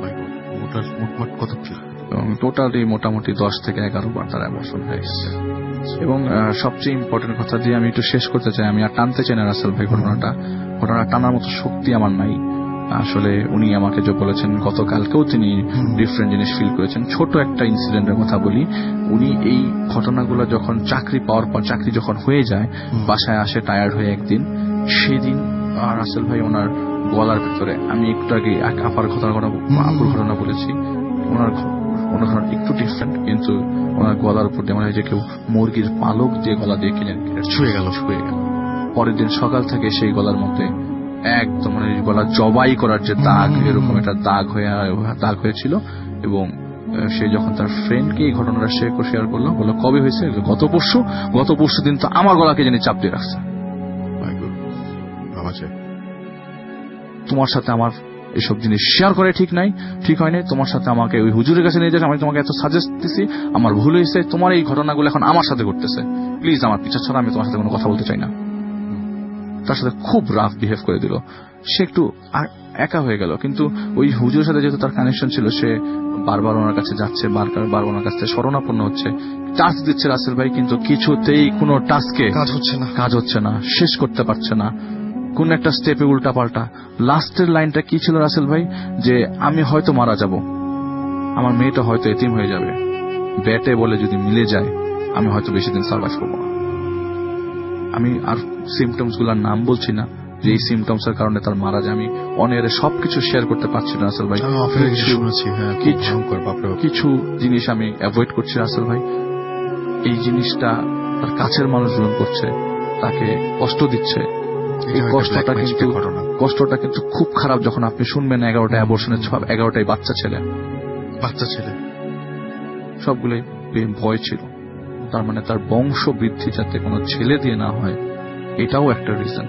টোটালি মোটামুটি 10 থেকে 11 বার তার অ্যাবর্শন হয়ে গেছে। এবং সবচেয়ে ইম্পর্টেন্ট কথা দিয়ে আমি একটু শেষ করতে চাই, আমি আর টানতে চাই না রাসেল ভাই, ঘটনা টানার মতো শক্তি আমার নাই আসলে। উনি আমাকে যে বলেছেন গতকালকেও তিনি ডিফারেন্ট জিনিস ফিল করেছেন। ছোট একটা ইনসিডেন্টের কথা বলি, উনি এই ঘটনাগুলো যখন চাকরি পাওয়ার পর, চাকরি যখন হয়ে যায়, বাসায় আসে টায়ার্ড হয়ে একদিন, সেদিন রাসেল ভাই ওনার গলার ভিতরে, আমি একটু আগে আপার ঘটনা বলেছি, ওনার ঘটনা একটু ডিফারেন্ট, কিন্তু ওনার গলার উপর যেমন হয় যে কেউ মুরগির পালক দিয়ে গলা দিয়ে কিনে ছুঁয়ে গেল। পরের দিন সকাল থেকে সেই গলার মধ্যে একদম মানে গলা জবাই করার যে দাগ, এরকম একটা দাগ হয়েছিল। এবং সে যখন তার ফ্রেন্ডকে এই ঘটনাটা শেয়ার করলো, বললো কবে হয়েছে? গত পরশু দিন তো আমার গলাকে জানি চাপ দিয়ে রাখছে। তোমার সাথে আমার এসব জিনিস শেয়ার করে ঠিক হয় নাই, তোমার সাথে আমাকে ওই হুজুরের কাছে নিয়ে যাস, আমি তোমাকে এত সাজেস্ট দিছি, আমার ভুল হয়েছে, তোমার এই ঘটনাগুলো এখন আমার সাথে ঘটতেছে, প্লিজ আমার পিছা ছাড়া আমি তোমার সাথে কোনো কথা বলতে চাই না। তার সাথে খুব রাফ বিহেভ করে দিল, সে একটু একা হয়ে গেল। কিন্তু ওই হুজুরের সাথে যেহেতু তার কানেকশন ছিল, সে বারবার ওনার কাছে যাচ্ছে, বারবার ওনার কাছে শরণাপন্ন হচ্ছে, টাস্ক দিচ্ছে রাসেল ভাই, কিন্তু কিছুতেই কোনো টাস্কে কাজ হচ্ছে না, শেষ করতে পারছে না, কোন একটা স্টেপে উল্টা পাল্টা। লাস্টের লাইনটা কি ছিল রাসেল ভাই? যে আমি হয়তো মারা যাব, আমার মেয়েটা হয়তো এতিম হয়ে যাবে, ব্যাটে বলে যদি মিলে যায় আমি হয়তো বেশি দিন সার্ভাইভ করবো না। আমি আর সিমটমস গুলার নাম বলছি না, যে এই সিমটমস এর কারণে তার মারা যায়। আমি অনেরে সবকিছু শেয়ার করতে পারছি না রাসেল ভাই, কিছু জিনিস আমি অ্যাভয়েড করছি রাসেল ভাই। এই জিনিসটা তার কাছের মানুষজন করছে, তাকে কষ্ট দিচ্ছে। এই কষ্টটা কিন্তু খুব খারাপ যখন আপনি শুনবেন 11টা অ্যাবর্শনের, 11টাই বাচ্চা ছেলে সবগুলোই ভয় ছিল। তার মানে তার বংশ বৃদ্ধি যাতে কোনো ছেলে দিয়ে না হয়, এটাও একটা রিজন।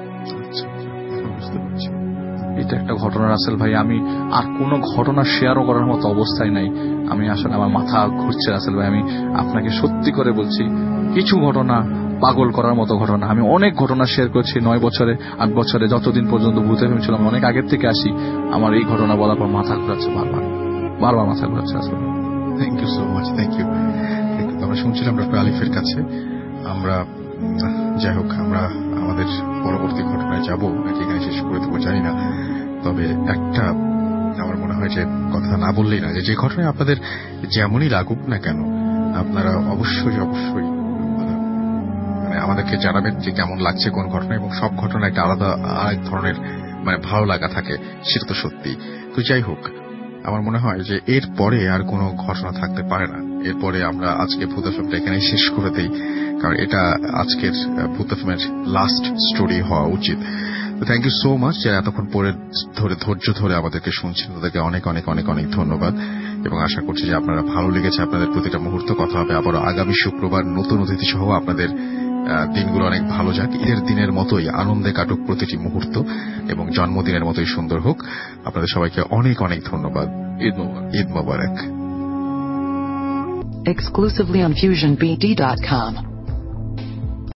এটা একটা ঘটনা রাসেল ভাই, আমি আর কোনো ঘটনা শেয়ারও করার মতো অবস্থায় নাই। আমি আসলে আমার মাথা ঘুরছে রাসেল ভাই, আমি আপনাকে সত্যি করে বলছি, কিছু ঘটনা পাগল করার মতো ঘটনা। আমি অনেক ঘটনা শেয়ার করছি 9 বছরে 8 বছরে, যতদিন পর্যন্ত ভূতে ছিলাম, অনেক আগের থেকে আসি। আমার এই ঘটনা বলার পর মাথা ঘুরাচ্ছে, বারবার মাথা ঘুরাচ্ছে আসলে। Thank you so much, thank you. আমরা শুনছিলাম ডক্টর আলিফের কাছে। আমরা যাই হোক, আমরা আমাদের পরবর্তী ঘটনায় যাব নাকি এখানে শেষ করে দেবো জানি না, তবে একটা আমার মনে হয় যে কথা না বললেই না, যে ঘটনায় আপনাদের যেমনই লাগুক না কেন, আপনারা অবশ্যই মানে আমাদেরকে জানাবেন যে কেমন লাগছে কোন ঘটনা, এবং সব ঘটনা একটা আলাদা আরেক ধরনের মানে ভালো লাগা থাকে, সেটা তো সত্যি। তো যাই হোক, আমার মনে হয় যে এর পরে আর কোনো ঘটনা থাকতে পারে না। এরপরে আমরা আজকে ভূত এফএমটা এখানে শেষ করে দেই, কারণ এটা আজকের ভূত এফএমের লাস্ট স্টোরি হওয়া উচিত। তো থ্যাংক ইউ সো মাচ যারা এতক্ষণ ধৈর্য ধরে আমাদেরকে শুনছেন, তাদেরকে অনেক অনেক অনেক অনেক ধন্যবাদ। এবং আশা করছি যে আপনারা ভালো লেগেছে আপনাদের প্রতিটা মুহূর্ত। কথা হবে আবারও আগামী শুক্রবার নতুন অতিথি সহ। আপনাদের দিনগুলো অনেক ভালো যাক, ঈদের দিনের মতোই আনন্দে কাটুক প্রতিটি মুহূর্ত, এবং জন্মদিনের মতোই সুন্দর হোক। আপনাদের সবাইকে অনেক অনেক ধন্যবাদ। ঈদ মোবারক। Exclusively on FusionBD.com.